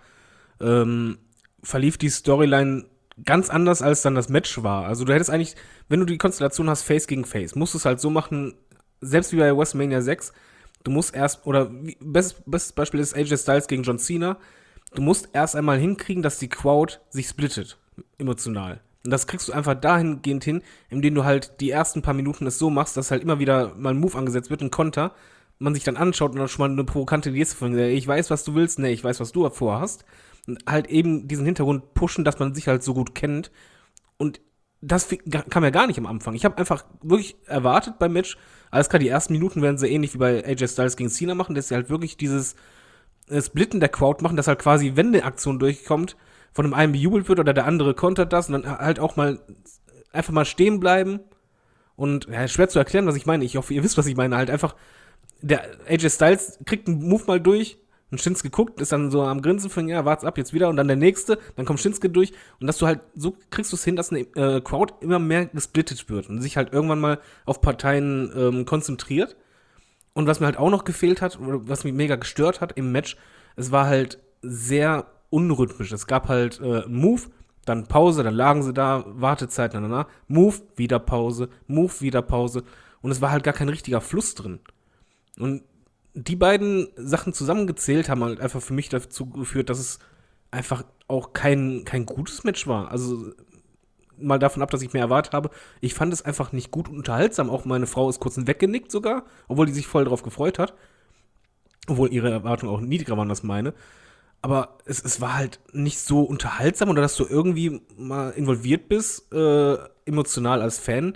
verlief die Storyline ganz anders, als dann das Match war. Also du hättest eigentlich, wenn du die Konstellation hast, Face gegen Face, musst du es halt so machen, selbst wie bei WrestleMania 6, du musst erst, oder bestes Beispiel ist AJ Styles gegen John Cena, du musst erst einmal hinkriegen, dass die Crowd sich splittet, emotional. Und das kriegst du einfach dahingehend hin, indem du halt die ersten paar Minuten es so machst, dass halt immer wieder mal ein Move angesetzt wird, ein Konter, man sich dann anschaut und dann schon mal eine provokante Geste von, ich weiß, was du willst, ich weiß, was du vorhast. Und halt eben diesen Hintergrund pushen, dass man sich halt so gut kennt. Und das kam ja gar nicht am Anfang. Ich habe einfach wirklich erwartet beim Match, alles klar, die ersten Minuten werden sie ähnlich wie bei AJ Styles gegen Cena machen, dass sie halt wirklich dieses Splitten der Crowd machen, dass halt quasi, wenn eine Aktion durchkommt, von dem einen bejubelt wird oder der andere kontert das und dann halt auch mal einfach mal stehen bleiben. Und ja, schwer zu erklären, was ich meine. Ich hoffe, ihr wisst, was ich meine. Halt einfach, der AJ Styles kriegt einen Move mal durch und Shinsuke guckt, ist dann so am Grinsen von, ja, wart's ab, jetzt wieder. Und dann der nächste, dann kommt Shinsuke durch. Und dass du halt, so kriegst du es hin, dass eine Crowd immer mehr gesplittet wird und sich halt irgendwann mal auf Parteien konzentriert. Und was mir halt auch noch gefehlt hat, oder was mich mega gestört hat im Match, es war halt sehr unrhythmisch. Es gab halt einen Move, dann Pause, dann lagen sie da, Wartezeit, Move, wieder Pause, Move, wieder Pause. Und es war halt gar kein richtiger Fluss drin. Und die beiden Sachen zusammengezählt haben halt einfach für mich dazu geführt, dass es einfach auch kein gutes Match war. Also mal davon ab, dass ich mehr erwartet habe. Ich fand es einfach nicht gut und unterhaltsam. Auch meine Frau ist kurz weggenickt sogar, obwohl die sich voll drauf gefreut hat. Obwohl ihre Erwartungen auch niedriger waren als meine. Aber es war halt nicht so unterhaltsam oder dass du irgendwie mal involviert bist, emotional als Fan.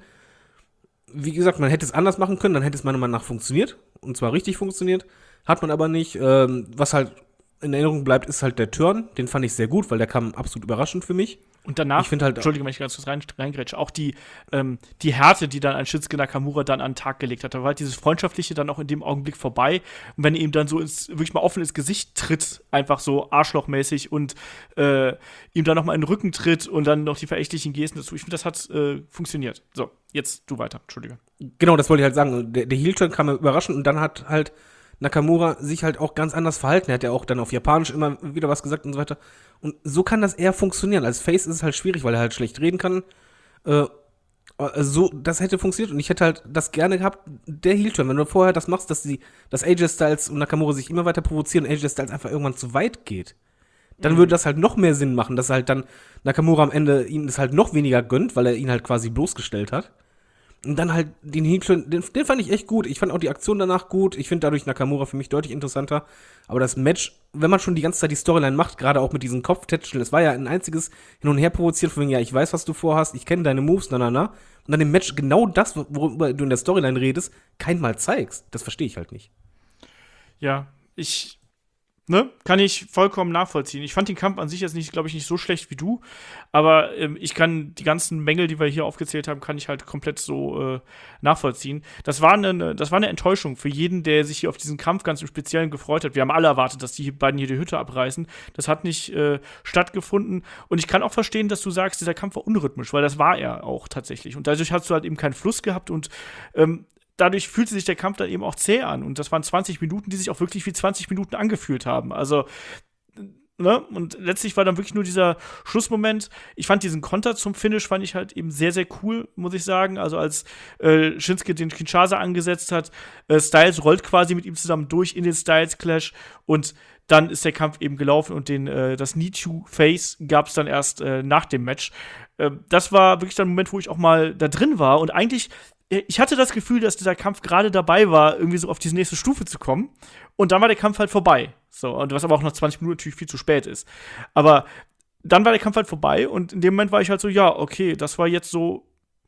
Wie gesagt, man hätte es anders machen können, dann hätte es meiner Meinung nach funktioniert. Und zwar richtig funktioniert. Hat man aber nicht. Was halt in Erinnerung bleibt, ist halt der Turn. Den fand ich sehr gut, weil der kam absolut überraschend für mich. Und danach, ich halt, Entschuldige, wenn ich ganz kurz reingrätsche, auch die Härte, die dann ein Shinsuke Nakamura dann an den Tag gelegt hat, da war halt dieses Freundschaftliche dann auch in dem Augenblick vorbei. Und wenn er ihm dann so wirklich mal offen ins Gesicht tritt, einfach so arschlochmäßig und ihm dann noch mal in den Rücken tritt und dann noch die verächtlichen Gesten dazu. Ich finde, das hat funktioniert. So, jetzt du weiter, Entschuldige. Genau, das wollte ich halt sagen. Der Heel-Turn kam überraschend und dann hat halt Nakamura sich halt auch ganz anders verhalten. Er hat ja auch dann auf Japanisch immer wieder was gesagt und so weiter. Und so kann das eher funktionieren. Als Face ist es halt schwierig, weil er halt schlecht reden kann. So, das hätte funktioniert und ich hätte halt das gerne gehabt, der Heel-Turn, wenn du vorher das machst, dass AJ Styles und Nakamura sich immer weiter provozieren und AJ Styles einfach irgendwann zu weit geht, dann würde das halt noch mehr Sinn machen, dass halt dann Nakamura am Ende ihm das halt noch weniger gönnt, weil er ihn halt quasi bloßgestellt hat. Und dann halt den Heel-Turn, den fand ich echt gut. Ich fand auch die Aktion danach gut. Ich finde dadurch Nakamura für mich deutlich interessanter. Aber das Match, wenn man schon die ganze Zeit die Storyline macht, gerade auch mit diesen Kopftätscheln, es war ja ein einziges Hin- und Her provoziert, von wegen, ja, ich weiß, was du vorhast, ich kenne deine Moves, Und dann im Match genau das, worüber du in der Storyline redest, kein Mal zeigst. Das verstehe ich halt nicht. Ja, ich Ne? Kann ich vollkommen nachvollziehen. Ich fand den Kampf an sich jetzt nicht, glaube ich, nicht so schlecht wie du, aber ich kann die ganzen Mängel, die wir hier aufgezählt haben, kann ich halt komplett so nachvollziehen. Das war eine Enttäuschung für jeden, der sich hier auf diesen Kampf ganz im Speziellen gefreut hat. Wir haben alle erwartet, dass die beiden hier die Hütte abreißen. Das hat nicht stattgefunden. Und ich kann auch verstehen, dass du sagst, dieser Kampf war unrhythmisch, weil das war er auch tatsächlich. Und dadurch hast du halt eben keinen Fluss gehabt und dadurch fühlte sich der Kampf dann eben auch zäh an. Und das waren 20 Minuten, die sich auch wirklich wie 20 Minuten angefühlt haben. Also, ne? Und letztlich war dann wirklich nur dieser Schlussmoment. Ich fand diesen Konter zum Finish fand ich halt eben sehr, sehr cool, muss ich sagen. Also als Shinsuke den Kinshasa angesetzt hat, Styles rollt quasi mit ihm zusammen durch in den Styles-Clash und dann ist der Kampf eben gelaufen und das Need-to-Face gab es dann erst nach dem Match. Das war wirklich dann ein Moment, wo ich auch mal da drin war und eigentlich ich hatte das Gefühl, dass dieser Kampf gerade dabei war, irgendwie so auf diese nächste Stufe zu kommen. Und dann war der Kampf halt vorbei. So, und was aber auch nach 20 Minuten natürlich viel zu spät ist. Aber dann war der Kampf halt vorbei und in dem Moment war ich halt so, ja, okay, das war jetzt so,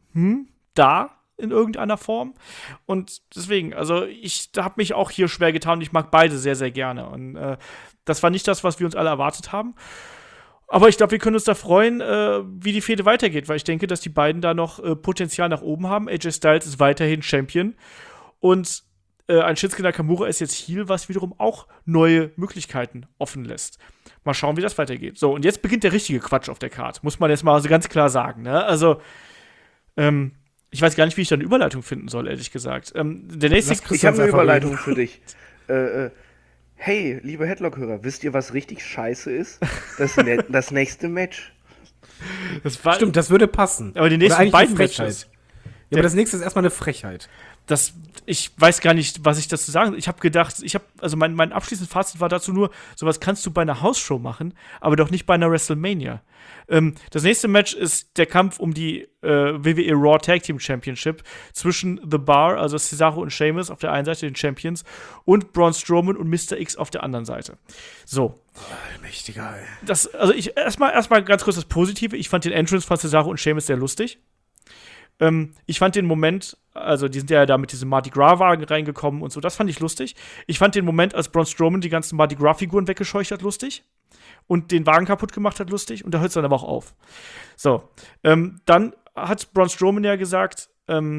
da in irgendeiner Form. Und deswegen, also ich habe mich auch hier schwer getan und ich mag beide sehr, sehr gerne. Und das war nicht das, was wir uns alle erwartet haben. Aber ich glaube, wir können uns da freuen, wie die Fehde weitergeht, weil ich denke, dass die beiden da noch Potenzial nach oben haben. AJ Styles ist weiterhin Champion und ein Shinsuke Nakamura ist jetzt Heel, was wiederum auch neue Möglichkeiten offen lässt. Mal schauen, wie das weitergeht. So, und jetzt beginnt der richtige Quatsch auf der Card, muss man jetzt mal so ganz klar sagen. Ne? Also, ich weiß gar nicht, wie ich da eine Überleitung finden soll, ehrlich gesagt. Der nächste Ich habe eine Überleitung für dich. Hey, liebe Headlock-Hörer, wisst ihr, was richtig scheiße ist? Das nächste Match. Stimmt, das würde passen. Aber die nächsten beiden Matches. Ja, aber das nächste ist erstmal eine Frechheit. Ich weiß gar nicht, was ich dazu sagen soll. Ich habe gedacht, also mein abschließendes Fazit war dazu nur, sowas kannst du bei einer Hausshow machen, aber doch nicht bei einer WrestleMania. Das nächste Match ist der Kampf um die WWE Raw Tag Team Championship zwischen The Bar, also Cesaro und Sheamus auf der einen Seite, den Champions, und Braun Strowman und Mr. X auf der anderen Seite. So. Allmächtiger, ey. Also erstmal ganz kurz das Positive. Ich fand den Entrance von Cesaro und Sheamus sehr lustig. Ich fand den Moment, also die sind ja da mit diesem Mardi Gras-Wagen reingekommen und so, das fand ich lustig. Ich fand den Moment, als Braun Strowman die ganzen Mardi Gras-Figuren weggescheucht hat, lustig. Und den Wagen kaputt gemacht hat, lustig. Und da hört es dann aber auch auf. So, dann hat Braun Strowman ja gesagt,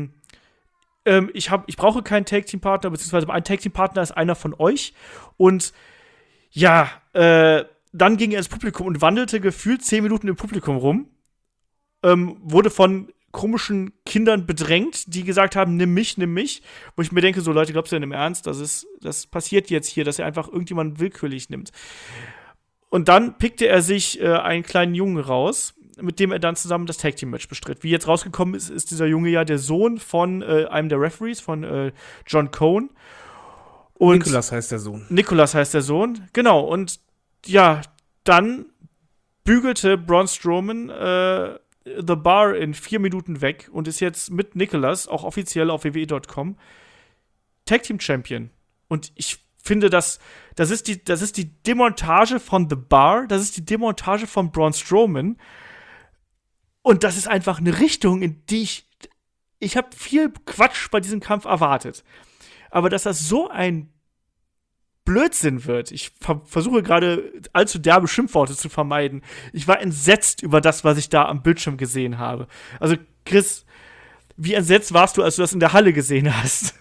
ich brauche keinen Tag-Team-Partner, beziehungsweise ein Tag-Team-Partner ist einer von euch. Und ja, dann ging er ins Publikum und wandelte gefühlt 10 Minuten im Publikum rum. Wurde von komischen Kindern bedrängt, die gesagt haben, nimm mich. Wo ich mir denke, so Leute, glaubst du denn im Ernst, das passiert jetzt hier, dass er einfach irgendjemanden willkürlich nimmt. Und dann pickte er sich einen kleinen Jungen raus, mit dem er dann zusammen das Tag-Team-Match bestritt. Wie jetzt rausgekommen ist, ist dieser Junge ja der Sohn von einem der Referees, von John Cohn. Und Nicholas heißt der Sohn. Genau. Und ja, dann bügelte Braun Strowman The Bar in 4 Minuten weg und ist jetzt mit Nicholas, auch offiziell auf WWE.com, Tag Team Champion. Und ich finde, das ist die Demontage von The Bar, das ist die Demontage von Braun Strowman. Und das ist einfach eine Richtung, in die ich habe viel Quatsch bei diesem Kampf erwartet. Aber dass das so ein Blödsinn wird. Ich versuche gerade allzu derbe Schimpfworte zu vermeiden. Ich war entsetzt über das, was ich da am Bildschirm gesehen habe. Also, Chris, wie entsetzt warst du, als du das in der Halle gesehen hast?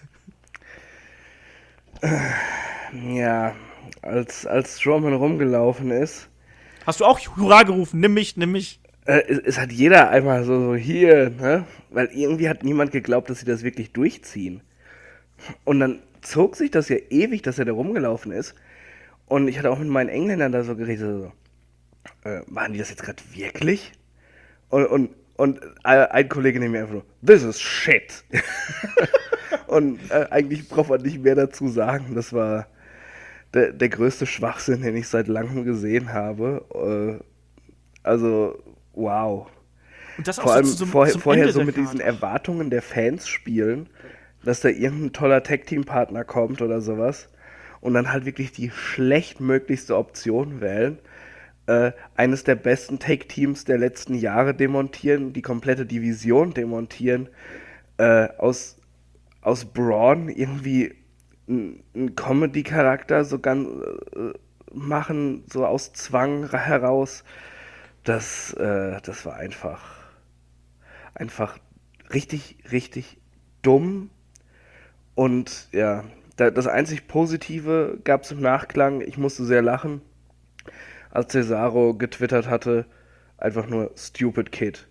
Ja, als Strowman rumgelaufen ist. Hast du auch Hurra gerufen? Nimm mich. Es hat jeder einmal so hier, ne? Weil irgendwie hat niemand geglaubt, dass sie das wirklich durchziehen. Und dann zog sich das ja ewig, dass er da rumgelaufen ist. Und ich hatte auch mit meinen Engländern da so geredet, waren die das jetzt gerade wirklich? Und ein Kollege neben mir einfach so, this is shit. Und eigentlich braucht man nicht mehr dazu sagen. Das war der größte Schwachsinn, den ich seit langem gesehen habe. Also, wow. Und das auch Vor allem so vorher so mit diesen Erwartungen der Fans spielen, dass da irgendein toller Tag-Team-Partner kommt oder sowas und dann halt wirklich die schlechtmöglichste Option wählen, eines der besten Tag-Teams der letzten Jahre demontieren, die komplette Division demontieren, aus Braun irgendwie einen Comedy-Charakter so machen, so aus Zwang heraus, das war einfach richtig, richtig dumm. Und ja, das einzig Positive gab es im Nachklang. Ich musste sehr lachen, als Cesaro getwittert hatte, einfach nur Stupid Kid.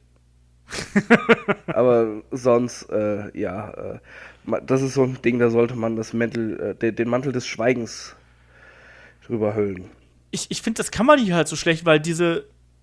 Aber sonst, das ist so ein Ding, da sollte man den Mantel des Schweigens drüber hüllen. Ich finde, das kann man nicht halt so schlecht, weil diese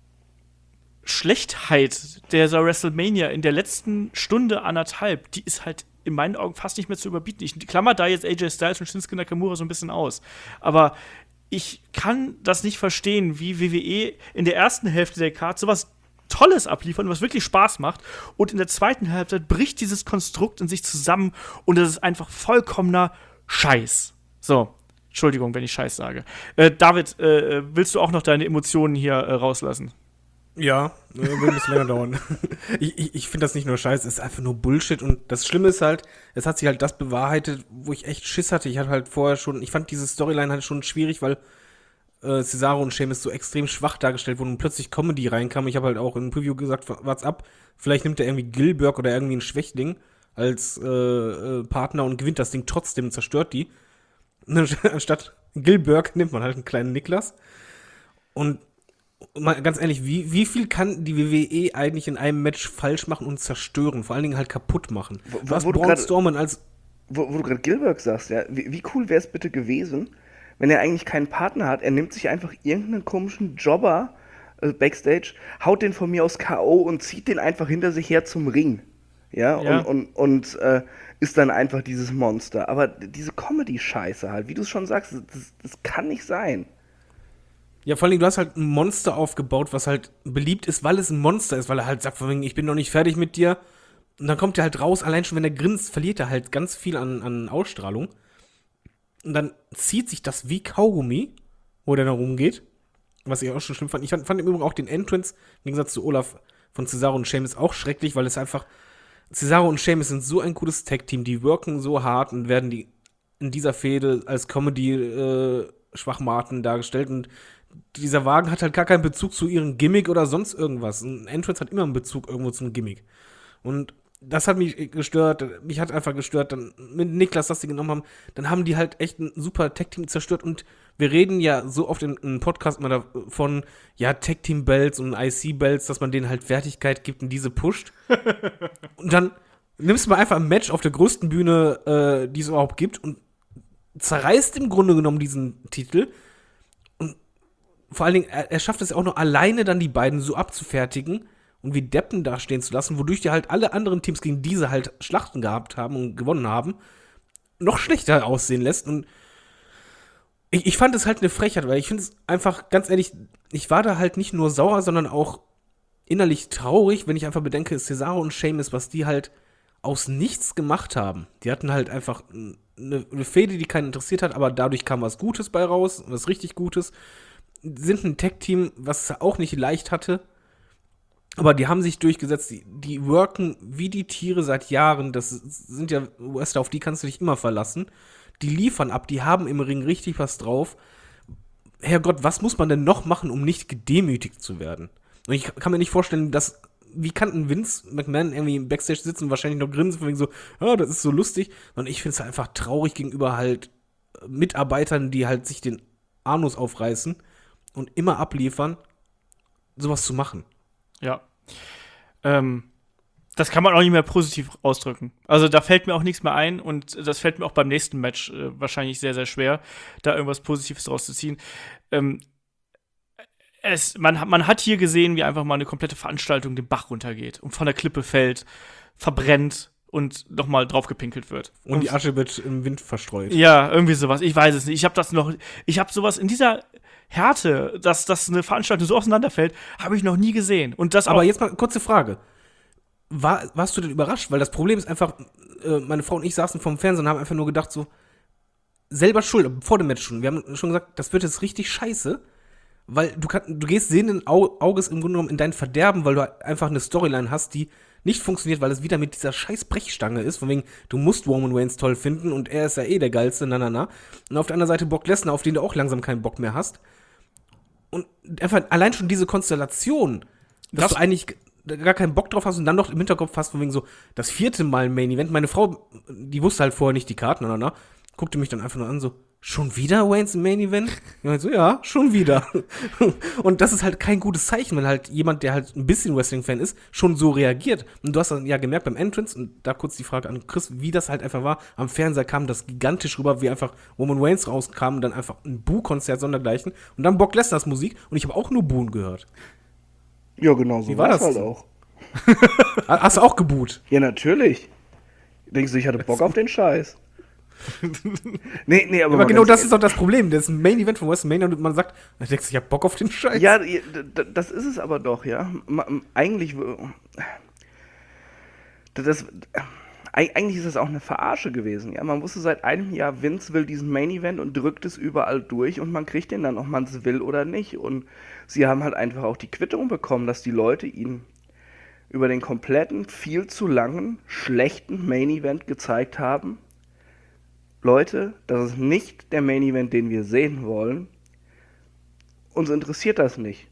Schlechtheit dieser WrestleMania in der letzten Stunde, anderthalb, die ist halt in meinen Augen fast nicht mehr zu überbieten. Ich klammer da jetzt AJ Styles und Shinsuke Nakamura so ein bisschen aus. Aber ich kann das nicht verstehen, wie WWE in der ersten Hälfte der Card sowas Tolles abliefern, was wirklich Spaß macht. Und in der zweiten Halbzeit bricht dieses Konstrukt in sich zusammen und das ist einfach vollkommener Scheiß. So, Entschuldigung, wenn ich Scheiß sage. David, willst du auch noch deine Emotionen hier rauslassen? Ja, wird ein bisschen länger dauern. Ich finde das nicht nur scheiße, es ist einfach nur Bullshit. Und das Schlimme ist halt, es hat sich halt das bewahrheitet, wo ich echt Schiss hatte. Ich hatte halt vorher schon, ich fand diese Storyline halt schon schwierig, weil Cesaro und Sheamus so extrem schwach dargestellt wurden und plötzlich Comedy reinkam. Ich habe halt auch in einem Preview gesagt, wart's ab, vielleicht nimmt er irgendwie Gillberg oder irgendwie einen Schwächling als Partner und gewinnt das Ding trotzdem und zerstört die. Anstatt Gillberg nimmt man halt einen kleinen Niklas. Und mal ganz ehrlich, wie viel kann die WWE eigentlich in einem Match falsch machen und zerstören? Vor allen Dingen halt kaputt machen. Wo du gerade Gillberg sagst, ja, wie cool wäre es bitte gewesen, wenn er eigentlich keinen Partner hat, er nimmt sich einfach irgendeinen komischen Jobber Backstage, haut den von mir aus K.O. und zieht den einfach hinter sich her zum Ring. Ja. Und ist dann einfach dieses Monster. Aber diese Comedy-Scheiße halt, wie du es schon sagst, das kann nicht sein. Ja, vor allem, du hast halt ein Monster aufgebaut, was halt beliebt ist, weil es ein Monster ist, weil er halt sagt, von wegen, ich bin noch nicht fertig mit dir. Und dann kommt er halt raus, allein schon, wenn er grinst, verliert er halt ganz viel an Ausstrahlung. Und dann zieht sich das wie Kaugummi, wo der da rumgeht. Was ich auch schon schlimm fand. Ich fand im Übrigen auch den Entrance, im Gegensatz zu Olaf von Cesaro und Sheamus, auch schrecklich, weil es einfach, Cesaro und Sheamus sind so ein cooles Tag-Team, die worken so hart und werden die in dieser Fehde als Comedy-Schwachmaten dargestellt. Und dieser Wagen hat halt gar keinen Bezug zu ihrem Gimmick oder sonst irgendwas. Ein Entrance hat immer einen Bezug irgendwo zum Gimmick. Und das hat mich gestört. Mich hat einfach gestört. Dann mit Niklas, das sie genommen haben, dann haben die halt echt ein super Tag-Team zerstört. Und wir reden ja so oft im Podcast immer davon, ja, Tag-Team-Belts und IC-Belts, dass man denen halt Wertigkeit gibt und diese pusht. Und dann nimmst du mal einfach ein Match auf der größten Bühne, die es überhaupt gibt, und zerreißt im Grunde genommen diesen Titel. Vor allen Dingen, er schafft es auch noch alleine dann die beiden so abzufertigen und wie Deppen dastehen zu lassen, wodurch die halt alle anderen Teams, gegen diese halt Schlachten gehabt haben und gewonnen haben, noch schlechter aussehen lässt. Und ich fand es halt eine Frechheit, weil ich finde es einfach, ganz ehrlich, ich war da halt nicht nur sauer, sondern auch innerlich traurig, wenn ich einfach bedenke, Cesaro und Sheamus, was die halt aus nichts gemacht haben. Die hatten halt einfach eine Fehde, die keinen interessiert hat, aber dadurch kam was Gutes bei raus, was richtig Gutes. Sind ein Tag-Team, was es auch nicht leicht hatte, aber die haben sich durchgesetzt, die worken wie die Tiere seit Jahren, das sind ja Wrestler, auf die kannst du dich immer verlassen, die liefern ab, die haben im Ring richtig was drauf. Herrgott, was muss man denn noch machen, um nicht gedemütigt zu werden? Und ich kann mir nicht vorstellen, wie kann ein Vince McMahon irgendwie im Backstage sitzen und wahrscheinlich noch grinsen, von wegen so, ja, das ist so lustig, und ich finde es halt einfach traurig gegenüber halt Mitarbeitern, die halt sich den Anus aufreißen und immer abliefern, sowas zu machen. Ja. Das kann man auch nicht mehr positiv ausdrücken. Also da fällt mir auch nichts mehr ein und das fällt mir auch beim nächsten Match wahrscheinlich sehr, sehr schwer, da irgendwas Positives draus zu ziehen. Man hat hier gesehen, wie einfach mal eine komplette Veranstaltung den Bach runtergeht und von der Klippe fällt, verbrennt und nochmal draufgepinkelt wird. Und die Asche wird im Wind verstreut. Ja, irgendwie sowas. Ich weiß es nicht. Ich habe sowas in dieser Härte, dass eine Veranstaltung so auseinanderfällt, habe ich noch nie gesehen. Und das aber jetzt mal kurze Frage. Warst du denn überrascht? Weil das Problem ist einfach, meine Frau und ich saßen vorm Fernsehen und haben einfach nur gedacht so, selber schuld, vor dem Match schon. Wir haben schon gesagt, das wird jetzt richtig scheiße, weil du gehst sehenden Auges im Grunde genommen in dein Verderben, weil du einfach eine Storyline hast, die nicht funktioniert, weil es wieder mit dieser scheiß Brechstange ist, von wegen, du musst Roman Reigns toll finden und er ist ja eh der Geilste, Und auf der anderen Seite Brock Lesnar, auf den du auch langsam keinen Bock mehr hast. Und einfach allein schon diese Konstellation, dass du eigentlich gar keinen Bock drauf hast und dann noch im Hinterkopf hast, von wegen so, das 4. Mal Main Event. Meine Frau, die wusste halt vorher nicht die Karten, guckte mich dann einfach nur an, so, schon wieder Waynes im Main Event? Ich meinte so, ja, schon wieder. Und das ist halt kein gutes Zeichen, wenn halt jemand, der halt ein bisschen Wrestling-Fan ist, schon so reagiert. Und du hast dann ja gemerkt beim Entrance, und da kurz die Frage an Chris, wie das halt einfach war, am Fernseher kam das gigantisch rüber, wie einfach Roman Reigns rauskam und dann einfach ein Boo-Konzert sondergleichen und dann Brock Lesnars Musik und ich habe auch nur Boon gehört. Ja, genau so Wie war war's das halt denn? auch. Hast du auch geboot? Ja, natürlich. Denkst du, ich hatte Bock auf den Scheiß? Nee, aber Aber genau ganz das ist doch das Problem. Das ist ein Main Event von WrestleMania und man sagt, da denkst du, ich hab Bock auf den Scheiß. Ja, das ist es aber doch, ja. Eigentlich ist das auch eine Verarsche gewesen, ja. Man wusste seit einem Jahr, Vince will diesen Main Event und drückt es überall durch und man kriegt den dann, ob man es will oder nicht. Und sie haben halt einfach auch die Quittung bekommen, dass die Leute ihn über den kompletten, viel zu langen, schlechten Main Event gezeigt haben. Leute, das ist nicht der Main Event, den wir sehen wollen. Uns interessiert das nicht.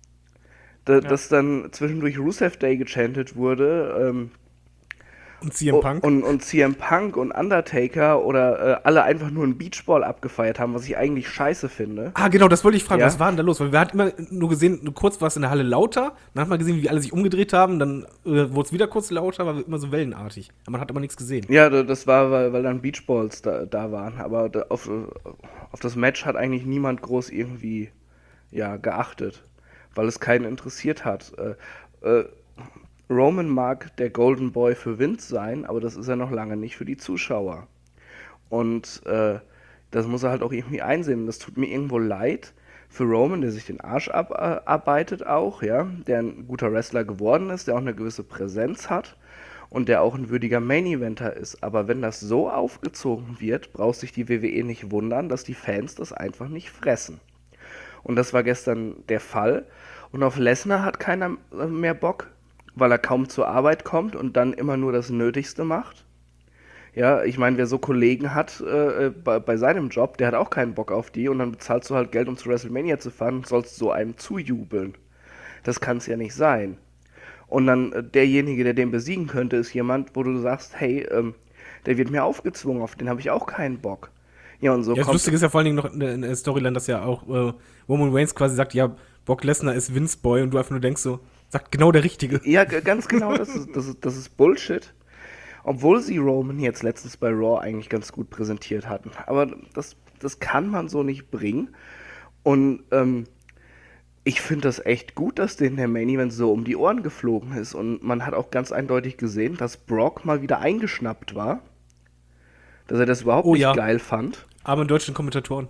Dass dann zwischendurch Rusev Day gechantet wurde, Und CM Punk. und CM Punk und Undertaker oder alle einfach nur einen Beachball abgefeiert haben, was ich eigentlich scheiße finde. Genau, das wollte ich fragen. Ja? Was war denn da los? Weil wir hatten immer nur gesehen, nur kurz war es in der Halle lauter, dann hat man gesehen, wie alle sich umgedreht haben, dann wurde es wieder kurz lauter, war immer so wellenartig. Aber man hat aber nichts gesehen. Ja, das war, weil dann Beachballs da waren. Aber auf das Match hat eigentlich niemand groß irgendwie geachtet, weil es keinen interessiert hat. Roman mag der Golden Boy für Vince sein, aber das ist er noch lange nicht für die Zuschauer. Und das muss er halt auch irgendwie einsehen. Das tut mir irgendwo leid für Roman, der sich den Arsch abarbeitet auch, ja, der ein guter Wrestler geworden ist, der auch eine gewisse Präsenz hat und der auch ein würdiger Main-Eventer ist. Aber wenn das so aufgezogen wird, braucht sich die WWE nicht wundern, dass die Fans das einfach nicht fressen. Und das war gestern der Fall. Und auf Lesnar hat keiner mehr Bock, weil er kaum zur Arbeit kommt und dann immer nur das Nötigste macht. Ja, ich meine, wer so Kollegen hat bei seinem Job, der hat auch keinen Bock auf die und dann bezahlst du halt Geld, um zu WrestleMania zu fahren und sollst so einem zujubeln. Das kann es ja nicht sein. Und dann derjenige, der den besiegen könnte, ist jemand, wo du sagst, hey, der wird mir aufgezwungen, auf den habe ich auch keinen Bock. Ja, und so Ja, das Lustige ist ja vor allen Dingen noch in der Storyline, dass ja auch Roman Reigns quasi sagt, ja, Brock Lesnar ist Vince Boy und du einfach nur denkst so, sagt genau der Richtige. Ja, ganz genau, das ist Bullshit. Obwohl sie Roman jetzt letztens bei Raw eigentlich ganz gut präsentiert hatten. Aber das kann man so nicht bringen. Und ich finde das echt gut, dass denen der Main Event so um die Ohren geflogen ist. Und man hat auch ganz eindeutig gesehen, dass Brock mal wieder eingeschnappt war. Dass er das überhaupt nicht geil fand. Aber in deutschen Kommentatoren.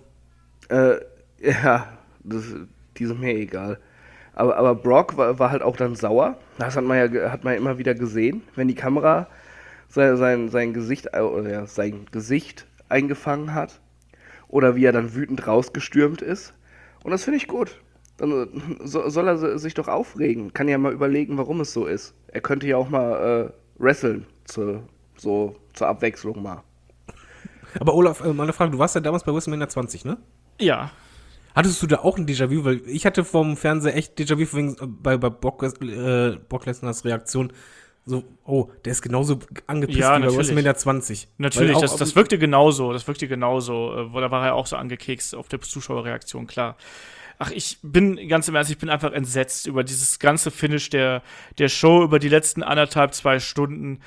Ja, die sind mir egal. Aber Brock war halt auch dann sauer. Das hat man ja immer wieder gesehen, wenn die Kamera sein Gesicht eingefangen hat. Oder wie er dann wütend rausgestürmt ist. Und das finde ich gut. Dann soll er sich doch aufregen. Kann ja mal überlegen, warum es so ist. Er könnte ja auch mal wresteln. Zur Abwechslung mal. Aber Olaf, mal eine Frage, du warst ja damals bei WrestleMania 20, ne? Ja. Hattest du da auch ein Déjà-vu? Weil ich hatte vom Fernseher echt Déjà-vu wegen, bei Brock Lesnars Reaktion. So, oh, der ist genauso angepisst wie bei WrestleMania 20. Natürlich, das wirkte genauso. Da war er auch so angekekst auf der Zuschauerreaktion, klar. Ach, ich bin ganz im Ernst, ich bin einfach entsetzt über dieses ganze Finish der Show, über die letzten 2 Stunden.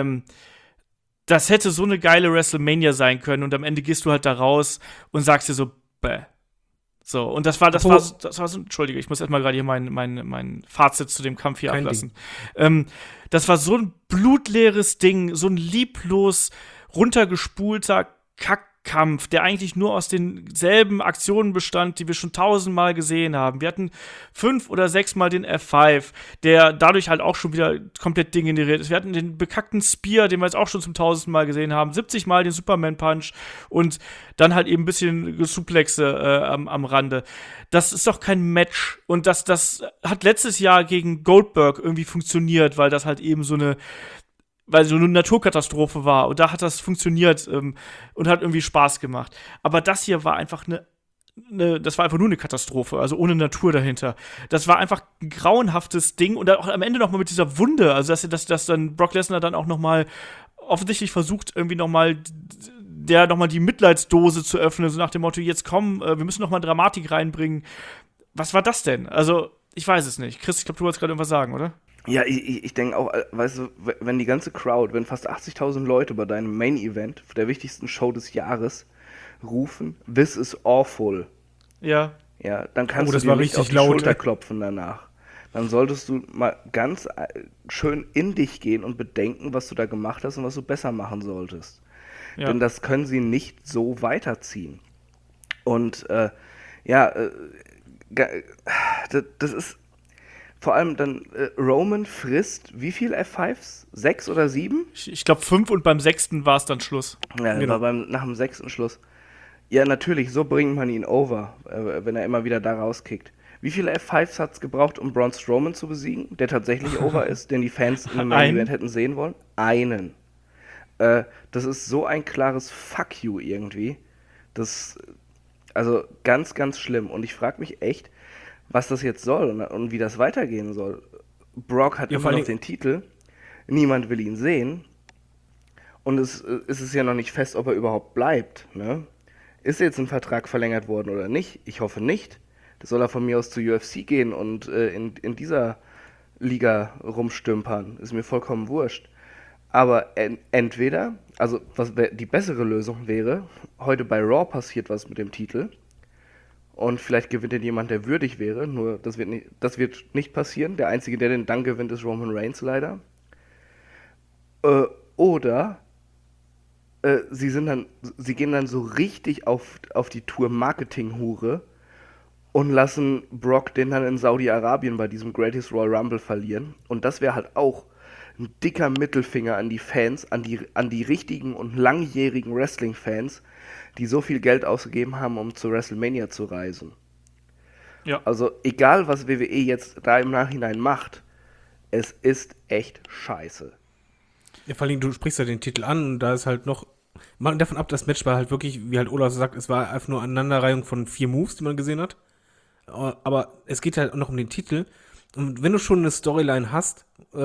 Das hätte so eine geile WrestleMania sein können und am Ende gehst du halt da raus und sagst dir so, bäh. So, und das war so, Entschuldige, ich muss erstmal gerade hier mein Fazit zu dem Kampf hier ablassen. Das war so ein blutleeres Ding, so ein lieblos runtergespulter Kampf, der eigentlich nur aus denselben Aktionen bestand, die wir schon 1000-mal gesehen haben. Wir hatten 5 oder 6 Mal den F5, der dadurch halt auch schon wieder komplett degeneriert ist. Wir hatten den bekackten Spear, den wir jetzt auch schon zum 1000. Mal gesehen haben. 70 Mal den Superman-Punch und dann halt eben ein bisschen Suplexe am Rande. Das ist doch kein Match. Und das hat letztes Jahr gegen Goldberg irgendwie funktioniert, weil das halt eben so eine Naturkatastrophe war. Und da hat das funktioniert und hat irgendwie Spaß gemacht. Aber das hier war einfach das war einfach nur eine Katastrophe, also ohne Natur dahinter. Das war einfach ein grauenhaftes Ding. Und dann auch am Ende noch mal mit dieser Wunde, also dass dann Brock Lesnar dann auch noch mal offensichtlich versucht, irgendwie noch mal die Mitleidsdose zu öffnen, so nach dem Motto, jetzt komm, wir müssen noch mal Dramatik reinbringen. Was war das denn? Also, ich weiß es nicht. Chris, ich glaube, du wolltest gerade irgendwas sagen, oder? Ja, ich denke auch, weißt du, wenn die ganze Crowd, wenn fast 80.000 Leute bei deinem Main-Event, der wichtigsten Show des Jahres, rufen, this is awful. Ja. Ja, dann kannst das du dir war nicht richtig auf die laut, Schulter klopfen danach. Dann solltest du mal ganz schön in dich gehen und bedenken, was du da gemacht hast und was du besser machen solltest. Ja. Denn das können sie nicht so weiterziehen. Und das ist vor allem dann, Roman frisst wie viel F5s? 6 oder 7? Ich glaube 5 und beim 6. war es dann Schluss. Ja, Genau. war nach dem 6. Schluss. Ja, natürlich, so bringt man ihn over, wenn er immer wieder da rauskickt. Wie viele F5s hat es gebraucht, um Braun Strowman zu besiegen, der tatsächlich over ist, den die Fans in einem Main Event hätten sehen wollen? Einen. Das ist so ein klares Fuck you irgendwie. Also ganz, ganz schlimm. Und ich frage mich echt, was das jetzt soll und wie das weitergehen soll. Brock hat immer noch den Titel, niemand will ihn sehen und es ist ja noch nicht fest, ob er überhaupt bleibt. Ne? Ist jetzt ein Vertrag verlängert worden oder nicht? Ich hoffe nicht. Das soll er von mir aus zur UFC gehen und in dieser Liga rumstümpern. Ist mir vollkommen wurscht. Aber entweder, also die bessere Lösung wäre, heute bei Raw passiert was mit dem Titel. Und vielleicht gewinnt denn jemand, der würdig wäre. Nur das wird nicht passieren. Der Einzige, der den dann gewinnt, ist Roman Reigns leider. Oder sie gehen dann so richtig auf die Tour Marketing-Hure und lassen Brock den dann in Saudi-Arabien bei diesem Greatest Royal Rumble verlieren. Und das wäre halt auch ein dicker Mittelfinger an die Fans, an die richtigen und langjährigen Wrestling-Fans, die so viel Geld ausgegeben haben, um zu WrestleMania zu reisen. Ja. Also egal, was WWE jetzt da im Nachhinein macht, es ist echt scheiße. Ja, vor allem, du sprichst ja den Titel an und da ist halt noch, mal davon ab, das Match war halt wirklich, wie halt Olaf sagt, es war einfach nur eine Aneinanderreihung von 4 Moves, die man gesehen hat. Aber es geht halt auch noch um den Titel. Und wenn du schon eine Storyline hast,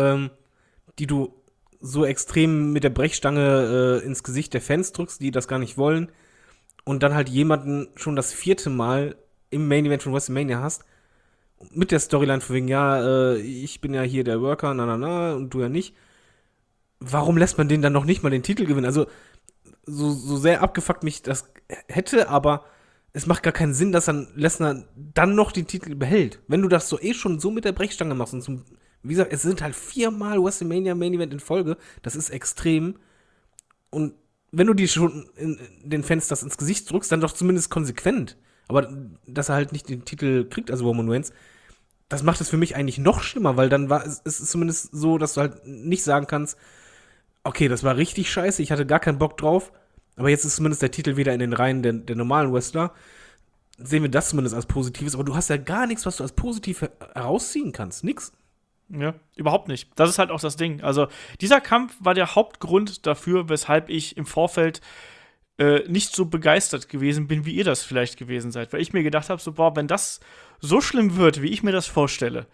die du so extrem mit der Brechstange ins Gesicht der Fans drückst, die das gar nicht wollen, und dann halt jemanden schon das 4. Mal im Main Event von WrestleMania hast, mit der Storyline von wegen, ich bin ja hier der Worker, und du ja nicht. Warum lässt man den dann noch nicht mal den Titel gewinnen? Also, so sehr abgefuckt mich das hätte, aber es macht gar keinen Sinn, dass dann Lesnar dann noch den Titel behält. Wenn du das schon so mit der Brechstange machst und wie gesagt, es sind halt 4 Mal WrestleMania Main Event in Folge, das ist extrem. Und wenn du die schon den Fans das ins Gesicht drückst, dann doch zumindest konsequent. Aber dass er halt nicht den Titel kriegt, also Roman Reigns, das macht es für mich eigentlich noch schlimmer, weil dann es ist zumindest so, dass du halt nicht sagen kannst, okay, das war richtig scheiße, ich hatte gar keinen Bock drauf, aber jetzt ist zumindest der Titel wieder in den Reihen der normalen Wrestler. Sehen wir das zumindest als Positives, aber du hast ja gar nichts, was du als positiv herausziehen kannst. Nix. Ja, überhaupt nicht. Das ist halt auch das Ding. Also, dieser Kampf war der Hauptgrund dafür, weshalb ich im Vorfeld nicht so begeistert gewesen bin, wie ihr das vielleicht gewesen seid. Weil ich mir gedacht habe, so, boah, wenn das so schlimm wird, wie ich mir das vorstelle,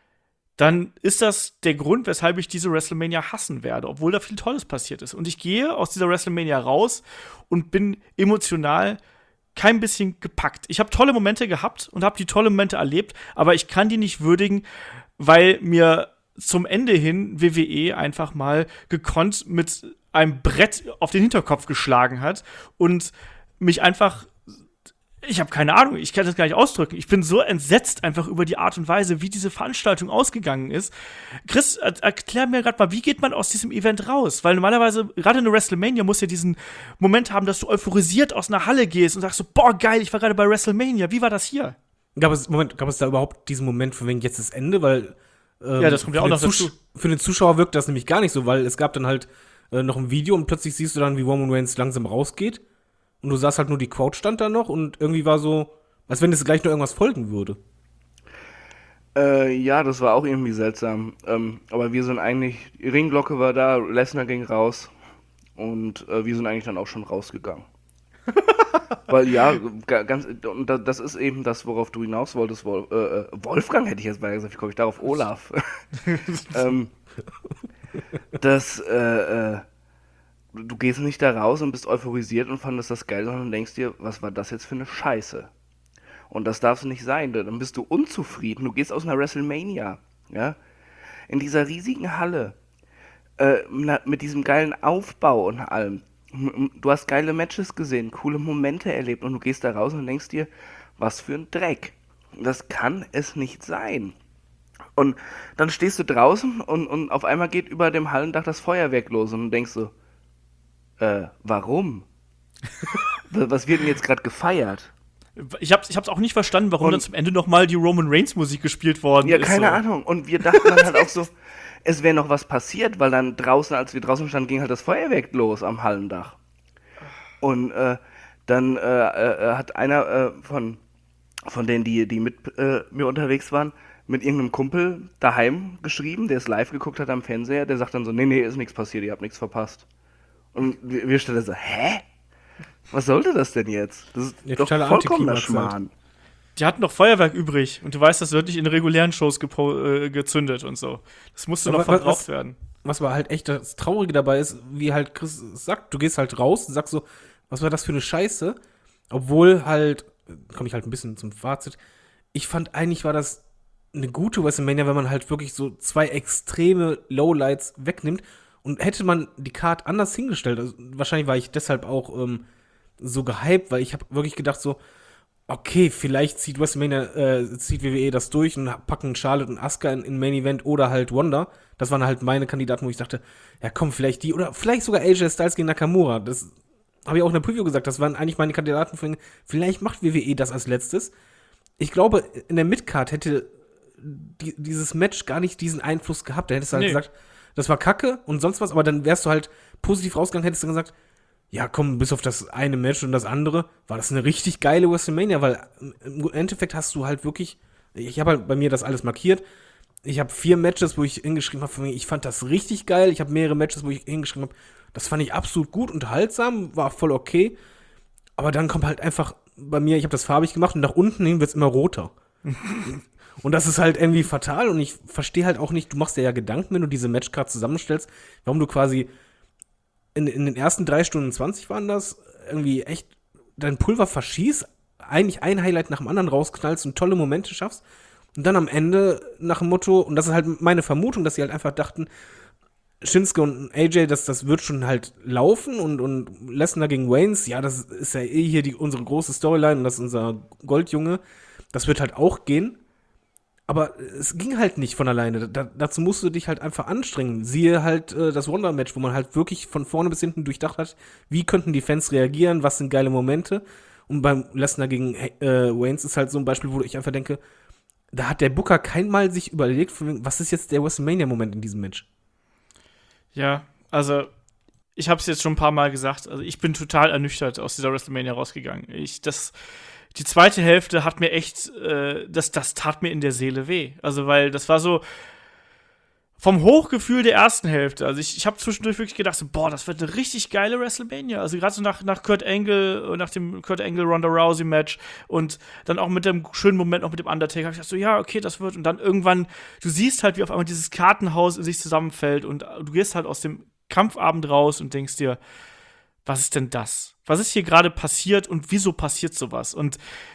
dann ist das der Grund, weshalb ich diese WrestleMania hassen werde, obwohl da viel Tolles passiert ist. Und ich gehe aus dieser WrestleMania raus und bin emotional kein bisschen gepackt. Ich habe tolle Momente gehabt und habe die tolle Momente erlebt, aber ich kann die nicht würdigen, weil mir zum Ende hin WWE einfach mal gekonnt mit einem Brett auf den Hinterkopf geschlagen hat und mich einfach Ich habe keine Ahnung, ich kann das gar nicht ausdrücken. Ich bin so entsetzt einfach über die Art und Weise, wie diese Veranstaltung ausgegangen ist. Chris, erklär mir gerade mal, wie geht man aus diesem Event raus? Weil normalerweise, gerade eine WrestleMania muss ja diesen Moment haben, dass du euphorisiert aus einer Halle gehst und sagst so, boah, geil, ich war gerade bei WrestleMania. Wie war das hier? Gab es da überhaupt diesen Moment von wegen jetzt das Ende? Weil ja, das kommt ja auch noch dazu. Für den Zuschauer wirkt das nämlich gar nicht so, weil es gab dann halt noch ein Video und plötzlich siehst du dann, wie Roman Reigns langsam rausgeht. Und du sahst halt nur, die Crowd stand da noch und irgendwie war so, als wenn es gleich noch irgendwas folgen würde. Ja, das war auch irgendwie seltsam. Aber wir sind eigentlich, die Ringglocke war da, Lesnar ging raus und wir sind eigentlich dann auch schon rausgegangen. Weil ja, und das ist eben das, worauf du hinaus wolltest. Wolfgang hätte ich jetzt beinahe gesagt, wie komme ich darauf? Olaf. Du gehst nicht da raus und bist euphorisiert und fandest das geil, sondern denkst dir, was war das jetzt für eine Scheiße? Und das darf nicht sein, dann bist du unzufrieden. Du gehst aus einer WrestleMania, ja, in dieser riesigen Halle, mit diesem geilen Aufbau und allem. Du hast geile Matches gesehen, coole Momente erlebt und du gehst da raus und denkst dir, was für ein Dreck. Das kann es nicht sein. Und dann stehst du draußen und auf einmal geht über dem Hallendach das Feuerwerk los und du denkst so, warum? Was wird denn jetzt gerade gefeiert? Ich hab's auch nicht verstanden, warum dann zum Ende noch mal die Roman Reigns Musik gespielt worden ist. Ja, keine Ahnung. Und wir dachten dann halt auch so, es wäre noch was passiert, weil dann draußen, als wir draußen standen, ging halt das Feuerwerk los am Hallendach. Und dann hat einer von denen, die mit mir unterwegs waren, mit irgendeinem Kumpel daheim geschrieben, der es live geguckt hat am Fernseher, der sagt dann so, nee, ist nichts passiert, ihr habt nichts verpasst. Und wir standen so, hä? Was sollte das denn jetzt? Das ist ja, doch vollkommener Schmarrn. Die hatten noch Feuerwerk übrig und du weißt, das wird nicht in regulären Shows gezündet und so. Das musste noch verbraucht werden. Was aber halt echt das Traurige dabei ist, wie halt Chris sagt, du gehst halt raus und sagst so, was war das für eine Scheiße? Obwohl halt, komme ich halt ein bisschen zum Fazit, ich fand eigentlich war das eine gute WrestleMania, wenn man halt wirklich so zwei extreme Lowlights wegnimmt. Und hätte man die Card anders hingestellt, also wahrscheinlich war ich deshalb auch so gehypt, weil ich habe wirklich gedacht so, okay, vielleicht zieht WWE das durch und packen Charlotte und Asuka in Main Event oder halt Wanda. Das waren halt meine Kandidaten, wo ich dachte, ja komm, vielleicht die oder vielleicht sogar AJ Styles gegen Nakamura. Das habe ich auch in der Preview gesagt, das waren eigentlich meine Kandidaten für, vielleicht macht WWE das als letztes. Ich glaube, in der Midcard hätte dieses Match gar nicht diesen Einfluss gehabt. Da hättest du halt gesagt, das war Kacke und sonst was, aber dann wärst du halt positiv rausgegangen, hättest du gesagt, ja komm, bis auf das eine Match und das andere, war das eine richtig geile WrestleMania, weil im Endeffekt hast du halt wirklich, ich habe halt bei mir das alles markiert, ich habe 4 Matches, wo ich hingeschrieben habe, ich fand das richtig geil, ich habe mehrere Matches, wo ich hingeschrieben habe, das fand ich absolut gut, unterhaltsam, war voll okay, aber dann kommt halt einfach bei mir, ich habe das farbig gemacht und nach unten hin wird es immer roter. Und das ist halt irgendwie fatal und ich verstehe halt auch nicht, du machst dir ja Gedanken, wenn du diese Matchcard zusammenstellst, warum du quasi in den ersten 3 Stunden 20 waren das, irgendwie echt dein Pulver verschießt, eigentlich ein Highlight nach dem anderen rausknallst und tolle Momente schaffst und dann am Ende nach dem Motto, und das ist halt meine Vermutung, dass sie halt einfach dachten, Shinsuke und AJ, das wird schon halt laufen und Lesnar gegen Reigns, ja, das ist ja eh hier unsere große Storyline und das ist unser Goldjunge, das wird halt auch gehen. Aber es ging halt nicht von alleine. Dazu musst du dich halt einfach anstrengen. Siehe halt das Wonder-Match, wo man halt wirklich von vorne bis hinten durchdacht hat, wie könnten die Fans reagieren, was sind geile Momente. Und beim Lesnar gegen Reigns ist halt so ein Beispiel, wo ich einfach denke, da hat der Booker keinmal sich überlegt, was ist jetzt der WrestleMania-Moment in diesem Match. Ja, also ich habe es jetzt schon ein paar Mal gesagt, also ich bin total ernüchtert aus dieser WrestleMania rausgegangen. Die zweite Hälfte hat mir echt, das tat mir in der Seele weh. Also, weil das war so vom Hochgefühl der ersten Hälfte. Also, ich habe zwischendurch wirklich gedacht, so, boah, das wird eine richtig geile WrestleMania. Also, gerade so nach Kurt Angle, nach dem Kurt Angle-Ronda Rousey-Match und dann auch mit dem schönen Moment noch mit dem Undertaker. Hab ich dachte so, ja, okay, das wird. Und dann irgendwann, du siehst halt, wie auf einmal dieses Kartenhaus in sich zusammenfällt und du gehst halt aus dem Kampfabend raus und denkst dir, was ist denn das? Was ist hier gerade passiert und wieso passiert sowas? Und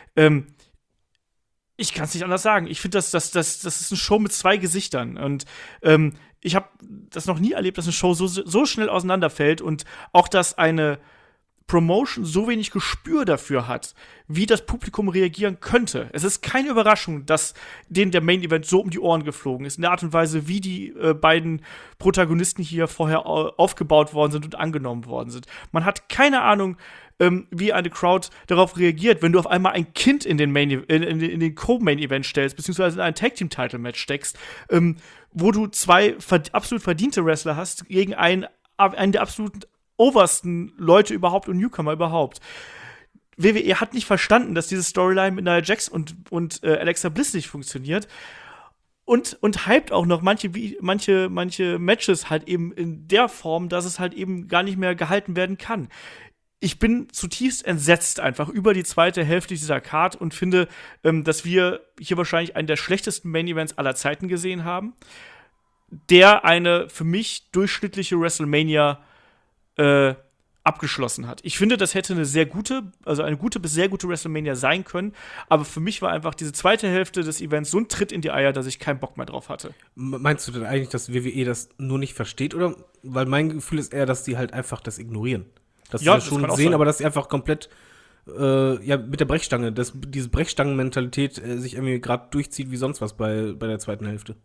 ich kann es nicht anders sagen. Ich finde, das ist eine Show mit 2 Gesichtern. Und ich habe das noch nie erlebt, dass eine Show so schnell auseinanderfällt und auch, dass eine Promotion so wenig Gespür dafür hat, wie das Publikum reagieren könnte. Es ist keine Überraschung, dass denen der Main Event so um die Ohren geflogen ist, in der Art und Weise, wie die beiden Protagonisten hier vorher aufgebaut worden sind und angenommen worden sind. Man hat keine Ahnung, wie eine Crowd darauf reagiert, wenn du auf einmal ein Kind in den Co-Main-Event stellst, beziehungsweise in ein Tag-Team-Title-Match steckst, wo du zwei absolut verdiente Wrestler hast gegen einen der absoluten obersten Leute überhaupt und Newcomer überhaupt. WWE hat nicht verstanden, dass diese Storyline mit Nia Jax und Alexa Bliss nicht funktioniert. Und hypt auch noch manche Matches halt eben in der Form, dass es halt eben gar nicht mehr gehalten werden kann. Ich bin zutiefst entsetzt einfach über die zweite Hälfte dieser Card und finde, dass wir hier wahrscheinlich einen der schlechtesten Main-Events aller Zeiten gesehen haben, der eine für mich durchschnittliche WrestleMania abgeschlossen hat. Ich finde, das hätte eine gute bis sehr gute WrestleMania sein können, aber für mich war einfach diese zweite Hälfte des Events so ein Tritt in die Eier, dass ich keinen Bock mehr drauf hatte. Meinst du denn eigentlich, dass WWE das nur nicht versteht, oder? Weil mein Gefühl ist eher, dass die halt einfach das ignorieren. Dass sie das schon sehen, aber dass sie einfach komplett mit der Brechstange, diese Brechstangen-Mentalität sich irgendwie gerade durchzieht wie sonst was bei der zweiten Hälfte.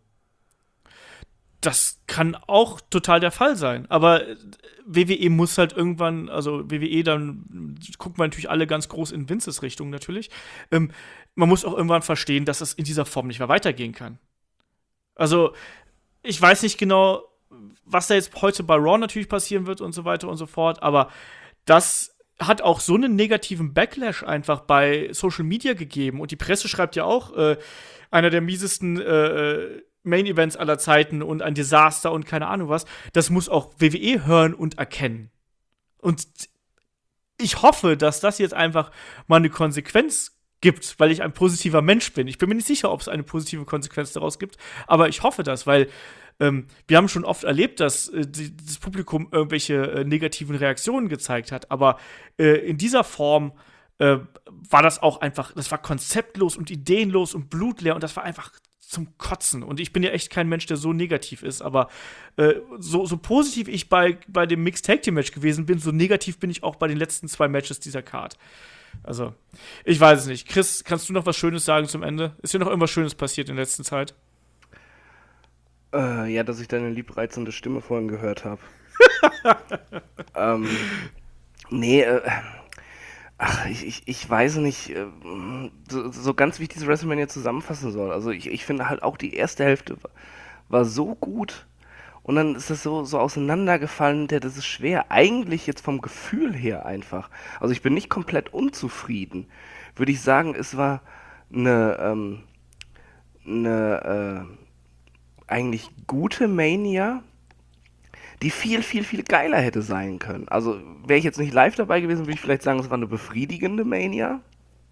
Das kann auch total der Fall sein. Aber WWE muss halt irgendwann, also WWE, dann gucken wir natürlich alle ganz groß in Vinces Richtung natürlich. Man muss auch irgendwann verstehen, dass es in dieser Form nicht mehr weitergehen kann. Also, ich weiß nicht genau, was da jetzt heute bei Raw natürlich passieren wird und so weiter und so fort, aber das hat auch so einen negativen Backlash einfach bei Social Media gegeben. Und die Presse schreibt ja auch, einer der miesesten Main-Events aller Zeiten und ein Desaster und keine Ahnung was. Das muss auch WWE hören und erkennen. Und ich hoffe, dass das jetzt einfach mal eine Konsequenz gibt, weil ich ein positiver Mensch bin. Ich bin mir nicht sicher, ob es eine positive Konsequenz daraus gibt, aber ich hoffe das, weil wir haben schon oft erlebt, dass das Publikum irgendwelche negativen Reaktionen gezeigt hat, aber in dieser Form war das auch einfach, das war konzeptlos und ideenlos und blutleer und das war einfach zum Kotzen. Und ich bin ja echt kein Mensch, der so negativ ist, aber so positiv ich bei dem Mixed Tag Team Match gewesen bin, so negativ bin ich auch bei den letzten 2 Matches dieser Card. Also, ich weiß es nicht. Chris, kannst du noch was Schönes sagen zum Ende? Ist dir noch irgendwas Schönes passiert in der letzten Zeit? Ja, dass ich deine liebreizende Stimme vorhin gehört habe. Nee, ich weiß nicht, so ganz, wie ich diese WrestleMania zusammenfassen soll. Also ich finde halt auch die erste Hälfte war so gut und dann ist das so auseinandergefallen, das ist schwer. Eigentlich jetzt vom Gefühl her einfach. Also ich bin nicht komplett unzufrieden. Würde ich sagen, es war eine eigentlich gute Mania, die viel, viel, viel geiler hätte sein können. Also, wäre ich jetzt nicht live dabei gewesen, würde ich vielleicht sagen, es war eine befriedigende Mania.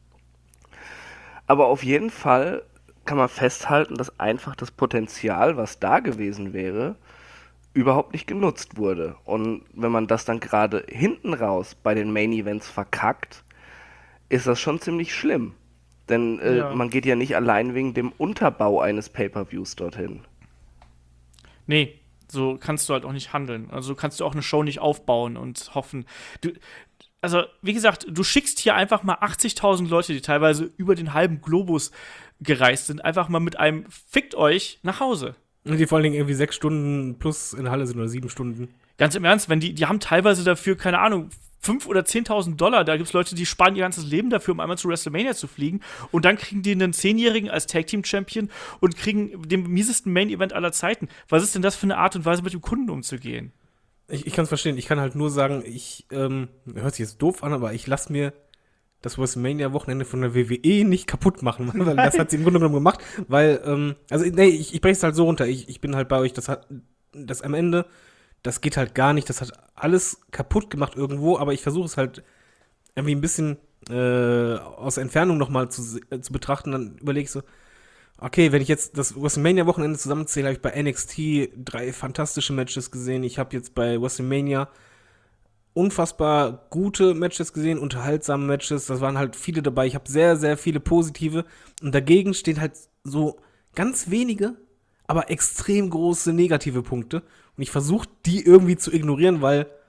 Aber auf jeden Fall kann man festhalten, dass einfach das Potenzial, was da gewesen wäre, überhaupt nicht genutzt wurde. Und wenn man das dann gerade hinten raus bei den Main Events verkackt, ist das schon ziemlich schlimm. Denn man geht ja nicht allein wegen dem Unterbau eines Pay-Per-Views dorthin. Nee, so kannst du halt auch nicht handeln. Also kannst du auch eine Show nicht aufbauen und hoffen. Also, wie gesagt, du schickst hier einfach mal 80.000 Leute, die teilweise über den halben Globus gereist sind, einfach mal mit einem Fickt euch nach Hause. Und die vor allen Dingen irgendwie 6 Stunden plus in der Halle sind oder 7 Stunden. Ganz im Ernst, wenn die haben teilweise dafür, keine Ahnung, 5.000 oder 10.000 $. Da gibt es Leute, die sparen ihr ganzes Leben dafür, um einmal zu WrestleMania zu fliegen. Und dann kriegen die einen 10-Jährigen als Tag-Team-Champion und kriegen den miesesten Main-Event aller Zeiten. Was ist denn das für eine Art und Weise, mit dem Kunden umzugehen? Ich kann es verstehen. Ich kann halt nur sagen, hört sich jetzt doof an, aber ich lasse mir das WrestleMania-Wochenende von der WWE nicht kaputt machen, weil das hat sie im Grunde genommen gemacht. Weil, ich breche es halt so runter. Ich bin halt bei euch, das am Ende, das geht halt gar nicht. Das hat alles kaputt gemacht irgendwo, aber ich versuche es halt irgendwie ein bisschen aus der Entfernung nochmal zu betrachten. Dann überlege ich so, okay, wenn ich jetzt das WrestleMania-Wochenende zusammenzähle, habe ich bei NXT 3 fantastische Matches gesehen. Ich habe jetzt bei WrestleMania unfassbar gute Matches gesehen, unterhaltsame Matches. Das waren halt viele dabei. Ich habe sehr, sehr viele positive. Und dagegen stehen halt so ganz wenige, aber extrem große negative Punkte. Und ich versuche, die irgendwie zu ignorieren, weil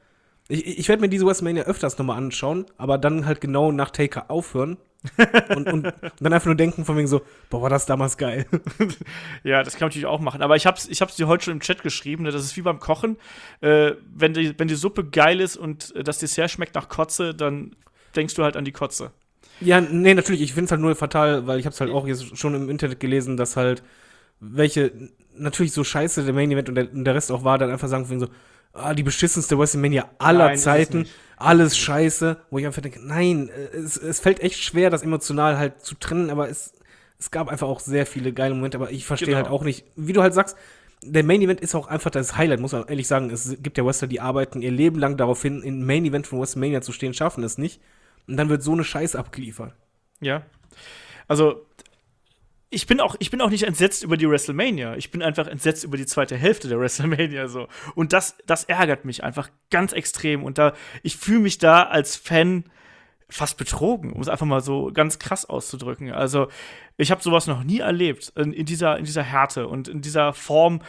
Ich werde mir diese WrestleMania öfters nochmal anschauen, aber dann halt genau nach Taker aufhören und dann einfach nur denken von wegen so, boah, war das damals geil. Ja, das kann man natürlich auch machen. Aber ich hab's dir heute schon im Chat geschrieben, ne? Das ist wie beim Kochen. Wenn die Suppe geil ist und das Dessert schmeckt nach Kotze, dann denkst du halt an die Kotze. Ja, nee, natürlich, ich finde es halt nur fatal, weil ich hab's halt auch jetzt schon im Internet gelesen, dass halt welche natürlich so scheiße der Main Event und der Rest auch war, dann einfach sagen von wegen so, die beschissenste WrestleMania aller Zeiten, alles scheiße, wo ich einfach denke, nein, es fällt echt schwer, das emotional halt zu trennen, aber es gab einfach auch sehr viele geile Momente, aber ich verstehe halt auch nicht, wie du halt sagst, der Main Event ist auch einfach das Highlight, muss man ehrlich sagen, es gibt ja Wrestler, die arbeiten ihr Leben lang darauf hin, im Main Event von WrestleMania zu stehen, schaffen es nicht und dann wird so eine Scheiße abgeliefert. Ja, also ich bin auch nicht entsetzt über die WrestleMania. Ich bin einfach entsetzt über die zweite Hälfte der WrestleMania so. Und das ärgert mich einfach ganz extrem. Und ich fühle mich da als Fan fast betrogen, um es einfach mal so ganz krass auszudrücken. Also ich habe sowas noch nie erlebt in dieser Härte und in dieser Form.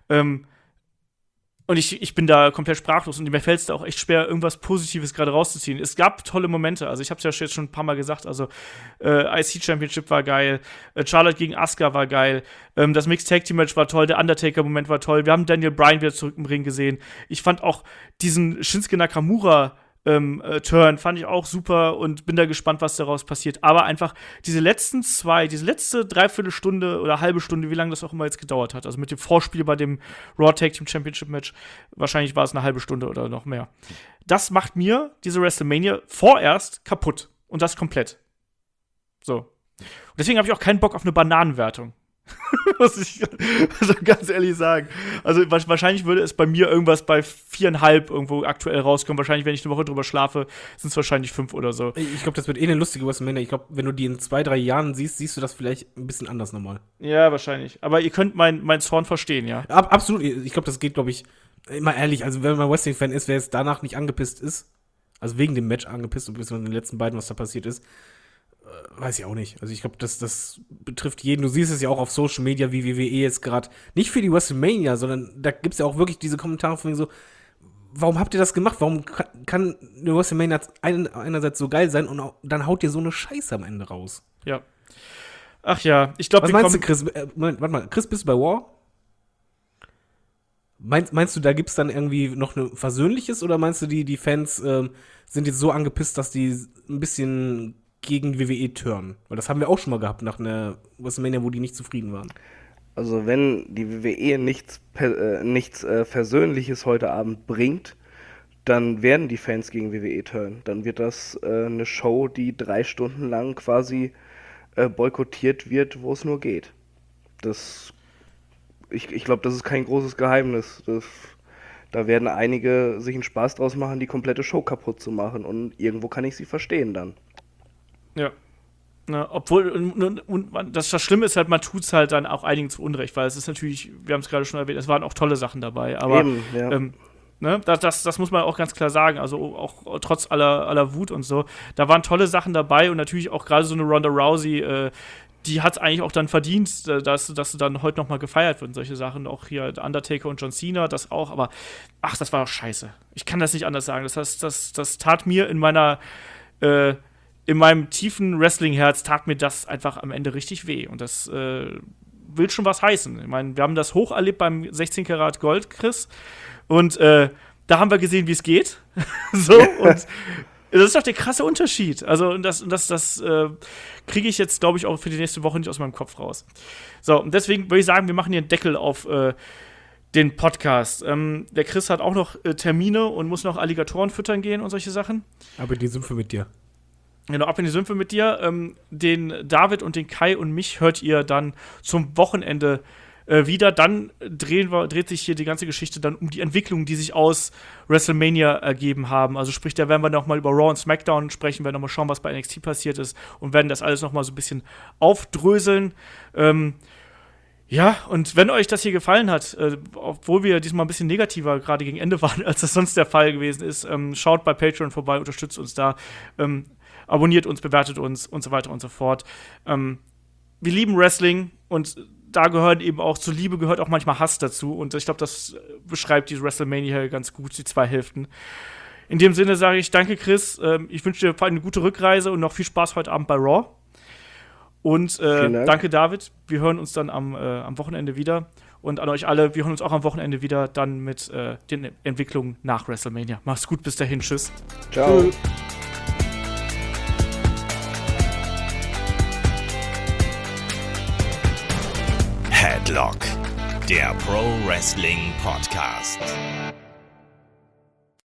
Und ich bin da komplett sprachlos und mir fällt es da auch echt schwer, irgendwas Positives gerade rauszuziehen. Es gab tolle Momente, also ich habe es ja jetzt schon ein paar Mal gesagt, also IC Championship war geil, Charlotte gegen Asuka war geil, das Mixed Tag Team Match war toll, der Undertaker-Moment war toll, wir haben Daniel Bryan wieder zurück im Ring gesehen. Ich fand auch diesen Shinsuke Nakamura Turn fand ich auch super und bin da gespannt, was daraus passiert. Aber einfach diese letzte Dreiviertelstunde oder halbe Stunde, wie lange das auch immer jetzt gedauert hat, also mit dem Vorspiel bei dem Raw Tag Team Championship Match, wahrscheinlich war es eine halbe Stunde oder noch mehr. Das macht mir diese WrestleMania vorerst kaputt. Und das komplett. So. Und deswegen habe ich auch keinen Bock auf eine Bananenwertung. Muss ich also ganz ehrlich sagen. Also wahrscheinlich würde es bei mir irgendwas bei 4,5 irgendwo aktuell rauskommen. Wahrscheinlich, wenn ich eine Woche drüber schlafe, sind es wahrscheinlich 5 oder so. Ich glaube, das wird eine lustige WrestleMania. Ich glaube, wenn du die in 2-3 Jahren siehst du das vielleicht ein bisschen anders nochmal. Ja, wahrscheinlich. Aber ihr könnt mein Zorn verstehen, ja? Absolut. Ich glaube, das geht, glaube ich, immer ehrlich. Also, wenn man Wrestling-Fan ist, wer jetzt danach nicht angepisst ist, also wegen dem Match angepisst und bis in den letzten beiden, was da passiert ist, weiß ich auch nicht. Also ich glaube, das betrifft jeden. Du siehst es ja auch auf Social Media, wie WWE jetzt gerade, nicht für die WrestleMania, sondern da gibt es ja auch wirklich diese Kommentare von mir so, warum habt ihr das gemacht? Warum kann eine WrestleMania einerseits so geil sein und dann haut ihr so eine Scheiße am Ende raus? Ja. Ach ja, ich glaube, was meinst du, Chris? Moment, warte mal, Chris, bist du bei War? Meinst du, da gibt's dann irgendwie noch ein Versöhnliches oder meinst du, die Fans sind jetzt so angepisst, dass die ein bisschen gegen WWE turnen? Weil das haben wir auch schon mal gehabt nach einer WrestleMania, wo die nicht zufrieden waren. Also wenn die WWE nichts Versöhnliches heute Abend bringt, dann werden die Fans gegen WWE turnen. Dann wird das eine Show, die 3 Stunden lang quasi boykottiert wird, wo es nur geht. Ich glaube, das ist kein großes Geheimnis. Da werden einige sich einen Spaß draus machen, die komplette Show kaputt zu machen. Und irgendwo kann ich sie verstehen dann. Ja. Na, obwohl, und das Schlimme ist halt, man tut es halt dann auch einigen zu Unrecht, weil es ist natürlich, wir haben es gerade schon erwähnt, es waren auch tolle Sachen dabei. Aber eben, ja. Ne, das muss man auch ganz klar sagen, also auch trotz aller Wut und so, da waren tolle Sachen dabei und natürlich auch gerade so eine Ronda Rousey, die hat es eigentlich auch dann verdient, dass sie dann heute noch mal gefeiert wird und solche Sachen, auch hier Undertaker und John Cena, das auch, aber das war doch scheiße. Ich kann das nicht anders sagen, das tat mir in meinem tiefen Wrestling-Herz tat mir das einfach am Ende richtig weh. Und das will schon was heißen. Ich meine, wir haben das hoch erlebt beim 16 Karat Gold, Chris. Und da haben wir gesehen, wie es geht. So, und das ist doch der krasse Unterschied. Also, das kriege ich jetzt, glaube ich, auch für die nächste Woche nicht aus meinem Kopf raus. So, und deswegen würde ich sagen, wir machen hier einen Deckel auf den Podcast. Der Chris hat auch noch Termine und muss noch Alligatoren füttern gehen und solche Sachen. Aber die Sümpfe mit dir. Genau, ab in die Sümpfe mit dir. Den David und den Kai und mich hört ihr dann zum Wochenende wieder. Dann dreht sich hier die ganze Geschichte dann um die Entwicklungen, die sich aus WrestleMania ergeben haben. Also sprich, da werden wir noch mal über Raw und SmackDown sprechen, werden noch mal schauen, was bei NXT passiert ist und werden das alles noch mal so ein bisschen aufdröseln. Ja, und wenn euch das hier gefallen hat, obwohl wir diesmal ein bisschen negativer gerade gegen Ende waren, als das sonst der Fall gewesen ist, schaut bei Patreon vorbei, unterstützt uns da. Abonniert uns, bewertet uns und so weiter und so fort. Wir lieben Wrestling und da gehört eben auch, zur Liebe gehört auch manchmal Hass dazu und ich glaube, das beschreibt diese WrestleMania ganz gut, die 2 Hälften. In dem Sinne sage ich danke, Chris. Ich wünsche dir vor allem eine gute Rückreise und noch viel Spaß heute Abend bei Raw. Und danke, David. Wir hören uns dann am Wochenende wieder. Und an euch alle, wir hören uns auch am Wochenende wieder, dann mit den Entwicklungen nach WrestleMania. Mach's gut, bis dahin. Tschüss. Ciao. Tschüss. Headlock, der Pro Wrestling Podcast.